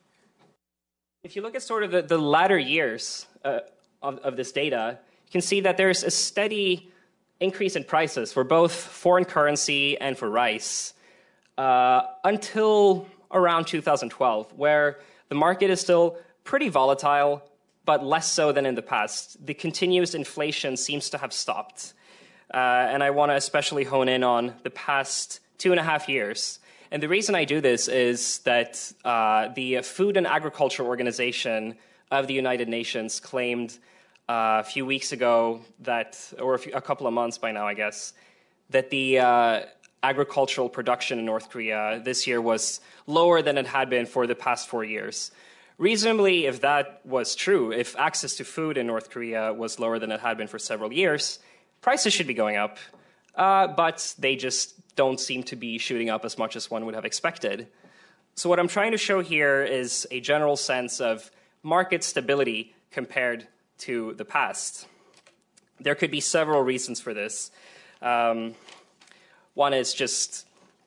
if you look at sort of the, the latter years uh, of, of this data, you can see that there's a steady increase in prices for both foreign currency and for rice uh, until around two thousand twelve, where the market is still pretty volatile, but less so than in the past. The continuous inflation seems to have stopped. Uh, and I want to especially hone in on the past two and a half years. And the reason I do this is that uh, the Food and Agriculture Organization of the United Nations claimed uh, a few weeks ago that, or a, few, a couple of months by now, I guess, that the uh, agricultural production in North Korea this year was lower than it had been for the past four years. Reasonably, if that was true, if access to food in North Korea was lower than it had been for several years, prices should be going up, uh, but they just don't seem to be shooting up as much as one would have expected. So what I'm trying to show here is a general sense of market stability compared to the past. There could be several reasons for this. Um, one is just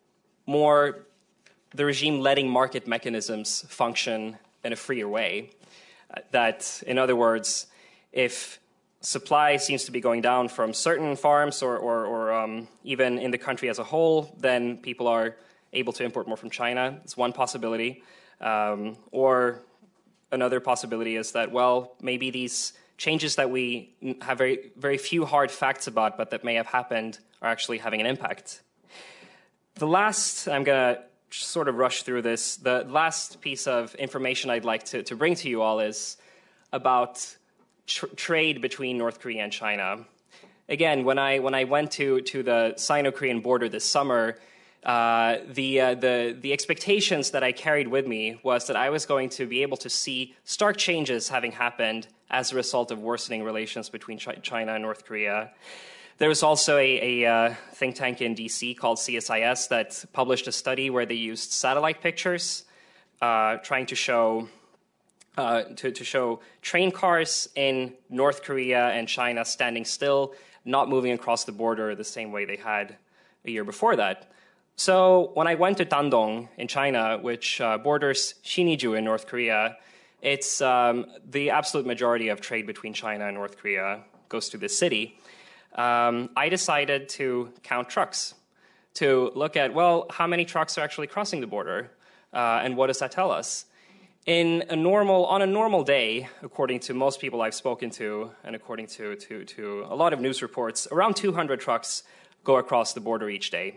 more the regime letting market mechanisms function in a freer way. Uh, that, in other words, if supply seems to be going down from certain farms or, or, or um, even in the country as a whole, then people are able to import more from China. It's one possibility. Um, or another possibility is that, well, maybe these changes that we have very, very few hard facts about, but that may have happened, are actually having an impact. The last, I'm going to sort of rush through this, the last piece of information I'd like to, to bring to you all is about tr trade between North Korea and China. Again, when I, when I went to, to the Sino-Korean border this summer, uh, the, uh, the, the expectations that I carried with me was that I was going to be able to see stark changes having happened as a result of worsening relations between Ch China and North Korea. There was also a, a uh, think tank in D C called C S I S that published a study where they used satellite pictures uh, trying to show uh, to, to show train cars in North Korea and China standing still, not moving across the border the same way they had a year before that. So when I went to Dandong in China, which uh, borders Siniju in North Korea, it's um, the absolute majority of trade between China and North Korea goes to this city. Um, I decided to count trucks, to look at, well, how many trucks are actually crossing the border, uh, and what does that tell us? In a normal, on a normal day, according to most people I've spoken to, and according to, to, to a lot of news reports, around two hundred trucks go across the border each day.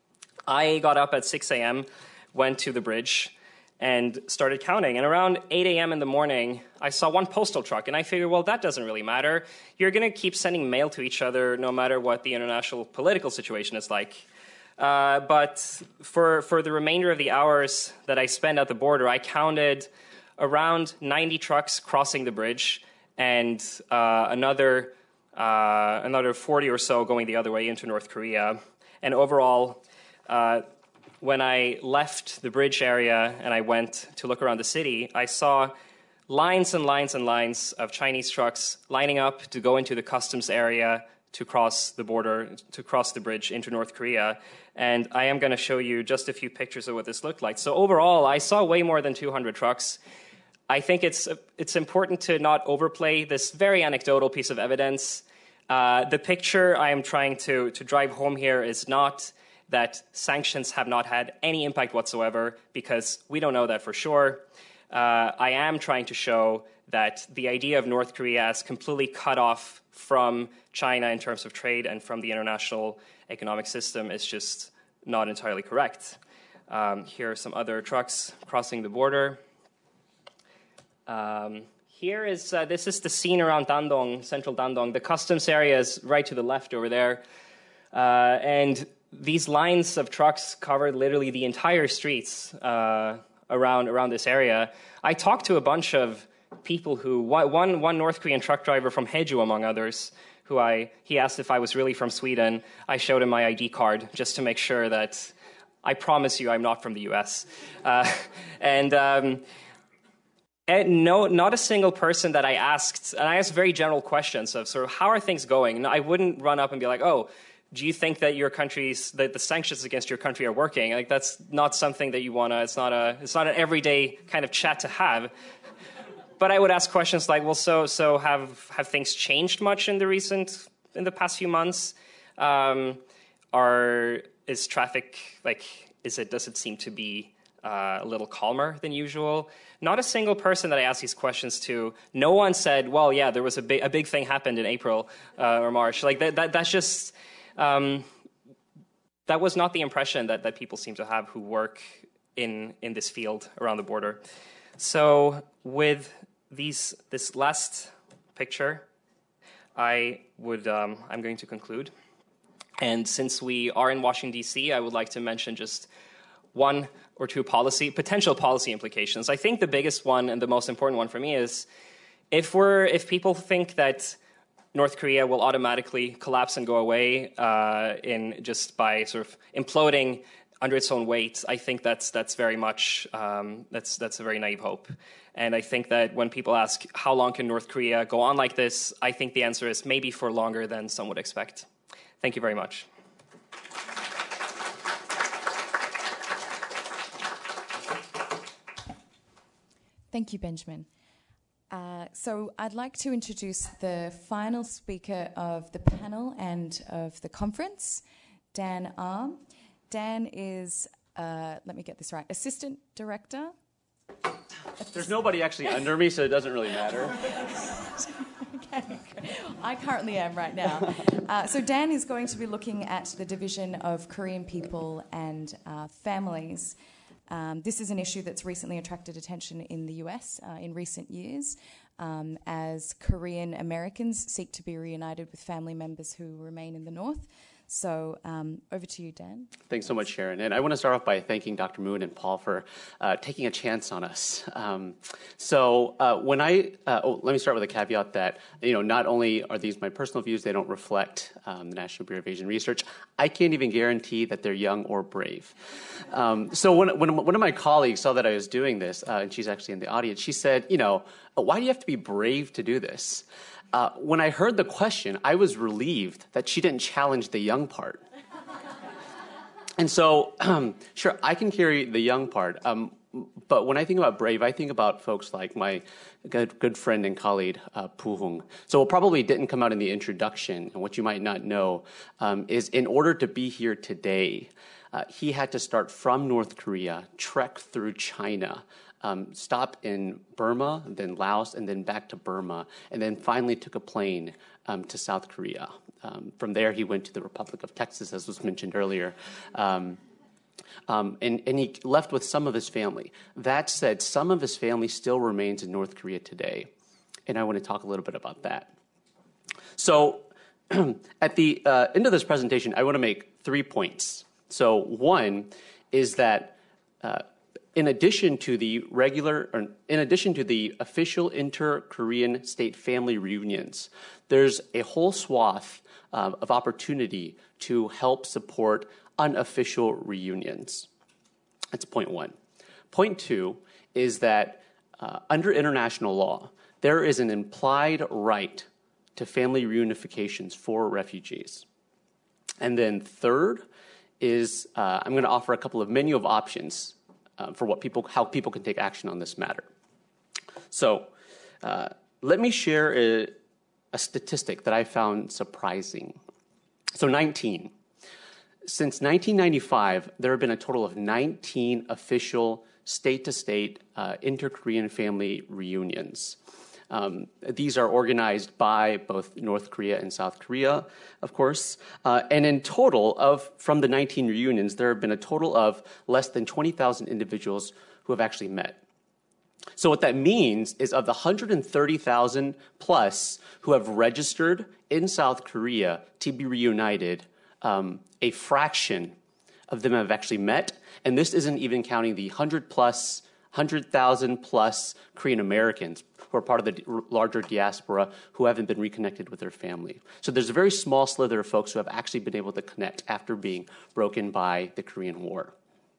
I got up at six a.m., went to the bridge, and started counting. And around eight a.m. in the morning, I saw one postal truck, and I figured, well, that doesn't really matter. You're going to keep sending mail to each other no matter what the international political situation is like. Uh, but for, for the remainder of the hours that I spent at the border, I counted around ninety trucks crossing the bridge and uh, another, uh, another forty or so going the other way into North Korea. And overall, uh, when I left the bridge area and I went to look around the city, I saw lines and lines and lines of Chinese trucks lining up to go into the customs area to cross the border, to cross the bridge into North Korea. And I am going to show you just a few pictures of what this looked like. So overall, I saw way more than two hundred trucks. I think it's, it's important to not overplay this very anecdotal piece of evidence. Uh, the picture I am trying to, to drive home here is not that sanctions have not had any impact whatsoever, because we don't know that for sure. Uh, I am trying to show that the idea of North Korea as completely cut off from China in terms of trade and from the international economic system is just not entirely correct. Um, here are some other trucks crossing the border. Um, here is, uh, this is the scene around Dandong, central Dandong. The customs area is right to the left over there. Uh, and these lines of trucks covered literally the entire streets uh, around around this area. I talked to a bunch of people who, one one North Korean truck driver from Haeju, among others, who I he asked if I was really from Sweden. I showed him my I D card just to make sure that I promise you I'm not from the U S. Uh, and um, and no, not a single person that I asked, and I asked very general questions of sort of how are things going. And I wouldn't run up and be like, oh, do you think that your country's, that the sanctions against your country are working? Like, that's not something that you want to, it's not a, it's not an everyday kind of chat to have. But I would ask questions like, well, so, so have, have things changed much in the recent, in the past few months? Um, are, is traffic, like, is it, does it seem to be uh, a little calmer than usual? Not a single person that I asked these questions to, no one said, well, yeah, there was a big, a big thing happened in April uh, or March. Like, that, that that's just, Um, that was not the impression that, that people seem to have who work in, in this field around the border. So with these, this last picture, I would, um, I'm going to conclude. And since we are in Washington, D C, I would like to mention just one or two policy, potential policy implications. I think the biggest one and the most important one for me is if we're, if people think that North Korea will automatically collapse and go away uh, in just by sort of imploding under its own weight, I think that's that's very much um, that's that's a very naive hope. And I think that when people ask how long can North Korea go on like this, I think the answer is maybe for longer than some would expect. Thank you very much. Thank you, Benjamin. Uh, so I'd like to introduce the final speaker of the panel and of the conference, Dan Arm. Dan is, uh, let me get this right, Assistant Director. There's nobody actually under me, so it doesn't really matter. Okay. I currently am right now. Uh, so Dan is going to be looking at the division of Korean people and uh, families. Um, this is an issue that's recently attracted attention in the U S uh, in recent years um, as Korean Americans seek to be reunited with family members who remain in the North. So um, over to you, Dan. Thanks so much, Sharon. And I want to start off by thanking Doctor Moon and Paul for uh, taking a chance on us. Um, so uh, when I, uh, oh, let me start with a caveat that, you know, not only are these my personal views, they don't reflect um, the National Bureau of Asian Research. I can't even guarantee that they're young or brave. Um, so when, when one of my colleagues saw that I was doing this, uh, and she's actually in the audience, she said, you know, why do you have to be brave to do this? Uh, when I heard the question, I was relieved that she didn't challenge the young part. And so, um, sure, I can carry the young part, um, but when I think about brave, I think about folks like my good, good friend and colleague, uh, Pu Hung. So what probably didn't come out in the introduction, and what you might not know, um, is in order to be here today, uh, he had to start from North Korea, trek through China, Um, stop in Burma, then Laos, and then back to Burma, and then finally took a plane um, to South Korea. Um, from there, he went to the Republic of Texas, as was mentioned earlier, um, um, and, and he left with some of his family. That said, some of his family still remains in North Korea today, and I want to talk a little bit about that. So at the uh, end of this presentation, I want to make three points. So one is that uh, in addition to the regular, or in addition to the official inter-Korean state family reunions, there's a whole swath uh, of opportunity to help support unofficial reunions. That's point one. Point two is that uh, under international law, there is an implied right to family reunifications for refugees. And then third is uh, I'm going to offer a couple of menu of options Uh, for what people, how people can take action on this matter. So uh, let me share a, a statistic that I found surprising. So nineteen. Since nineteen ninety-five, there have been a total of nineteen official state-to-state uh, inter-Korean family reunions. Um, these are organized by both North Korea and South Korea, of course. Uh, and in total, of from the nineteen reunions, there have been a total of less than twenty thousand individuals who have actually met. So what that means is of the one hundred thirty thousand plus who have registered in South Korea to be reunited, um, a fraction of them have actually met. And this isn't even counting the one hundred plus, one hundred thousand plus Korean Americans who are part of the larger diaspora who haven't been reconnected with their family. So there's a very small slither of folks who have actually been able to connect after being broken by the Korean War.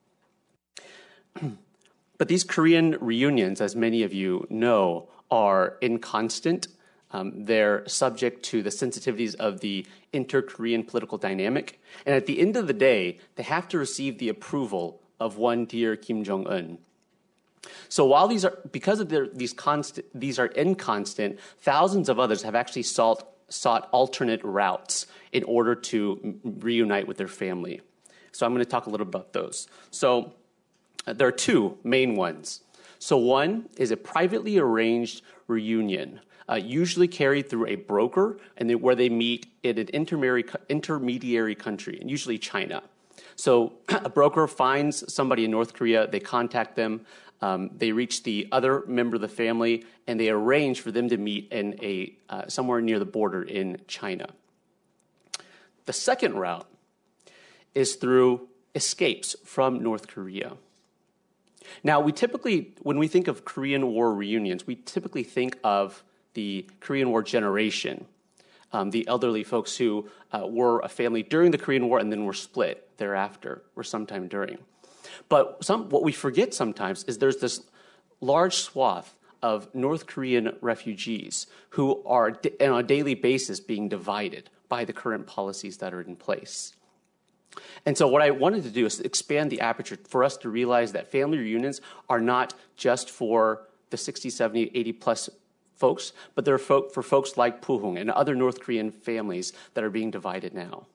But these Korean reunions, as many of you know, are inconstant. Um, they're subject to the sensitivities of the inter-Korean political dynamic. And at the end of the day, they have to receive the approval of one dear Kim Jong-un. So while these are, because of their, these constant, these are inconstant, thousands of others have actually sought, sought alternate routes in order to reunite with their family. So I'm going to talk a little about those. So uh, there are two main ones. So one is a privately arranged reunion, uh, usually carried through a broker, and they, where they meet in an intermediary, intermediary country, and usually China. So a broker finds somebody in North Korea, they contact them, Um, they reach the other member of the family, and they arrange for them to meet in a uh, somewhere near the border in China. The second route is through escapes from North Korea. Now, we typically, when we think of Korean War reunions, we typically think of the Korean War generation, um, the elderly folks who uh, were a family during the Korean War and then were split thereafter, or sometime during. But some, what we forget sometimes is there's this large swath of North Korean refugees who are on a daily basis being divided by the current policies that are in place. And so what I wanted to do is expand the aperture for us to realize that family reunions are not just for the sixty, seventy, eighty plus folks, but they're folk, for folks like Pu Hung and other North Korean families that are being divided now.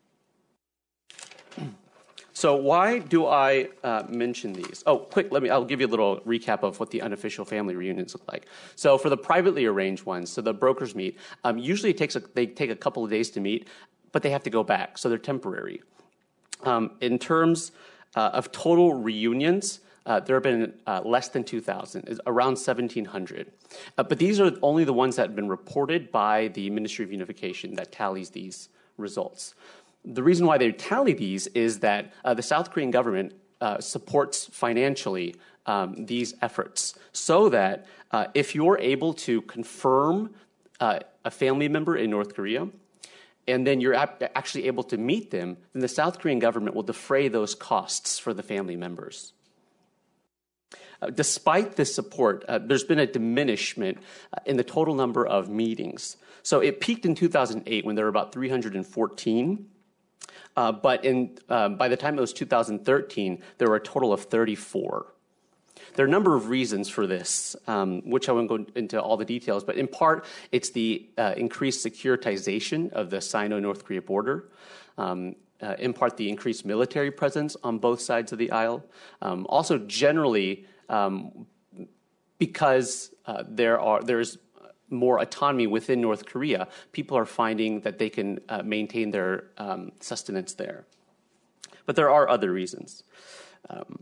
So why do I uh, mention these? Oh, quick, let me, I'll give you a little recap of what the unofficial family reunions look like. So for the privately arranged ones, so the brokers meet, um, usually it takes a, they take a couple of days to meet, but they have to go back, so they're temporary. Um, in terms uh, of total reunions, uh, there have been uh, less than two thousand, around seventeen hundred. Uh, but these are only the ones that have been reported by the Ministry of Unification that tallies these results. the reason why they tally these is that uh, the South Korean government uh, supports financially um, these efforts so that uh, if you're able to confirm uh, a family member in North Korea, and then you're actually able to meet them, then the South Korean government will defray those costs for the family members. Uh, despite this support, uh, there's been a diminishment uh, in the total number of meetings. So it peaked in two thousand eight when there were about three hundred fourteen. Uh, but in, uh, by the time it was two thousand thirteen, there were a total of thirty-four. There are a number of reasons for this, um, which I won't go into all the details, but in part, it's the uh, increased securitization of the Sino-North Korea border. Um, uh, in part, the increased military presence on both sides of the aisle. Um, also, generally, um, because uh, there are there's more autonomy within North Korea, people are finding that they can uh, maintain their um, sustenance there. But there are other reasons. Um,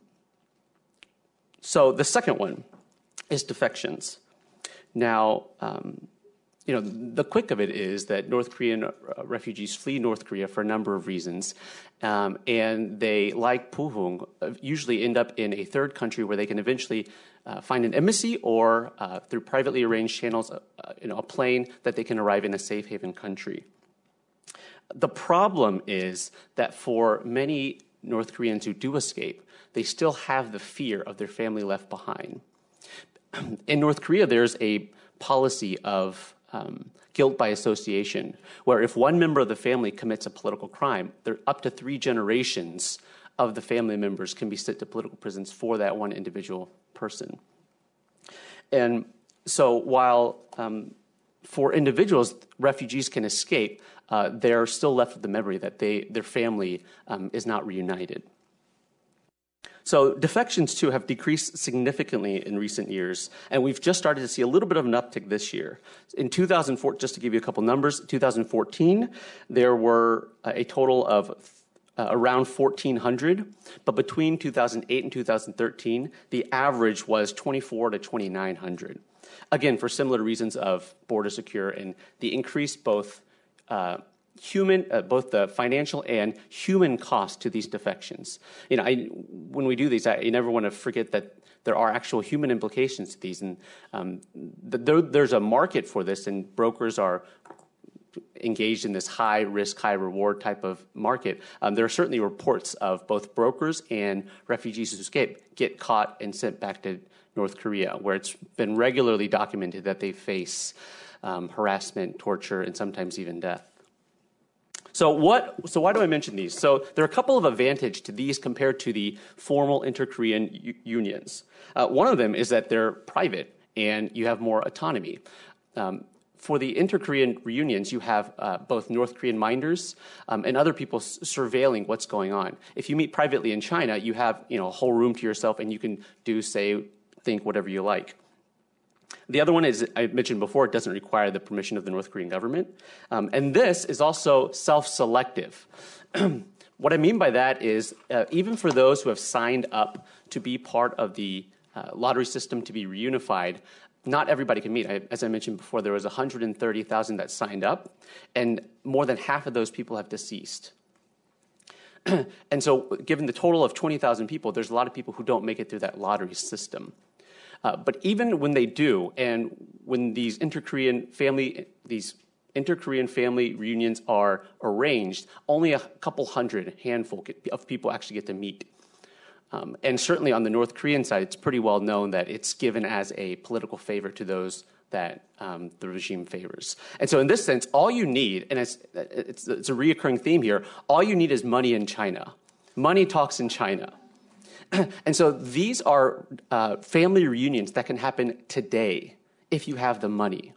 So the second one is defections. Now, um, you know, the quick of it is that North Korean uh, refugees flee North Korea for a number of reasons, um, and they, like Puhung, usually end up in a third country where they can eventually uh, find an embassy or uh, through privately arranged channels, uh, you know, a plane that they can arrive in a safe haven country. The problem is that for many North Koreans who do escape, they still have the fear of their family left behind. In North Korea, there's a policy of um, guilt by association, where if one member of the family commits a political crime, there up to three generations of the family members can be sent to political prisons for that one individual person. And so while um, for individuals, refugees can escape, uh, they're still left with the memory that they, their family um, is not reunited. So defections, too, have decreased significantly in recent years, and we've just started to see a little bit of an uptick this year. In two thousand four, just to give you a couple numbers, two thousand fourteen, there were a total of uh, around fourteen hundred, but between two thousand eight and two thousand thirteen, the average was twenty-four to twenty-nine hundred. Again, for similar reasons of border secure and the increased both uh, human, uh, both the financial and human cost to these defections. You know, I, when we do these, I, I never want to forget that there are actual human implications to these, and um, th there, there's a market for this, and brokers are engaged in this high risk, high reward type of market. Um, there are certainly reports of both brokers and refugees who escape get caught and sent back to North Korea, where it's been regularly documented that they face um, harassment, torture, and sometimes even death. So what? So why do I mention these? So there are a couple of advantages to these compared to the formal inter-Korean unions. Uh, one of them is that they're private and you have more autonomy. Um, for the inter-Korean reunions, you have uh, both North Korean minders um, and other people surveilling what's going on. If you meet privately in China, you have you know a whole room to yourself and you can do, say, think whatever you like. The other one is, I mentioned before, it doesn't require the permission of the North Korean government. Um, and this is also self-selective. What I mean by that is, uh, even for those who have signed up to be part of the uh, lottery system to be reunified, not everybody can meet. I, as I mentioned before, there was one hundred thirty thousand that signed up, and more than half of those people have deceased. And so given the total of twenty thousand people, there's a lot of people who don't make it through that lottery system. Uh, but even when they do, and when these inter-Korean family, these inter-Korean family reunions are arranged, only a couple hundred, handful of people actually get to meet. Um, and certainly on the North Korean side, it's pretty well known that it's given as a political favor to those that um, the regime favors. And so in this sense, all you need, and it's, it's, it's a reoccurring theme here, all you need is money in China. Money talks in China. And so these are uh, family reunions that can happen today if you have the money.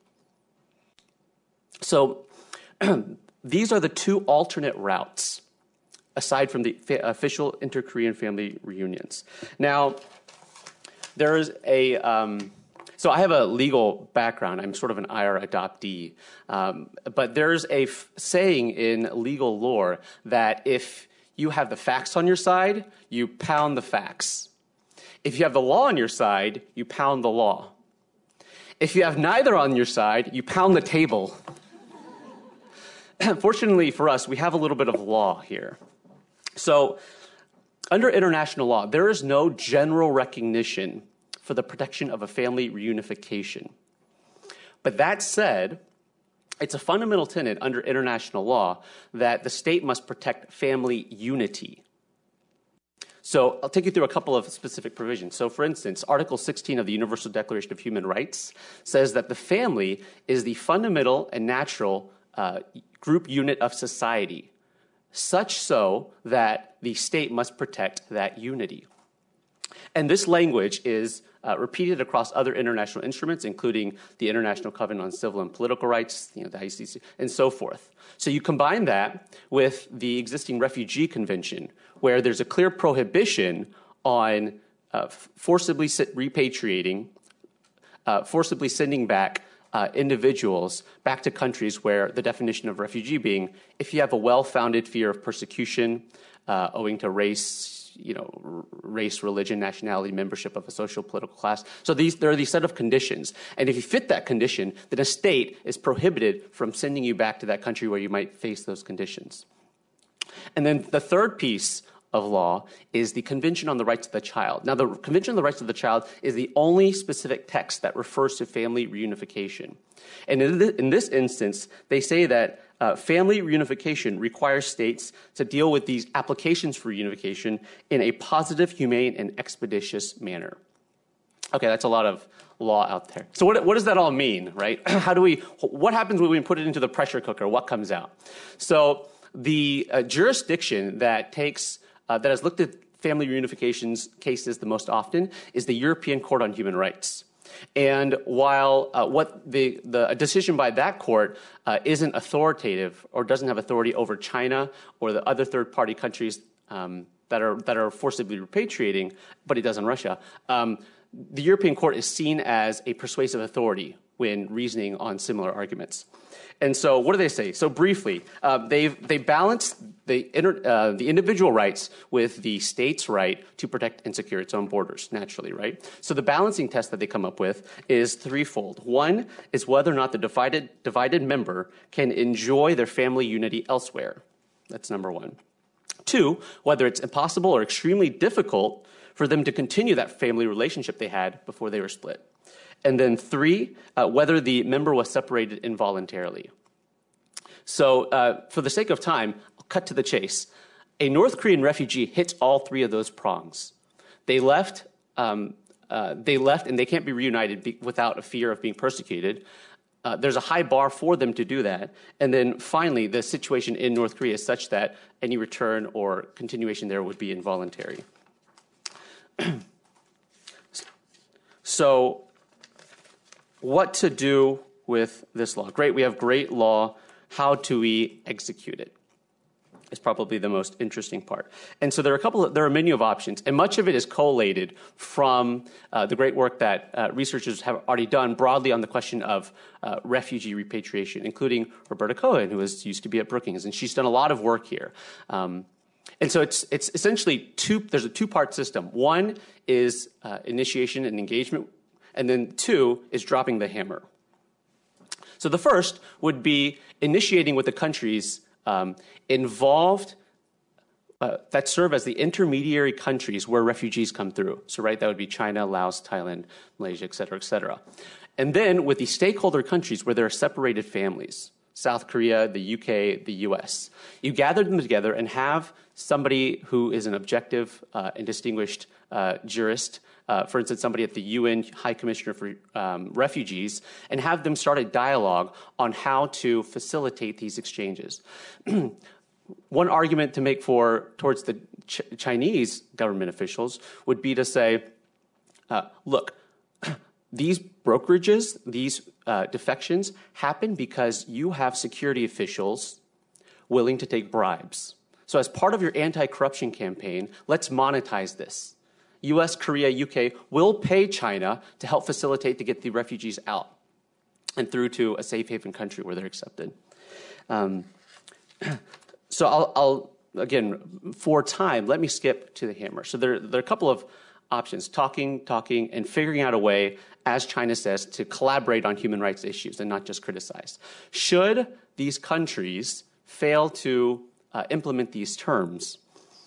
So these are the two alternate routes, aside from the official inter-Korean family reunions. Now, there is a, um, so I have a legal background. I'm sort of an I R adoptee. Um, but there's a f saying in legal lore that if you have the facts on your side, you pound the facts. If you have the law on your side, you pound the law. If you have neither on your side, you pound the table. fortunately for us, we have a little bit of law here. So under international law, there is no general recognition for the protection of a family reunification. But that said, it's a fundamental tenet under international law that the state must protect family unity. So I'll take you through a couple of specific provisions. So for instance, Article sixteen of the Universal Declaration of Human Rights says that the family is the fundamental and natural uh, group unit of society, such so that the state must protect that unity. And this language is uh, repeated across other international instruments, including the International Covenant on Civil and Political Rights, you know, the I C C, and so forth. So you combine that with the existing Refugee Convention, where there's a clear prohibition on uh, forcibly repatriating, uh, forcibly sending back uh, individuals back to countries where the definition of refugee being if you have a well-founded fear of persecution uh, owing to race, you know, race, religion, nationality, membership of a social political class. So these, there are these set of conditions. And if you fit that condition, then a state is prohibited from sending you back to that country where you might face those conditions. And then the third piece of law is the Convention on the Rights of the Child. Now, the Convention on the Rights of the Child is the only specific text that refers to family reunification. And in, th in this instance, they say that uh, family reunification requires states to deal with these applications for reunification in a positive, humane, and expeditious manner. Okay, that's a lot of law out there. So what, what does that all mean, right? How do we, what happens when we put it into the pressure cooker? What comes out? So the uh, jurisdiction that takes Uh, that has looked at family reunifications cases the most often is the European Court on Human Rights. And while uh, what the, the a decision by that court uh, isn't authoritative or doesn't have authority over China or the other third-party countries um, that are that are forcibly repatriating, but it does in Russia, um, the European Court is seen as a persuasive authority when reasoning on similar arguments. And so what do they say? So briefly, uh, they've, they balance the, inter, uh, the individual rights with the state's right to protect and secure its own borders, naturally, right? So the balancing test that they come up with is threefold. One is whether or not the divided, divided member can enjoy their family unity elsewhere. That's number one. Two, whether it's impossible or extremely difficult for them to continue that family relationship they had before they were split. And then three, uh, whether the member was separated involuntarily. So uh, for the sake of time, I'll cut to the chase. A North Korean refugee hits all three of those prongs. They left, um, uh, they left and they can't be reunited be without a fear of being persecuted. Uh, there's a high bar for them to do that. And then finally, the situation in North Korea is such that any return or continuation there would be involuntary. So, what to do with this law? Great, we have great law. How do we execute it? Is probably the most interesting part. And so there are a couple of, there are a menu of options, and much of it is collated from uh, the great work that uh, researchers have already done broadly on the question of uh, refugee repatriation, including Roberta Cohen, who was used to be at Brookings, and she's done a lot of work here. Um, and so it's, it's essentially two, there's a two-part system. One is uh, initiation and engagement, and then two is dropping the hammer. So the first would be initiating with the countries um, involved uh, that serve as the intermediary countries where refugees come through. So right, that would be China, Laos, Thailand, Malaysia, et cetera, et cetera. And then with the stakeholder countries where there are separated families, South Korea, the U K, the U S. You gather them together and have somebody who is an objective uh, and distinguished uh, jurist, Uh, for instance, somebody at the U N High Commissioner for um, Refugees, and have them start a dialogue on how to facilitate these exchanges. One argument to make for towards the Ch Chinese government officials would be to say, uh, look, these brokerages, these uh, defections happen because you have security officials willing to take bribes. So as part of your anti-corruption campaign, let's monetize this. U S, Korea, U K will pay China to help facilitate to get the refugees out and through to a safe haven country where they're accepted. Um, so I'll, I'll, again, for time, let me skip to the hammer. So there, there are a couple of options, talking, talking, and figuring out a way, as China says, to collaborate on human rights issues and not just criticize. Should these countries fail to uh, implement these terms,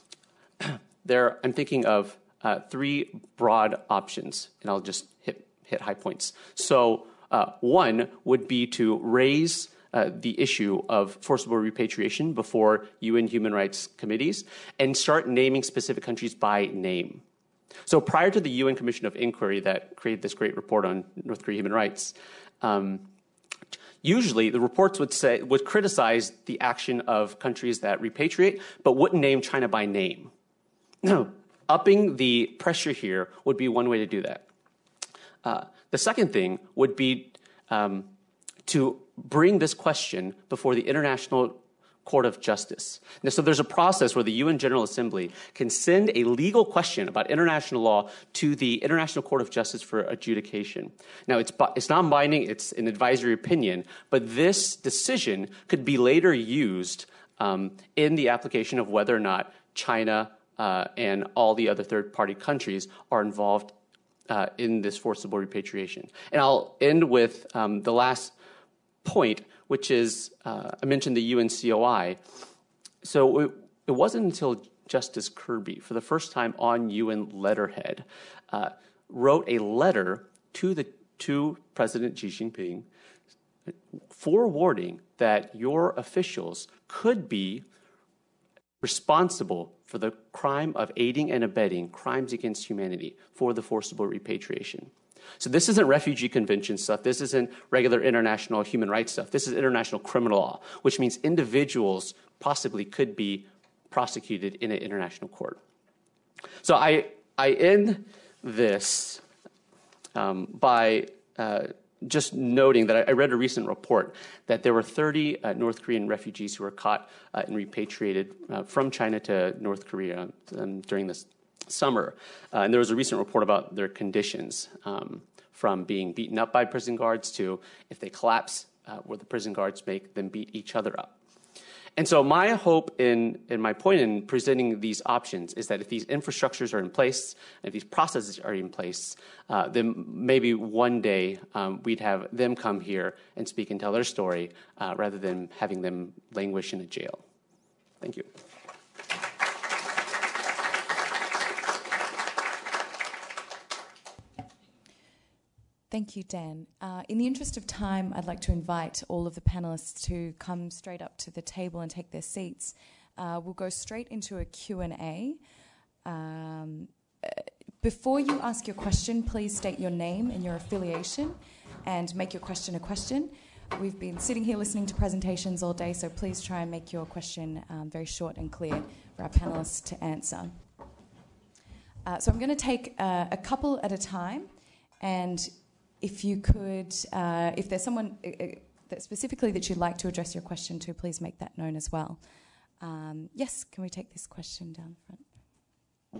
there I'm thinking of uh, three broad options, and I'll just hit, hit high points. So uh, one would be to raise uh, the issue of forcible repatriation before U N human rights committees and start naming specific countries by name. So prior to the U N Commission of Inquiry that created this great report on North Korea human rights, um, usually the reports would say would criticize the action of countries that repatriate, but wouldn't name China by name. No, upping the pressure here would be one way to do that. Uh, the second thing would be um, to bring this question before the International Court of Justice. Now, so there's a process where the U N General Assembly can send a legal question about international law to the International Court of Justice for adjudication. Now, it's, it's non-binding, it's an advisory opinion, but this decision could be later used um, in the application of whether or not China uh, and all the other third-party countries are involved uh, in this forcible repatriation. And I'll end with um, the last point, which is, uh, I mentioned the U N C O I. So it, it wasn't until Justice Kirby, for the first time on U N letterhead, uh, wrote a letter to the to President Xi Jinping forewarning that your officials could be responsible for the crime of aiding and abetting crimes against humanity for the forcible repatriation. So this isn't refugee convention stuff. This isn't regular international human rights stuff. This is international criminal law, which means individuals possibly could be prosecuted in an international court. So I, I end this um, by uh, just noting that I, I read a recent report that there were thirty uh, North Korean refugees who were caught uh, and repatriated uh, from China to North Korea um, during this summer. Uh, and there was a recent report about their conditions, um, from being beaten up by prison guards to, if they collapse, uh, where the prison guards make them beat each other up. And so my hope in, in my point in presenting these options is that if these infrastructures are in place, if these processes are in place, uh, then maybe one day um, we'd have them come here and speak and tell their story uh, rather than having them languish in a jail. Thank you. Thank you, Dan. Uh, in the interest of time, I'd like to invite all of the panelists to come straight up to the table and take their seats. Uh, we'll go straight into a Q and A. Um, uh, before you ask your question, please state your name and your affiliation and make your question a question. We've been sitting here listening to presentations all day, so please try and make your question um, very short and clear for our panelists to answer. Uh, so I'm going to take uh, a couple at a time, and if you could, uh, if there's someone uh, that specifically that you'd like to address your question to, please make that known as well. Um, yes, can we take this question down front?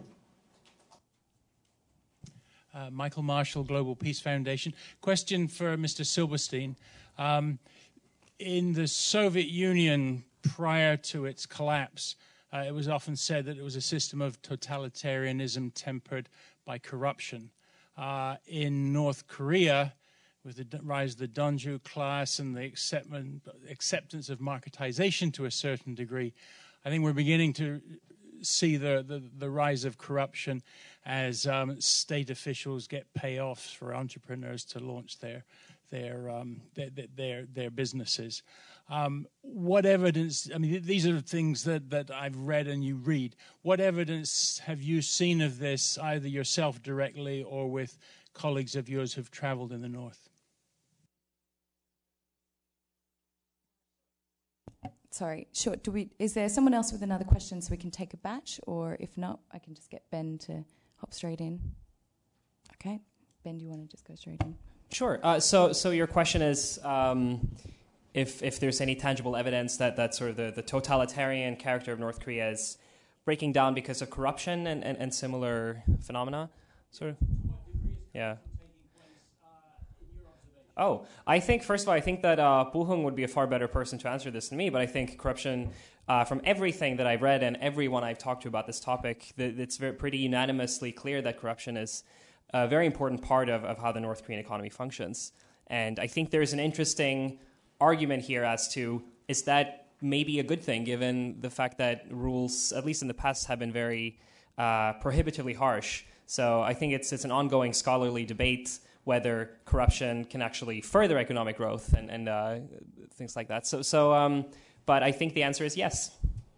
Uh, Michael Marshall, Global Peace Foundation. Question for Mister Silberstein. Um, in the Soviet Union, prior to its collapse, uh, it was often said that it was a system of totalitarianism tempered by corruption. Uh, in North Korea, with the rise of the Donju class and the acceptance of marketization to a certain degree, I think we're beginning to see the, the, the rise of corruption as um, state officials get payoffs for entrepreneurs to launch their their um, their, their, their businesses. Um, what evidence, I mean, these are things that, that I've read and you read. What evidence have you seen of this, either yourself directly or with colleagues of yours who've traveled in the North? Sorry, sure. Do we? Is there someone else with another question so we can take a batch? Or if not, I can just get Ben to hop straight in. Okay. Ben, do you want to just go straight in? Sure. Uh, so, so your question is... Um, If, if there's any tangible evidence that, that sort of the, the totalitarian character of North Korea is breaking down because of corruption and, and, and similar phenomena, sort of? Yeah. Oh, I think, first of all, I think that uh, Buhung would be a far better person to answer this than me, but I think corruption, uh, from everything that I've read and everyone I've talked to about this topic, that it's very, pretty unanimously clear that corruption is a very important part of, of how the North Korean economy functions. And I think there's an interesting argument here as to, is that maybe a good thing, given the fact that rules, at least in the past, have been very uh, prohibitively harsh. So I think it's it's an ongoing scholarly debate whether corruption can actually further economic growth and, and uh, things like that. So, so um, but I think the answer is yes.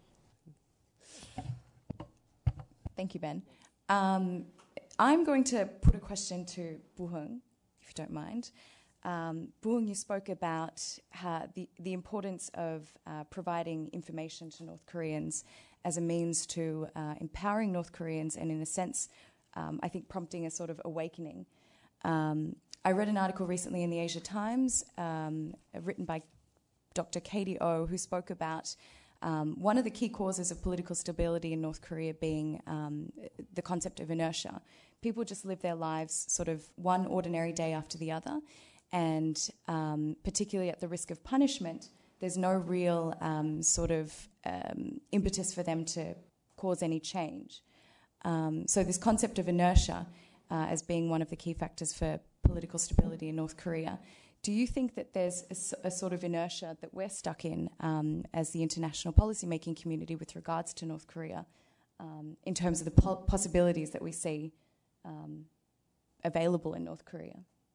Thank you, Ben. Um, I'm going to put a question to Buhung, if you don't mind. Um, Buhung, you spoke about how the, the importance of uh, providing information to North Koreans as a means to uh, empowering North Koreans and, in a sense, um, I think prompting a sort of awakening. Um, I read an article recently in the Asia Times um, written by Doctor Katie Oh, who spoke about um, one of the key causes of political stability in North Korea being um, the concept of inertia. People just live their lives sort of one ordinary day after the other, and um, particularly at the risk of punishment, there's no real um, sort of um, impetus for them to cause any change. Um, so this concept of inertia uh, as being one of the key factors for political stability in North Korea, do you think that there's a, a sort of inertia that we're stuck in um, as the international policymaking community with regards to North Korea um, in terms of the po- possibilities that we see um, available in North Korea?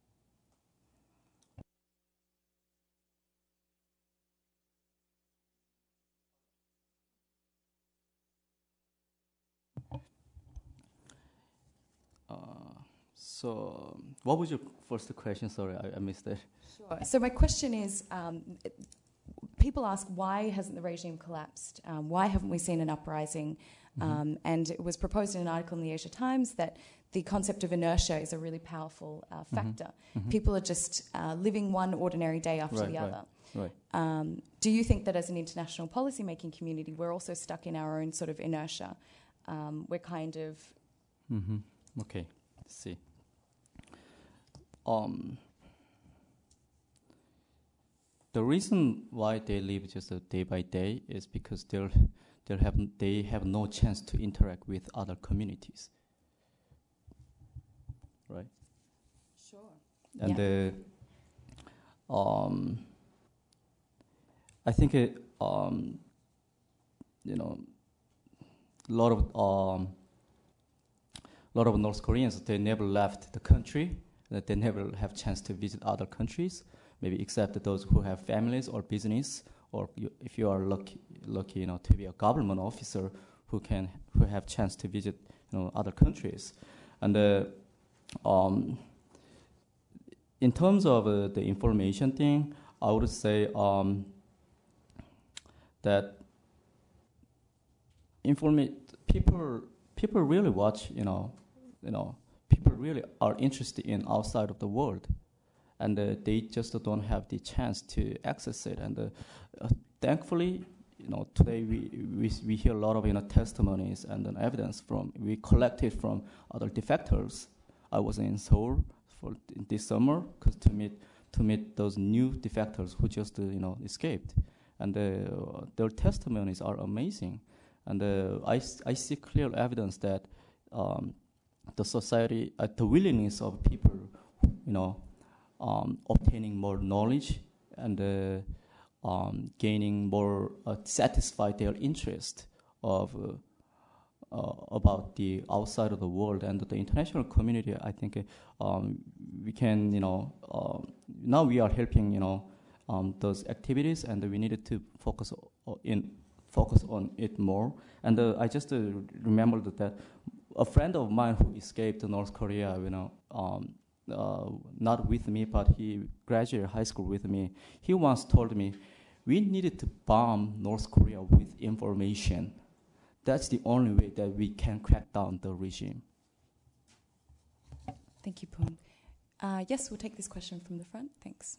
So, what was your first question? Sorry, I, I missed that. Sure. So my question is, um, people ask, why hasn't the regime collapsed? Um, why haven't we seen an uprising? Um, mm-hmm. And it was proposed in an article in the Asia Times that the concept of inertia is a really powerful uh, factor. Mm-hmm. Mm-hmm. People are just uh, living one ordinary day after right, the right, other. Right. Um, do you think that as an international policymaking community, we're also stuck in our own sort of inertia? Um, we're kind of... Mm-hmm. Okay, let's see. Um, the reason why they live just a day by day is because they're, they have they have no chance to interact with other communities, right? Sure. And yeah. uh, um, I think it, um, you know, a lot of um, a lot of North Koreans, they never left the country. That they never have chance to visit other countries, maybe except those who have families or business, or you, if you are lucky, lucky, you know, to be a government officer who can who have chance to visit, you know, other countries. And uh, um, in terms of uh, the information thing, I would say um, that informa- people people really watch, you know, you know. People really are interested in outside of the world, and uh, they just don't have the chance to access it. And uh, uh, thankfully, you know, today we, we we hear a lot of you know testimonies and uh, evidence from we collected from other defectors. I was in Seoul for this summer cause to meet to meet those new defectors who just uh, you know escaped, and uh, their testimonies are amazing, and uh, I I see clear evidence that. Um, the society, uh, the willingness of people, you know, um, obtaining more knowledge and uh, um, gaining more, uh, satisfy their interest of uh, uh, about the outside of the world and the international community. I think uh, um, we can, you know, um, now we are helping, you know, um, those activities, and we needed to focus o- in focus on it more. And uh, I just uh, remembered that. A friend of mine who escaped to North Korea, you know, um, uh, not with me, but he graduated high school with me. He once told me, we needed to bomb North Korea with information. That's the only way that we can crack down the regime. Thank you, Poon. Uh, yes, we'll take this question from the front. Thanks.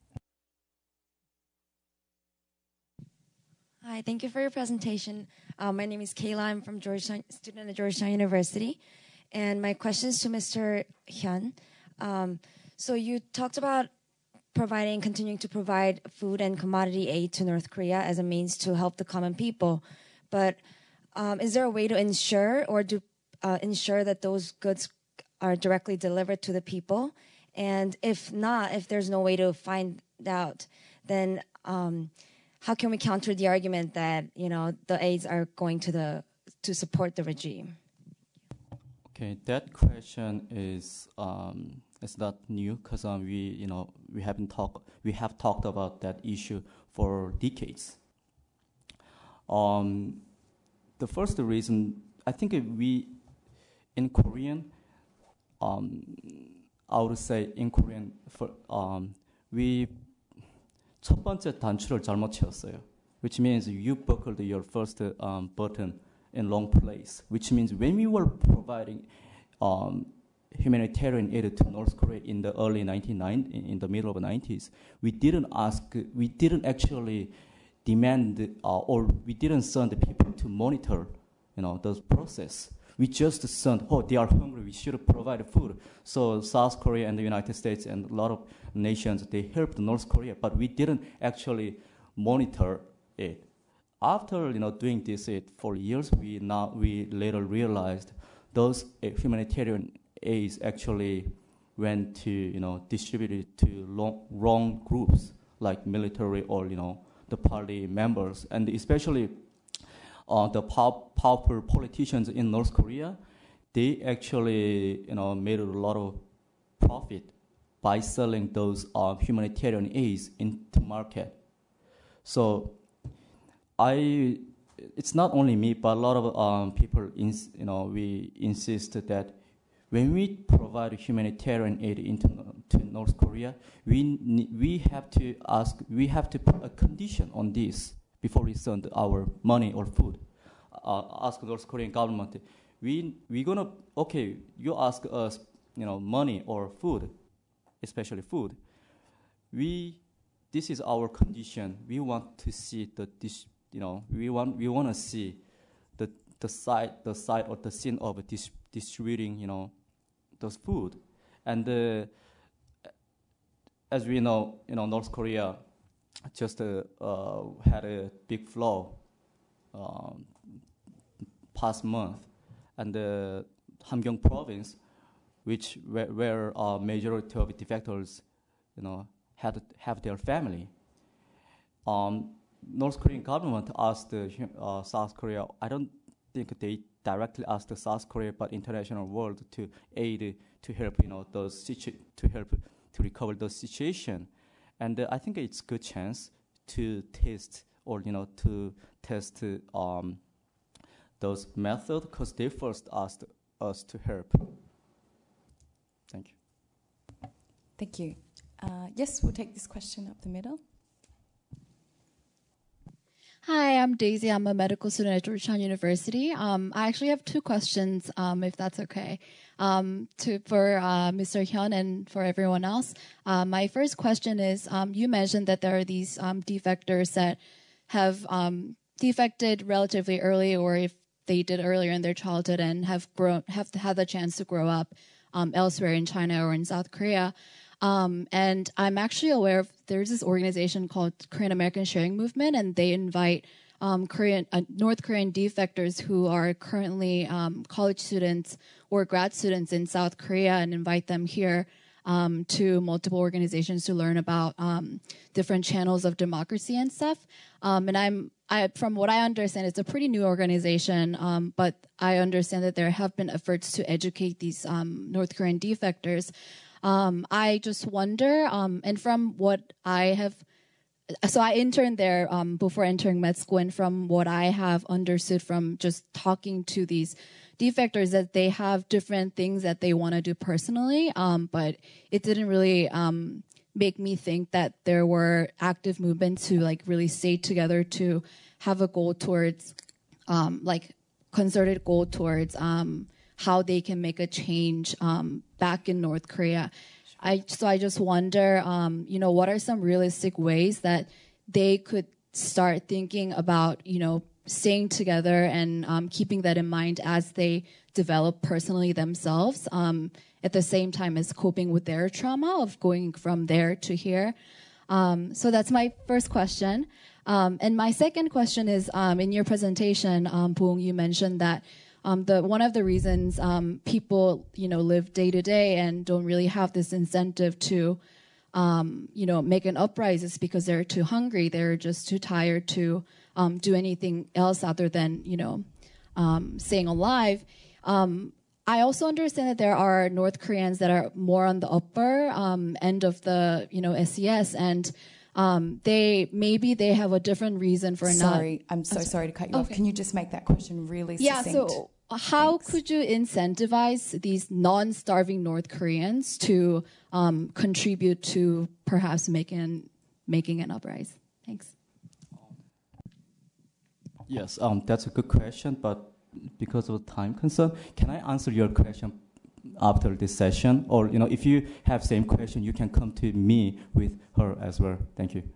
Hi, thank you for your presentation. Uh, my name is Kayla. I'm from Georgetown, student at Georgetown University. And my question is to Mister Hyun. Um, so you talked about providing, continuing to provide food and commodity aid to North Korea as a means to help the common people. But um, is there a way to ensure or to uh, ensure that those goods are directly delivered to the people? And if not, if there's no way to find out, then um, how can we counter the argument that, you know, the aids are going to the to support the regime? Okay, that question is um, it's not new because um, we you know we haven't talk we have talked about that issue for decades. Um, the first reason I think we in Korean, um, I would say in Korean for um, we 첫 번째 단추를 잘못 채웠어요, which means you buckled your first um, button in wrong place, which means when we were providing um, humanitarian aid to North Korea in the early nineteen nineties, in the middle of the nineties, we didn't ask, we didn't actually demand, uh, or we didn't send the people to monitor, you know, the process. We just sent, oh, they are hungry, we should provide food. So South Korea and the United States and a lot of nations, they helped North Korea, but we didn't actually monitor it. After you know doing this it for years, we now we later realized those uh, humanitarian aids actually went to you know distributed to long, wrong groups like military or you know the party members, and especially uh, the pow- powerful politicians in North Korea. They actually you know made a lot of profit by selling those uh, humanitarian aids into market. So I, it's not only me, but a lot of um, people, ins, you know, we insist that when we provide humanitarian aid into to North Korea, we we have to ask, we have to put a condition on this before we send our money or food. Uh, ask the North Korean government, we we gonna okay, you ask us, you know, money or food, especially food. We, this is our condition. We want to see the this. You know, we want we want to see the the side the side or the scene of dis- distributing you know those food, and uh, as we know, you know North Korea just uh, uh, had a big flow um, past month, and the Hamgyong province, which where, where a majority of defectors, you know, had have their family. Um, North Korean government asked uh, South Korea, I don't think they directly asked South Korea, but international world to aid, to help, you know, those situ- to help to recover the situation. And uh, I think it's a good chance to test or, you know, to test um, those methods because they first asked us to help. Thank you. Thank you. Uh, yes, we'll take this question up the middle. Hi, I'm Daisy. I'm a medical student at Georgetown University. Um, I actually have two questions, um, if that's okay, um, to, for uh, Mister Hyun and for everyone else. Uh, my first question is, um, you mentioned that there are these um, defectors that have um, defected relatively early, or if they did earlier in their childhood and have grown, have had the chance to grow up um, elsewhere in China or in South Korea. Um, and I'm actually aware of, there's this organization called Korean American Sharing Movement, and they invite um, Korean, uh, North Korean defectors who are currently um, college students or grad students in South Korea and invite them here um, to multiple organizations to learn about um, different channels of democracy and stuff. Um, and I'm, I, from what I understand, it's a pretty new organization, um, but I understand that there have been efforts to educate these um, North Korean defectors. Um, I just wonder, um, and from what I have, so I interned there um, before entering med school, and from what I have understood from just talking to these defectors, that they have different things that they want to do personally, um, but it didn't really um, make me think that there were active movements to like really stay together to have a goal towards, um, like concerted goal towards um, how they can make a change um, back in North Korea. I, so I just wonder, um, you know, what are some realistic ways that they could start thinking about, you know, staying together and um, keeping that in mind as they develop personally themselves, um, at the same time as coping with their trauma of going from there to here. Um, so that's my first question. Um, and my second question is, um, in your presentation, um, Boong, you mentioned that Um, the one of the reasons um, people, you know, live day to day and don't really have this incentive to um, you know, make an uprising is because they're too hungry. They're just too tired to um, do anything else other than, you know, um, staying alive. Um, I also understand that there are North Koreans that are more on the upper um, end of the, you know, S E S, and um, they maybe they have a different reason for not. Sorry, I'm so sorry to cut you off. Okay. Can you just make that question really Yeah, succinct? so how could you incentivize these non-starving North Koreans to um, contribute to perhaps making making an uprising? Thanks. Yes, um, that's a good question, but because of time concern, can I answer your question after this session? Or, you know, if you have same question, you can come to me with her as well. Thank you.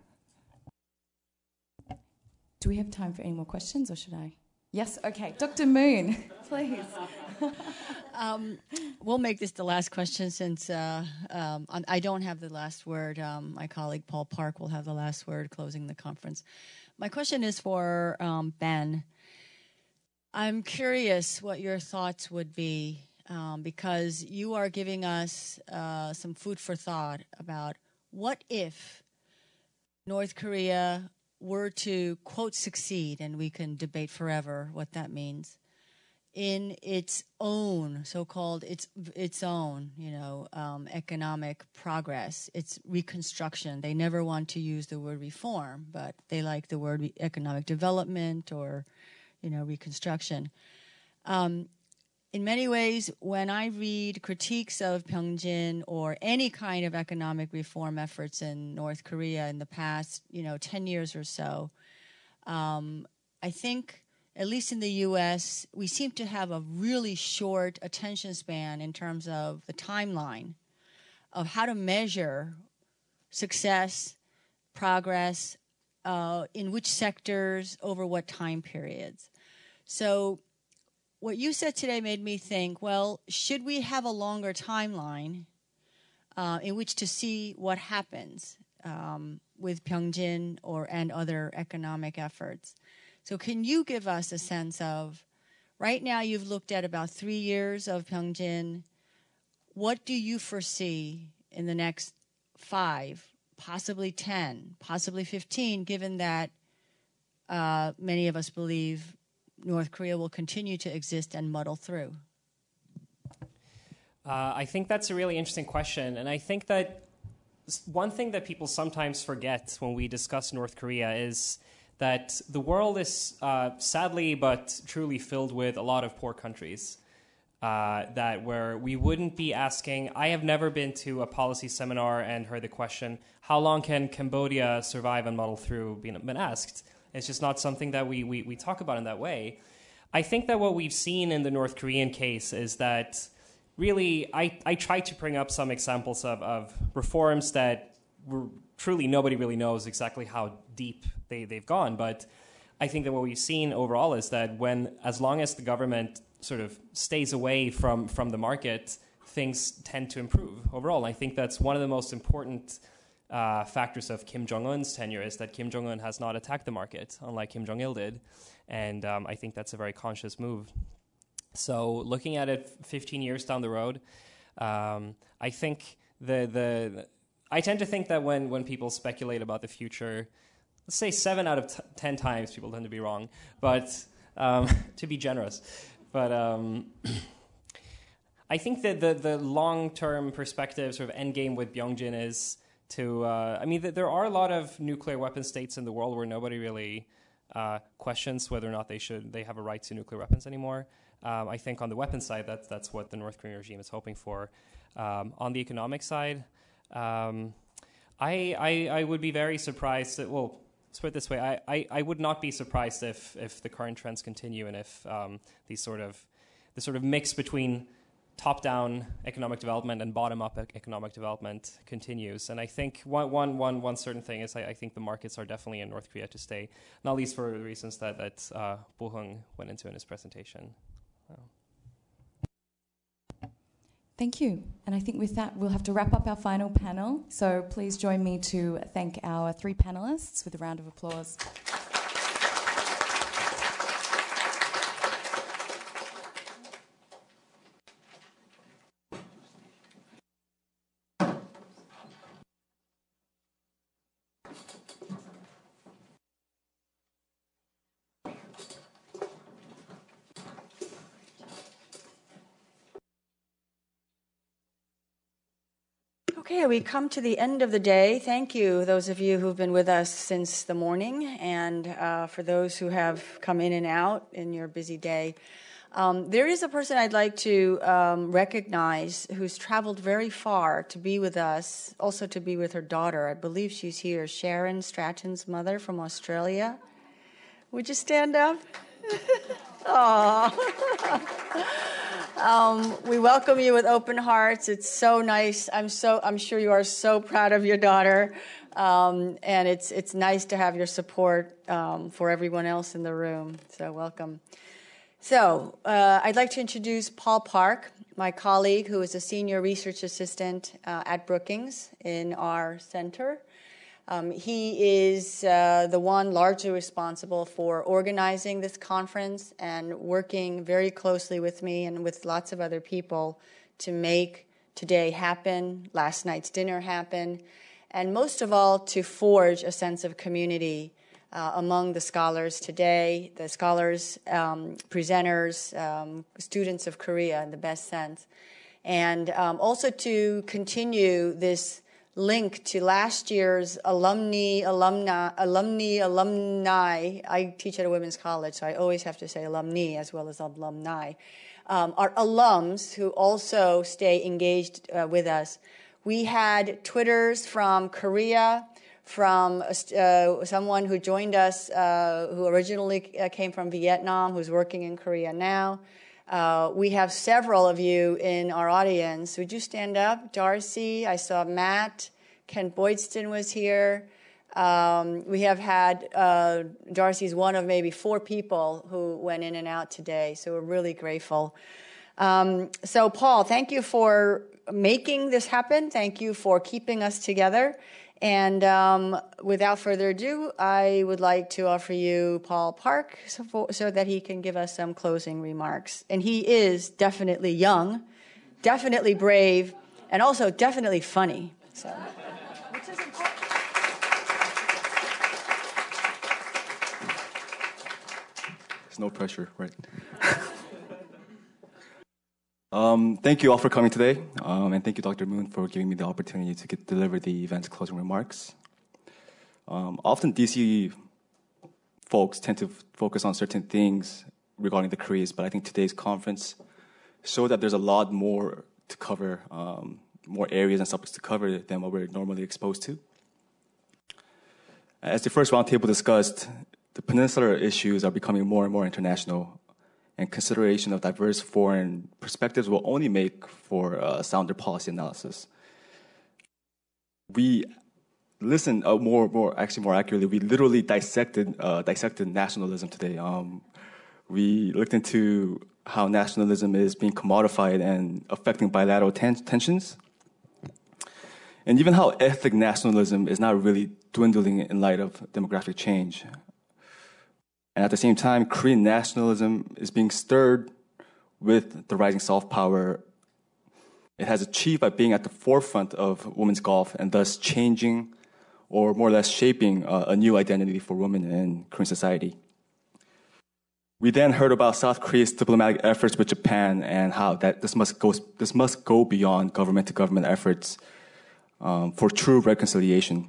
Do we have time for any more questions, or should I? Yes, okay. Doctor Moon, please. Um, we'll make this the last question since uh, um, I don't have the last word. Um, my colleague Paul Park will have the last word closing the conference. My question is for um, Ben. I'm curious what your thoughts would be um, because you are giving us uh, some food for thought about what if North Korea were to, quote, succeed, and we can debate forever what that means, in its own, so-called its its own, you know, um, economic progress, its reconstruction. They never want to use the word reform, but they like the word re- economic development or, you know, reconstruction. Um, in many ways, when I read critiques of Pyeongjin or any kind of economic reform efforts in North Korea in the past, you know, ten years or so, um, I think, at least in the U S, we seem to have a really short attention span in terms of the timeline of how to measure success, progress, uh, in which sectors, over what time periods. So what you said today made me think, well, should we have a longer timeline uh, in which to see what happens um, with Pyeongjin or and other economic efforts? So can you give us a sense of, right now you've looked at about three years of Pyeongjin. What do you foresee in the next five, possibly ten, possibly fifteen, given that uh, many of us believe North Korea will continue to exist and muddle through? Uh, I think that's a really interesting question. And I think that one thing that people sometimes forget when we discuss North Korea is that the world is uh, sadly but truly filled with a lot of poor countries. Uh, that where we wouldn't be asking, I have never been to a policy seminar and heard the question, how long can Cambodia survive and muddle through, been, been asked. It's just not something that we, we, we talk about in that way. I think that what we've seen in the North Korean case is that really, I, I tried to bring up some examples of, of reforms that were truly nobody really knows exactly how deep they, they've gone. But I think that what we've seen overall is that when, as long as the government sort of stays away from, from the market, things tend to improve overall. And I think that's one of the most important uh, factors of Kim Jong-un's tenure is that Kim Jong-un has not attacked the market, unlike Kim Jong-il did. And um, I think that's a very conscious move. So looking at it fifteen years down the road, um, I think the the I tend to think that when, when people speculate about the future, let's say seven out of t- ten times people tend to be wrong, but um, to be generous. But um, I think that the, the long-term perspective, sort of end game with Pyeongjin is to, uh, I mean, th- there are a lot of nuclear weapon states in the world where nobody really uh, questions whether or not they should, they have a right to nuclear weapons anymore. Um, I think on the weapons side, that's, that's what the North Korean regime is hoping for. Um, on the economic side, um, I, I, I would be very surprised that, well, let's put it this way, I, I, I would not be surprised if, if the current trends continue and if um, these sort of, the sort of mix between top-down economic development and bottom-up economic development continues. And I think one, one, one, one certain thing is I, I think the markets are definitely in North Korea to stay, not least for the reasons that, that uh, Bo-hung went into in his presentation. So. Thank you. And I think with that, we'll have to wrap up our final panel. So please join me to thank our three panelists with a round of applause. Okay, we come to the end of the day. Thank you, those of you who've been with us since the morning, and uh, for those who have come in and out in your busy day. Um, there is a person I'd like to um, recognize who's traveled very far to be with us, also to be with her daughter. I believe she's here, Sharon Stratton's mother from Australia. Would you stand up? Aww. Um, we welcome you with open hearts. It's so nice. I'm so I'm sure you are so proud of your daughter, um, and it's it's nice to have your support um, for everyone else in the room. So welcome. So uh, I'd like to introduce Paul Park, my colleague, who is a senior research assistant uh, at Brookings in our center. Um, he is uh, the one largely responsible for organizing this conference and working very closely with me and with lots of other people to make today happen, last night's dinner happen, and most of all, to forge a sense of community uh, among the scholars today, the scholars, um, presenters, um, students of Korea in the best sense, and um, also to continue this link to last year's alumni, alumni, alumni, alumni. I teach at a women's college, so I always have to say alumni as well as alumni. Um, our alums who also stay engaged uh, with us. We had Twitters from Korea, from uh, someone who joined us uh, who originally uh, came from Vietnam, who's working in Korea now. Uh, we have several of you in our audience. Would you stand up? Darcy, I saw Matt. Ken Boydston was here. Um, we have had, uh, Darcy's one of maybe four people who went in and out today, so we're really grateful. Um, so, Paul, thank you for making this happen. Thank you for keeping us together. And um, without further ado, I would like to offer you Paul Park so, for, so that he can give us some closing remarks. And he is definitely young, definitely brave, and also definitely funny. So, which is important. There's no pressure, right? Um, thank you all for coming today, um, and thank you, Doctor Moon, for giving me the opportunity to get, deliver the event's closing remarks. Um, often D C folks tend to f- focus on certain things regarding the Koreas, but I think today's conference showed that there's a lot more to cover, um, more areas and subjects to cover than what we're normally exposed to. As the first roundtable discussed, the peninsular issues are becoming more and more international, and consideration of diverse foreign perspectives will only make for uh, sounder policy analysis. We listened uh, more, more, actually more accurately, we literally dissected, uh, dissected nationalism today. Um, we looked into how nationalism is being commodified and affecting bilateral ten- tensions, and even how ethnic nationalism is not really dwindling in light of demographic change. And at the same time, Korean nationalism is being stirred with the rising soft power it has achieved by being at the forefront of women's golf and thus changing or more or less shaping uh, a new identity for women in Korean society. We then heard about South Korea's diplomatic efforts with Japan and how that this must go, this must go beyond government-to-government efforts um, for true reconciliation.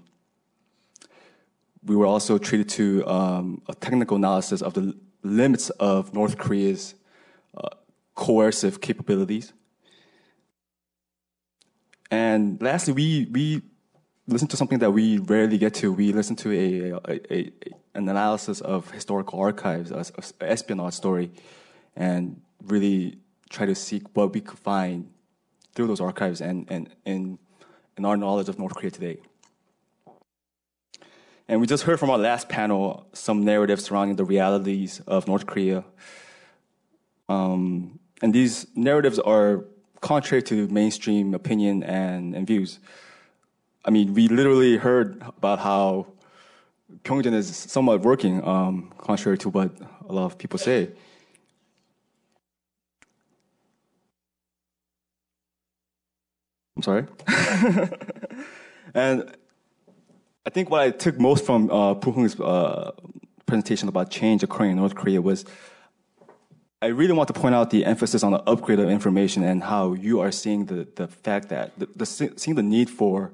We were also treated to um, a technical analysis of the limits of North Korea's uh, coercive capabilities. And lastly, we we listened to something that we rarely get to. We listened to a, a, a an analysis of historical archives, an espionage story, and really try to seek what we could find through those archives and and in in our knowledge of North Korea today. And we just heard from our last panel some narratives surrounding the realities of North Korea. Um, and these narratives are contrary to mainstream opinion and, and views. I mean, we literally heard about how Pyeongjeon is somewhat working, um, contrary to what a lot of people say. I'm sorry. And I think what I took most from uh, Poo Hung's uh, presentation about change occurring in North Korea was I really want to point out the emphasis on the upgrade of information and how you are seeing the, the fact that the, the seeing the need for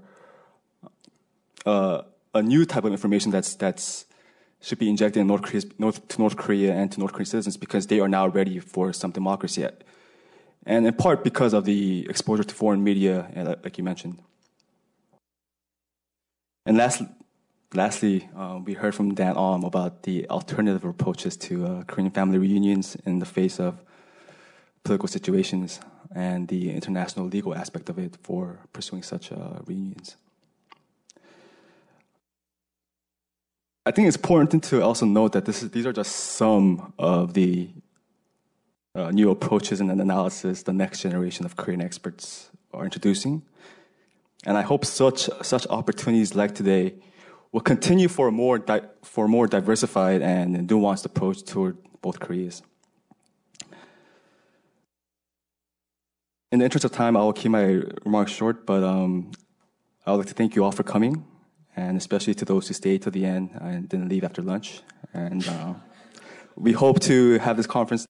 uh, a new type of information that's that's should be injected in North Korea's, North, to North Korea and to North Korean citizens because they are now ready for some democracy. And in part because of the exposure to foreign media, like you mentioned. And last, lastly, uh, we heard from Dan Aum about the alternative approaches to uh, Korean family reunions in the face of political situations and the international legal aspect of it for pursuing such uh, reunions. I think it's important to also note that this is, these are just some of the uh, new approaches and analysis the next generation of Korean experts are introducing. And I hope such such opportunities like today will continue for a more di- for a more diversified and nuanced approach toward both Koreas. In the interest of time, I will keep my remarks short, but um, I would like to thank you all for coming, and especially to those who stayed to the end and didn't leave after lunch. And uh, we hope to have this conference